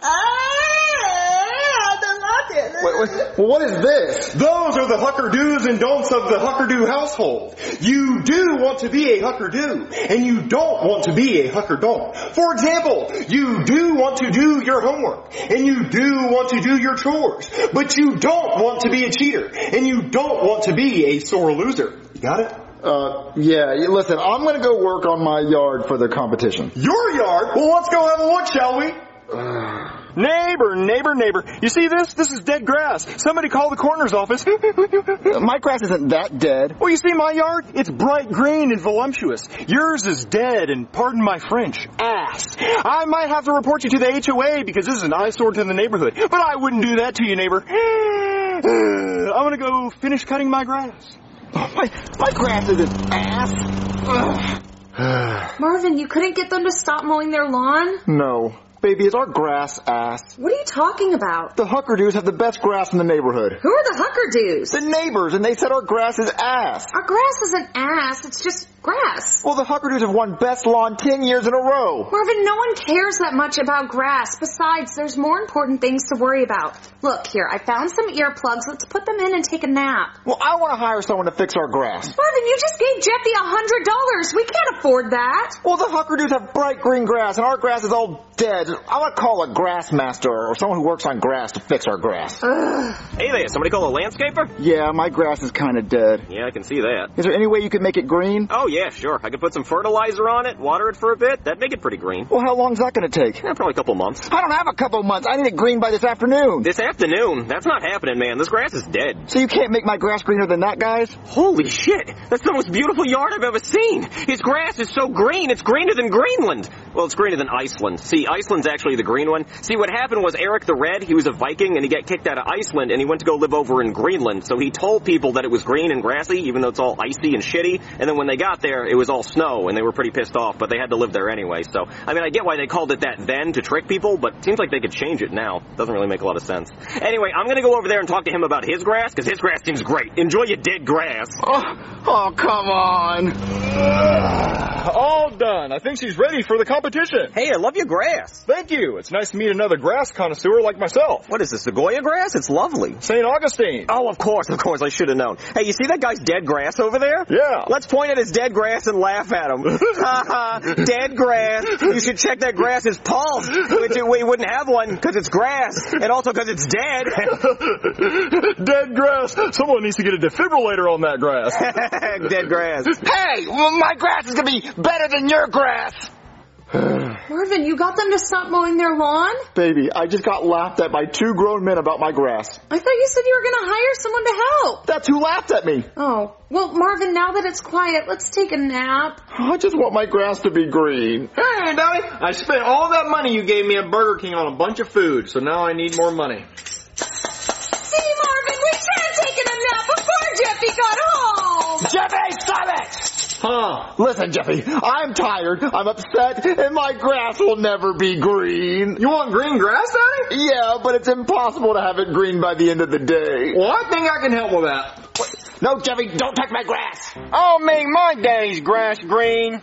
Wait, wait, well, what is this?
Those are the Hucker-do's and don'ts of the Hucker-do household. You do want to be a Hucker-do, and you don't want to be a Hucker-don't. For example, you do want to do your homework, and you do want to do your chores, but you don't want to be a cheater, and you don't want to be a sore loser. You got it?
Uh, yeah, listen, I'm gonna go work on my yard for the competition.
Your yard? Well, let's go have a look, shall we? Neighbor, neighbor, neighbor. You see this? This is dead grass. Somebody call the coroner's office.
My grass isn't that dead.
Well, you see my yard? It's bright green and voluptuous. Yours is dead and, pardon my French, ass. I might have to report you to the H O A because this is an eyesore to the neighborhood. But I wouldn't do that to you, neighbor. I'm gonna go finish cutting my grass.
Oh, my, my grass isn't ass.
Marvin, you couldn't get them to stop mowing their lawn?
No. Baby, is our grass ass?
What are you talking about?
The Hucker-do's have the best grass in the neighborhood.
Who are the Hucker-do's?
The neighbors, and they said our grass is ass.
Our grass isn't ass, it's just Grass.
Well, the Huckerdoos have won Best Lawn ten years in a row.
Marvin, no one cares that much about grass. Besides, there's more important things to worry about. Look, here, I found some earplugs. Let's put them in and take a nap.
Well, I want to hire someone to fix our grass.
Marvin, you just gave Jeffy a hundred dollars. We can't afford that.
Well, the Huckerdoos have bright green grass, and our grass is all dead. I want to call a grass master or someone who works on grass to fix our grass.
Ugh.
Hey there, somebody call a landscaper?
Yeah, my grass is kind of dead.
Yeah, I can see that.
Is there any way you could make it green?
Oh, yeah, sure. I could put some fertilizer on it, water it for a bit. That'd make it pretty green.
Well, how long is that going to take?
Yeah, probably a couple months.
I don't have a couple months. I need it green by this afternoon.
This afternoon? That's not happening, man. This grass is dead.
So you can't make my grass greener than that, guys?
Holy shit! That's the most beautiful yard I've ever seen! His grass is so green, it's greener than Greenland! Well, it's greener than Iceland. See, Iceland's actually the green one. See, what happened was Eric the Red, he was a Viking, and he got kicked out of Iceland, and he went to go live over in Greenland. So he told people that it was green and grassy, even though it's all icy and shitty. And then when they got there, it was all snow, and they were pretty pissed off, but they had to live there anyway. So, I mean, I get why they called it that then, to trick people, but it seems like they could change it now. Doesn't really make a lot of sense. Anyway, I'm gonna go over there and talk to him about his grass, because his grass seems great. Enjoy your dead grass.
Oh, oh come on.
All done. I think she's ready for the competition.
Hey, I love your grass.
Thank you. It's nice to meet another grass connoisseur like myself.
What is this, Sequoia grass? It's lovely.
Saint Augustine.
Oh, of course, of course. I should have known. Hey, you see that guy's dead grass over there?
Yeah.
Let's point at his dead grass and laugh at him. Ha ha, dead grass. You should check that grass's pulse, which it, we wouldn't have one because it's grass, and also because it's dead.
Dead grass. Someone needs to get a defibrillator on that grass.
Dead grass.
Hey, well, my grass is going to be better than your grass.
Marvin, you got them to stop mowing their lawn?
Baby, I just got laughed at by two grown men about my grass.
I thought you said you were going to hire someone to help.
That's who laughed at me.
Oh, well, Marvin, now that it's quiet, let's take a nap.
I just want my grass to be green.
Hey, Dolly, I spent all that money you gave me at Burger King on a bunch of food, so now I need more money.
See, Marvin, we should have taken a nap before Jeffy got home.
Jeffy, stop it!
Huh. Listen, Jeffy, I'm tired, I'm upset, and my grass will never be green.
You want green grass, Daddy?
Yeah, but it's impossible to have it green by the end of the day.
Well, I think I can help with that.
Wait, no, Jeffy, don't touch my grass.
I'll make my daddy's grass green.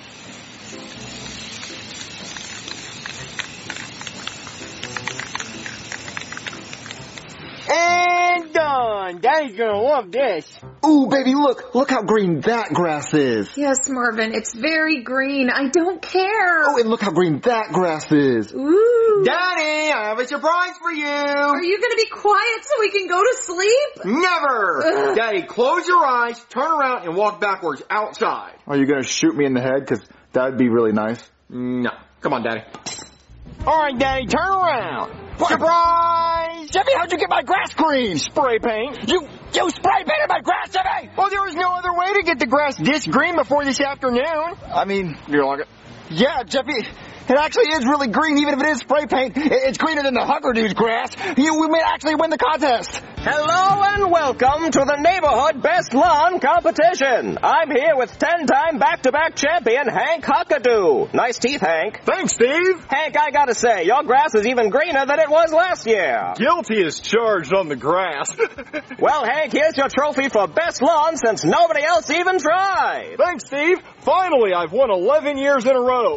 And done. Daddy's gonna love this.
Ooh, baby, look. Look how green that grass is.
Yes, Marvin, it's very green. I don't care.
Oh, and look how green that grass is.
Ooh.
Daddy, I have a surprise for you.
Are you gonna be quiet so we can go to sleep?
Never.
Ugh.
Daddy, close your eyes, turn around, and walk backwards outside.
Are you gonna shoot me in the head? Because that would be really nice.
No. Come on, Daddy. All right, Daddy, turn around. What? Surprise!
Jeffy, how'd you get my grass green?
Spray paint.
You you spray painted my grass, Jeffy!
Well, there was no other way to get the grass this green before this afternoon.
I mean, you like it? Yeah, Jeffy, it actually is really green, even if it is spray paint. It's greener than the Huckerdoos grass. You, we may actually win the contest.
Hello and welcome to the Neighborhood Best Lawn Competition. I'm here with ten-time back-to-back champion Hank Huckadoo. Nice teeth, Hank.
Thanks, Steve.
Hank, I gotta say, your grass is even greener than it was last year.
Guilty as charged on the grass.
Well, Hank, here's your trophy for best lawn since nobody else even tried.
Thanks, Steve. Finally, I've won eleven years in a row.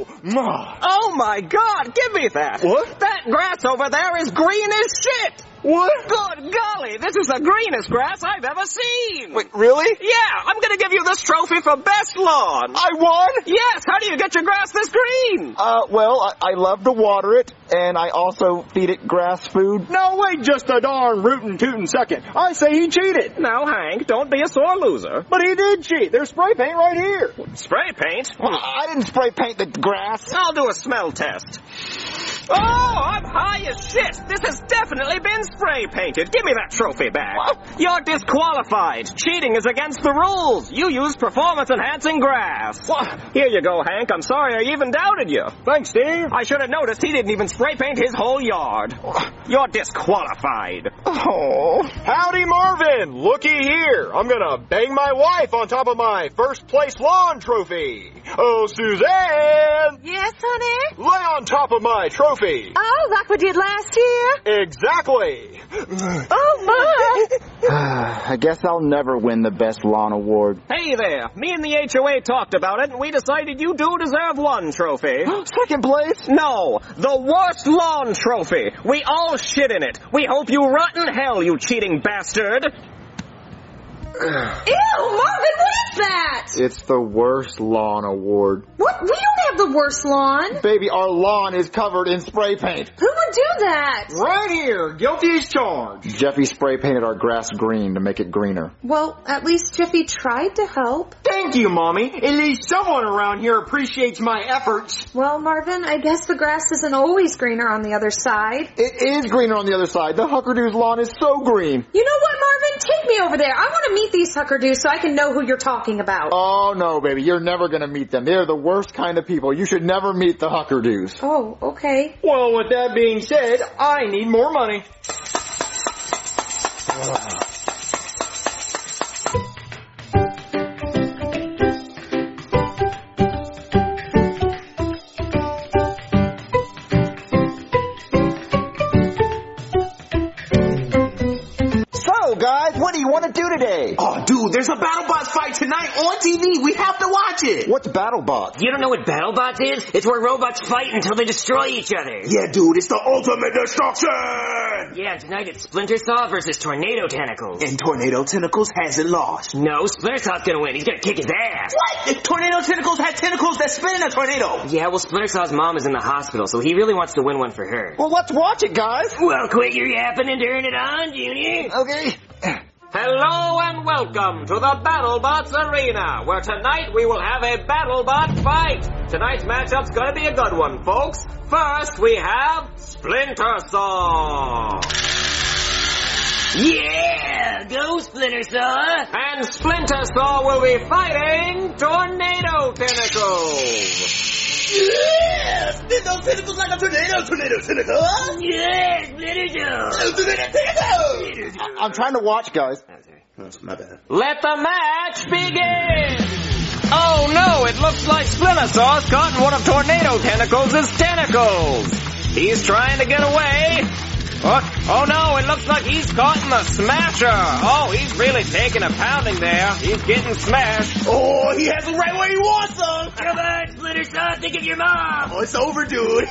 Oh, my God. Give me that.
What?
That grass over there is green as shit.
What?
Good golly, this is the greenest grass I've ever seen.
Wait, really?
Yeah, I'm gonna give you this trophy for best lawn.
I won?
Yes, how do you get your grass this green?
Uh, well, I, I love to water it, and I also feed it grass food.
No, wait just a darn rootin' tootin' second. I say he cheated.
Now, Hank, don't be a sore loser.
But he did cheat. There's spray paint right here.
Spray paint?
Well, I didn't spray paint the grass.
I'll do a smell test. Oh, I'm high as shit. This has definitely been spray painted. Give me that trophy back.
What?
You're disqualified. Cheating is against the rules. You used performance-enhancing grass.
What?
Here you go, Hank. I'm sorry I even doubted you.
Thanks, Steve.
I should have noticed he didn't even spray paint his whole yard. You're disqualified.
Oh.
Howdy, Marvin. Looky here. I'm gonna bang my wife on top of my first place lawn trophy. Oh, Suzanne.
Yes, honey?
Lay on top of my trophy
trophy.
Oh, like we did last year?
Exactly.
Oh, my.
I guess I'll never win the best lawn award.
Hey there, me and the H O A talked about it, and we decided you do deserve one trophy.
Second place?
No, the worst lawn trophy. We all shit in it. We hope you rot in hell, you cheating bastard.
Ew, Marvin, what is that?
It's the worst lawn award.
What? We don't have the worst lawn.
Baby, our lawn is covered in spray paint.
Who would do that?
Right here, guilty as charged.
Jeffy spray painted our grass green to make it greener.
Well, at least Jeffy tried to help.
Thank you, Mommy. At least someone around here appreciates my efforts.
Well, Marvin, I guess the grass isn't always greener on the other side.
It is greener on the other side. The Huckerdoo's lawn is so green.
You know what, Marvin? Take me over there. I want to meet these Huckerdoos so I can know who you're talking about.
Oh, no, baby. You're never going to meet them. They're the worst kind of people. You should never meet the Huckerdoos.
Oh, okay.
Well, with that being said, I need more money.
What do you want to do today?
Oh, dude, there's a BattleBots fight tonight on T V. We have to watch it.
What's BattleBots?
You don't know what BattleBots is? It's where robots fight until they destroy each other.
Yeah, dude, it's the ultimate destruction.
Yeah, tonight it's Splinter Saw versus Tornado Tentacles.
And Tornado Tentacles hasn't lost.
No, Splinter Saw's gonna win. He's gonna kick his ass.
What? Tornado Tentacles had tentacles that spin in a tornado.
Yeah, well, Splinter Saw's mom is in the hospital, so he really wants to win one for her.
Well, let's watch it, guys.
Well, quit your yapping and turn it on, Junior.
Okay.
Hello and welcome to the BattleBots Arena, where tonight we will have a BattleBot fight. Tonight's matchup's gonna be a good one, folks. First, we have Splinter Saw.
Yeah! Go, Splinter Saw!
And Splinter Saw will be fighting Tornado Tentacles.
Yeah! Spin those tentacles like a tornado, tornado tentacle!
Yeah, Splinter Saw!
Tornado tentacle!
I'm trying to watch, guys.
That's my bad.
Let the match begin! Oh no, it looks like Splinter Saw's caught in one of Tornado Tentacles' tentacles. He's trying to get away. What? Oh no, it looks like he's caught in the smasher. Oh, he's really taking a pounding there. He's getting smashed.
Oh, he has him right where he wants him.
Come on, Splinter Saw, think of your mom.
Oh, it's over, dude.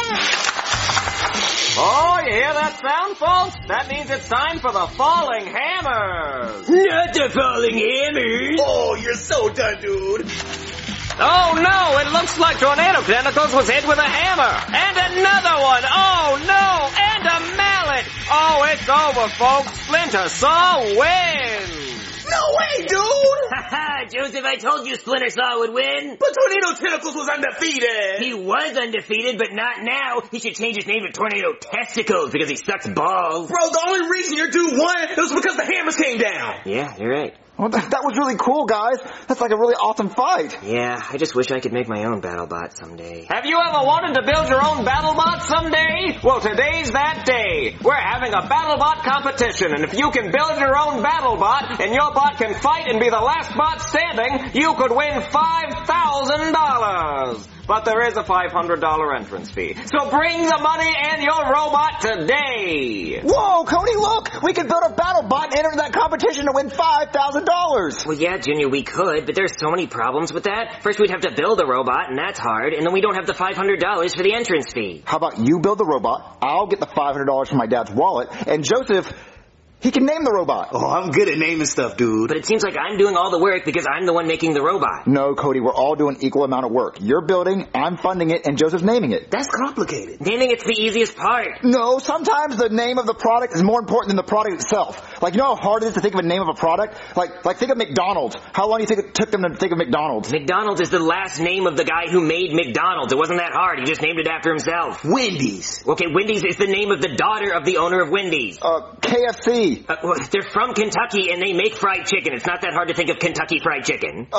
Oh, you hear that sound, folks? That means it's time for the Falling Hammers.
Not the Falling Hammers.
Oh, you're so done, dude.
Oh no, it looks like Tornado Tentacles was hit with a hammer. And another one. Oh no, and a mallet. Oh, it's over, folks. Splinter Saw wins.
No way, dude!
Haha, Joseph, I told you Splinter Saw would win.
But Tornado Tentacles was undefeated.
He was undefeated, but not now. He should change his name to Tornado Testicles because he sucks balls.
Bro, the only reason your dude won was because the hammers came down.
Yeah, you're right.
Well, that, that was really cool, guys. That's like a really awesome fight.
Yeah, I just wish I could make my own BattleBot someday.
Have you ever wanted to build your own BattleBot someday? Well, today's that day. We're having a BattleBot competition, and if you can build your own BattleBot, and your bot can fight and be the last bot standing, you could win five thousand dollars. But there is a five hundred dollars entrance fee. So bring the money and your robot today.
Whoa, Cody, look! We can build a BattleBot and enter that competition to win five thousand dollars.
Well, yeah, Junior, we could, but there's so many problems with that. First, we'd have to build a robot, and that's hard, and then we don't have the five hundred dollars for the entrance fee.
How about you build the robot, I'll get the five hundred dollars from my dad's wallet, and Joseph... he can name the robot.
Oh, I'm good at naming stuff, dude.
But it seems like I'm doing all the work because I'm the one making the robot.
No, Cody, we're all doing equal amount of work. You're building, I'm funding it, and Joseph's naming it.
That's complicated.
Naming it's the easiest part.
No, sometimes the name of the product is more important than the product itself. Like, you know how hard it is to think of a name of a product? Like, like think of McDonald's. How long do you think it took them to think of McDonald's?
McDonald's is the last name of the guy who made McDonald's. It wasn't that hard. He just named it after himself.
Wendy's.
Okay, Wendy's is the name of the daughter of the owner of Wendy's.
Uh, K F C.
Uh, well, they're from Kentucky and they make fried chicken. It's not that hard to think of Kentucky Fried Chicken.
Uh,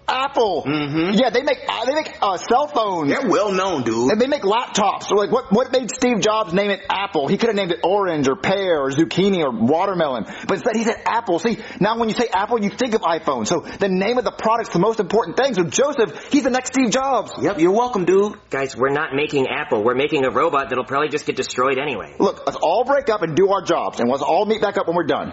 Apple.
Mm-hmm.
Yeah, they make uh, they make uh, cell phones.
They're well known, dude.
And they make laptops. So like, what what made Steve Jobs name it Apple? He could have named it orange or pear or zucchini or watermelon, but instead he said Apple. See, now when you say Apple, you think of iPhone. So the name of the product's the most important thing. So Joseph, he's the next Steve Jobs.
Yep, you're welcome, dude.
Guys, we're not making Apple. We're making a robot that'll probably just get destroyed anyway.
Look, let's all break up and do our jobs, and let's all meet back up when we're done.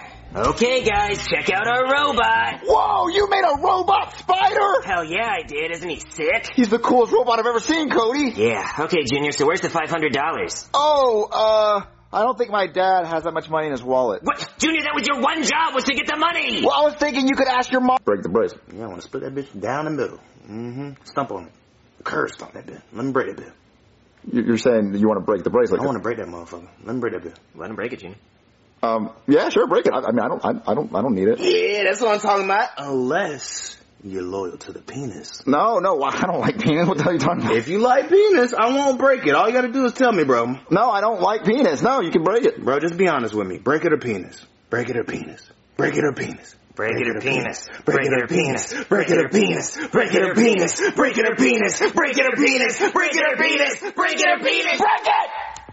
Okay, guys, check out our robot.
Whoa, you made a robot spider?
Hell yeah, I did. Isn't he sick?
He's the coolest robot I've ever seen, Cody.
Yeah. Okay, Junior, so where's the five hundred dollars?
Oh, uh, I don't think my dad has that much money in his wallet.
What? Junior, that was your one job, was to get the money.
Well, I was thinking you could ask your mom.
Break the bracelet.
Yeah, I want to split that bitch down the middle. Mm-hmm. Stump on it. Curse on that bitch. Let me break that bitch.
You're saying that you want to break the bracelet?
I want to break that motherfucker. Let me break that bitch.
Let him break it, Junior.
Um, yeah, sure, break it. I, I mean, I don't, I, I don't, I don't need it.
Yeah, that's what I'm talking about. Unless you're loyal to the penis.
No, no, I don't like penis. What the hell are you talking about?
If you like penis, I won't break it. All you gotta do is tell me, bro.
No, I don't like penis. No, you can break it.
Bro, just be honest with me. Break it or penis. Break it or penis. Break it or penis.
Break it or penis.
Break it or penis. Break it or penis. Break it or penis. Break it or penis. Break it or penis. Break it or penis. Break it or penis.
Break it!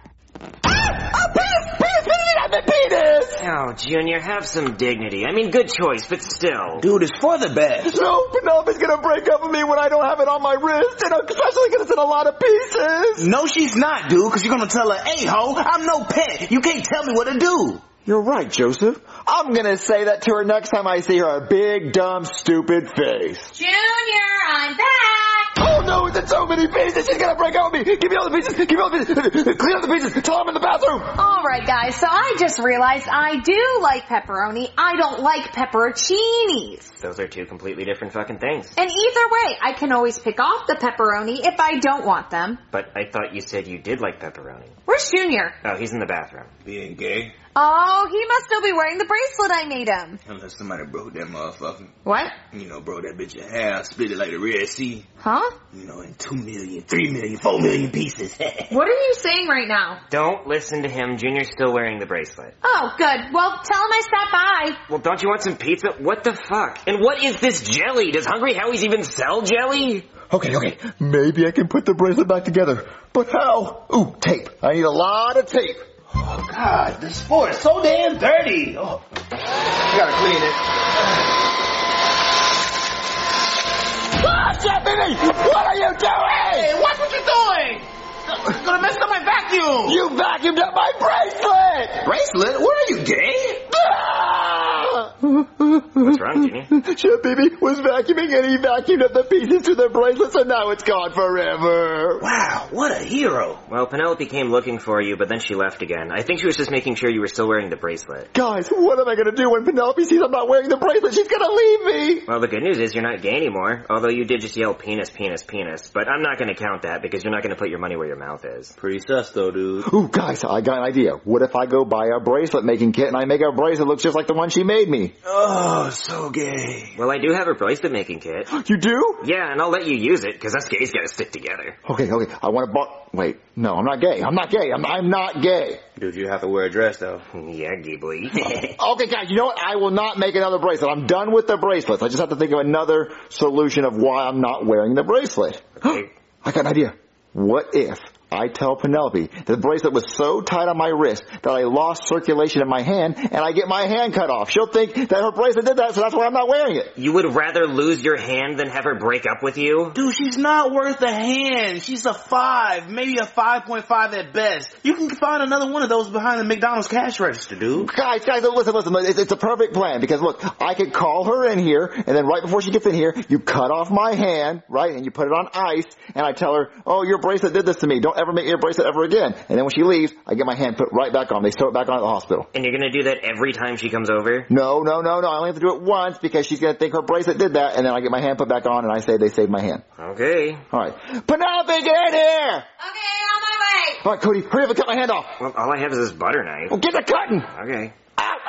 Ah! Oh, penis! Penis! Penis! I'm a penis!
Oh, Junior, have some dignity. I mean, good choice, but still.
Dude, it's for the best.
No, Penelope's gonna break up with me when I don't have it on my wrist, and especially because it's in a lot of pieces.
No, she's not, dude, because you're gonna tell her, hey, ho, I'm no pet. You can't tell me what to do.
You're right, Joseph.
I'm gonna say that to her next time I see her big, dumb, stupid face.
Junior, I'm back!
Oh no, it's in so many pieces! She's gonna break out with me! Give me all the pieces! Give me all the pieces! Clean up the pieces! Tell them in the bathroom!
Alright guys, so I just realized I do like pepperoni. I don't like pepperoncinis.
Those are two completely different fucking things.
And either way, I can always pick off the pepperoni if I don't want them.
But I thought you said you did like pepperoni.
Where's Junior?
Oh, he's in the bathroom.
Being gay?
Oh, he must still be wearing the bracelet I made him.
Unless somebody broke that motherfucker.
What?
You know, broke that bitch in half, split it like the Red Sea.
Huh?
You know, in two million, three million, four million pieces.
What are you saying right now?
Don't listen to him. Junior's still wearing the bracelet.
Oh, good. Well, tell him I stopped by.
Well, don't you want some pizza? What the fuck? And what is this jelly? Does Hungry Howie's even sell jelly?
Okay, okay. Maybe I can put the bracelet back together. But how? Ooh, tape. I need a lot of tape.
Oh, God, this floor is so damn dirty. Oh, I gotta clean it.
Ah, Jimmy! What are you doing?
Hey, watch what you're doing! It's gonna mess up my vacuum!
You vacuumed up my bracelet!
Bracelet? What are you, gay?
Ah!
What's wrong, Junior?
Chip Baby was vacuuming and he vacuumed up the pieces to the bracelet, so now it's gone forever.
Wow, what a hero.
Well, Penelope came looking for you, but then she left again. I think she was just making sure you were still wearing the bracelet.
Guys, what am I gonna do when Penelope sees I'm not wearing the bracelet? She's gonna leave me!
Well, the good news is you're not gay anymore, although you did just yell penis, penis, penis. But I'm not gonna count that because you're not gonna put your money where your mouth is.
Pretty sus though, dude.
Ooh, guys, I got an idea. What if I go buy a bracelet making kit and I make a bracelet that looks just like the one she made me?
Oh, so gay.
Well, I do have a bracelet making kit.
You do?
Yeah, and I'll let you use it, because us gays gotta stick together.
Okay, okay. I want to buy... Wait, no, I'm not gay. I'm not gay. I'm, I'm not gay.
Dude, you have to wear a dress, though.
Yeah, gay boy.
Okay, guys, you know what? I will not make another bracelet. I'm done with the bracelets. I just have to think of another solution of why I'm not wearing the bracelet.
Okay.
I got an idea. What if I tell Penelope that the bracelet was so tight on my wrist that I lost circulation in my hand and I get my hand cut off? She'll think that her bracelet did that, so that's why I'm not wearing it.
You would rather lose your hand than have her break up with you?
Dude, she's not worth a hand. She's a five, maybe a five point five at best. You can find another one of those behind the McDonald's cash register, dude.
Guys, guys, listen, listen. It's, it's a perfect plan because, look, I could call her in here, and then right before she gets in here, you cut off my hand, right, and you put it on ice, and I tell her, oh, your bracelet did this to me. Don't ever make your bracelet ever again. And then when she leaves, I get my hand put right back on. They sew it back on at the hospital.
And you're gonna do that every time she comes over?
No, no, no, no. I only have to do it once because she's gonna think her bracelet did that, and then I get my hand put back on, and I say they saved my hand.
Okay.
All right. Penelope, get in here!
Okay, on my way.
All right, Cody, hurry up and cut my hand off.
Well, all I have is this butter knife.
Well, get the cutting!
Okay.
Ow, ow.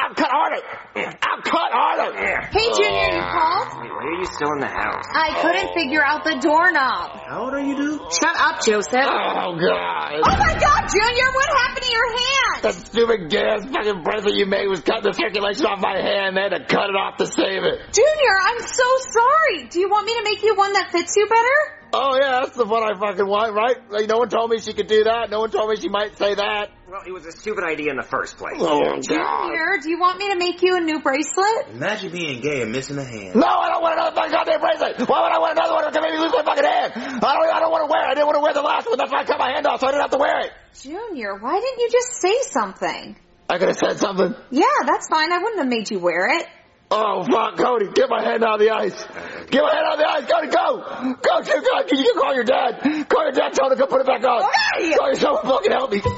I'll cut harder. I'll cut harder.
Hey, Junior, you called?
Wait, why are you still in the house?
I couldn't figure out the doorknob.
How old are you, dude?
Shut up, Joseph.
Oh, God.
Oh, my God, Junior, what happened to your hand?
That stupid gas fucking bracelet you made was cutting the circulation off my hand. They had to cut it off to save it.
Junior, I'm so sorry. Do you want me to make you one that fits you better?
Oh, yeah, that's the one I fucking want, right? Like, no one told me she could do that. No one told me she might say that.
Well, it was a stupid idea in the first place.
Oh, God.
Junior, do you want me to make you a new bracelet?
Imagine being gay and missing a hand.
No, I don't want another fucking goddamn bracelet. Why would I want another one that can make me lose my fucking hand? I don't, I don't want to wear it. I didn't want to wear the last one. That's why I cut my hand off, so I didn't have to wear it.
Junior, why didn't you just say something?
I could have said something.
Yeah, that's fine. I wouldn't have made you wear it.
Oh, fuck, Cody, get my hand out of the ice. Get my hand out of the ice, Cody, go! Go, to God, can you call your dad? Call your dad, tell him to go put it back on.
Okay.
Call your someone fucking help me.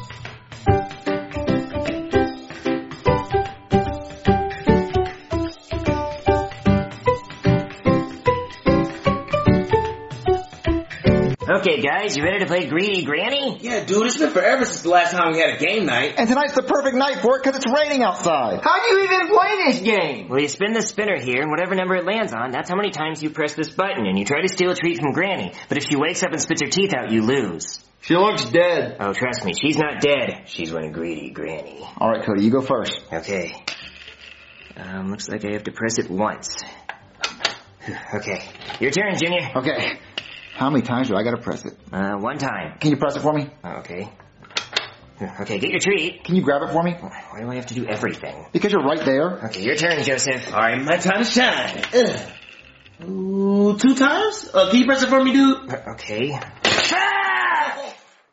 Okay, guys, you ready to play Greedy Granny?
Yeah, dude, it's been forever since the last time we had a game night.
And tonight's the perfect night for it because it's raining outside.
How do you even play this game?
Well, you spin the spinner here, and whatever number it lands on, that's how many times you press this button, and you try to steal a treat from Granny. But if she wakes up and spits her teeth out, you lose.
She looks dead.
Oh, trust me, she's not dead. She's one Greedy Granny.
All right, Cody, you go first.
Okay. Um, looks like I have to press it once. Okay. Your turn, Junior.
Okay. How many times do I gotta press it?
Uh, one time.
Can you press it for me?
Okay. Okay, get your treat.
Can you grab it for me?
Why do I have to do everything?
Because you're right there.
Okay, your turn, Joseph.
All right, my time to shine. Ugh. Ooh, two times? Uh, can you press it for me, dude?
Okay.
Ah!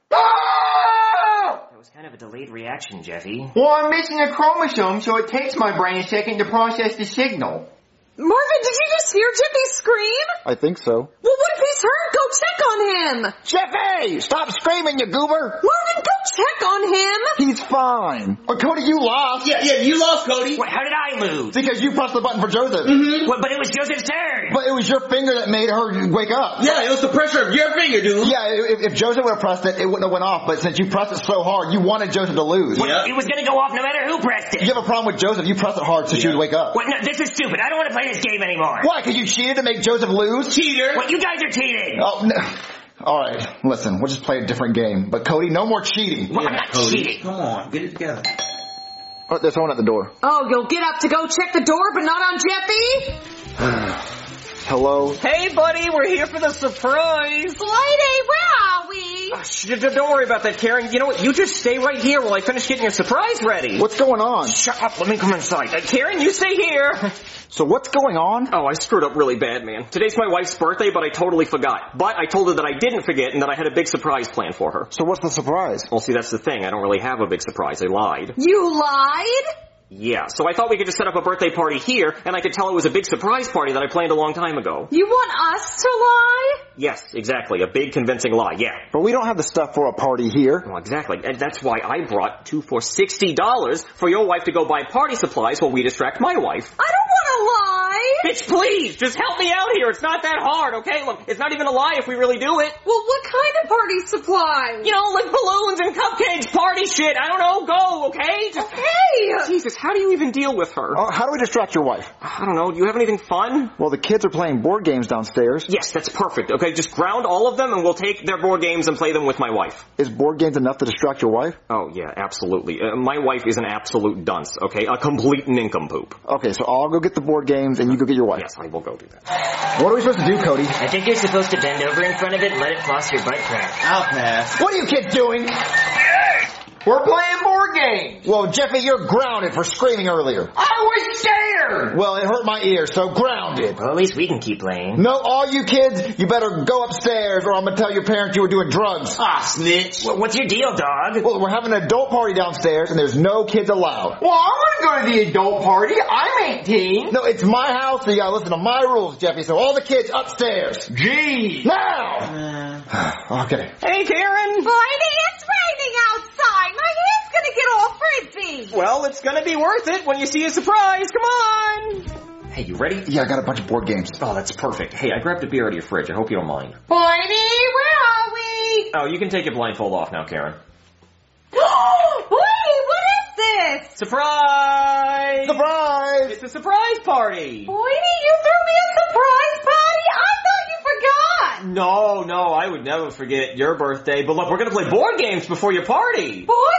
That was kind of a delayed reaction, Jeffy.
Well, I'm missing a chromosome, so it takes my brain a second to process the signal.
Marvin, did you just hear Jeffy scream?
I think so.
Well, what if he's hurt? Go check on him.
Jeffy, stop screaming, you goober.
Marvin, go check on him.
He's fine. Oh, Cody, you lost.
Yeah, yeah, you lost, Cody.
Wait, how did I lose?
Because you pressed the button for Joseph.
Mm-hmm.
Well, but it was Joseph's turn.
But it was your finger that made her wake up.
Yeah, it was the pressure of your finger, dude.
Yeah, if, if Joseph would have pressed it, it wouldn't have went off. But since you pressed it so hard, you wanted Joseph to lose.
Well, it was going to go off no matter who pressed it.
You have a problem with Joseph. You press it hard so she would wake up.
What? No, this is stupid. I don't want to play this game anymore.
Why? Because you cheated to make Joseph lose?
Cheater.
What? You guys are cheating.
Oh, no. All right, listen, we'll just play a different game. But Cody, no more cheating.
Well,
Yeah,
I'm not
Cody,
cheating.
Come on, get it together.
Oh, there's someone at the door.
Oh, you'll get up to go check the door, but not on Jeffy?
Hello?
Hey, buddy, we're here for the surprise.
Lady, where are we?
Uh, sh- don't worry about that, Karen. You know what? You just stay right here while I finish getting your surprise ready.
What's going on?
Shut up. Let me come inside. Uh, Karen, you stay here.
So what's going on?
Oh, I screwed up really bad, man. Today's my wife's birthday, but I totally forgot. But I told her that I didn't forget and that I had a big surprise planned for her.
So what's the surprise?
Well, see, that's the thing. I don't really have a big surprise. I lied.
You lied?
Yeah, so I thought we could just set up a birthday party here, and I could tell it was a big surprise party that I planned a long time ago.
You want us to lie?
Yes, exactly. A big convincing lie, yeah.
But we don't have the stuff for a party here.
Well, exactly. And that's why I brought two for sixty dollars for your wife to go buy party supplies while we distract my wife.
I don't want to lie.
Bitch, please, just help me out here. It's not that hard, okay? Look, it's not even a lie if we really do it.
Well, what kind of party supplies?
You know, like balloons and cupcakes, party shit. I don't know. Go, okay? Just,
okay.
Jesus, how do you even deal with her?
Oh, how do we distract your wife?
I don't know. Do you have anything fun?
Well, the kids are playing board games downstairs.
Yes, that's perfect. Okay, just ground all of them and we'll take their board games and play them with my wife.
Is board games enough to distract your wife?
Oh, yeah, absolutely. Uh, my wife is an absolute dunce, okay? A complete nincompoop.
Okay, so I'll go get the board games and you go get your wife.
Yes, I will go do that.
What are we supposed to do, Cody?
I think you're supposed to bend over in front of it and let it floss your butt crack.
I'll pass.
What are you kids doing?
We're playing board games.
Well, Jeffy, you're grounded for screaming earlier.
I was scared.
Well, it hurt my ear, so grounded.
Well, at least we can keep playing.
No, all you kids, you better go upstairs or I'm going to tell your parents you were doing drugs.
Ah, snitch.
Well, what's your deal, dog?
Well, we're having an adult party downstairs and there's no kids allowed.
Well, I want to go to the adult party. I'm eighteen.
No, it's my house, so you got to listen to my rules, Jeffy. So all the kids upstairs.
Gee.
Now! Uh. Okay.
Hey, Karen.
Lady, it's raining outside. My hand's going to get all frizzy.
Well, it's gonna be worth it when you see a surprise. Come on.
Hey, you ready?
Yeah, I got a bunch of board games.
Oh, that's perfect. Hey, I grabbed a beer out of your fridge. I hope you don't mind.
Lady, where are we?
Oh, you can take your blindfold off now, Karen.
Lady, what is this?
Surprise!
The
a surprise party.
Boydie, you threw me a surprise party? I thought you forgot.
No, no, I would never forget your birthday. But look, we're gonna play board games before your party.
Board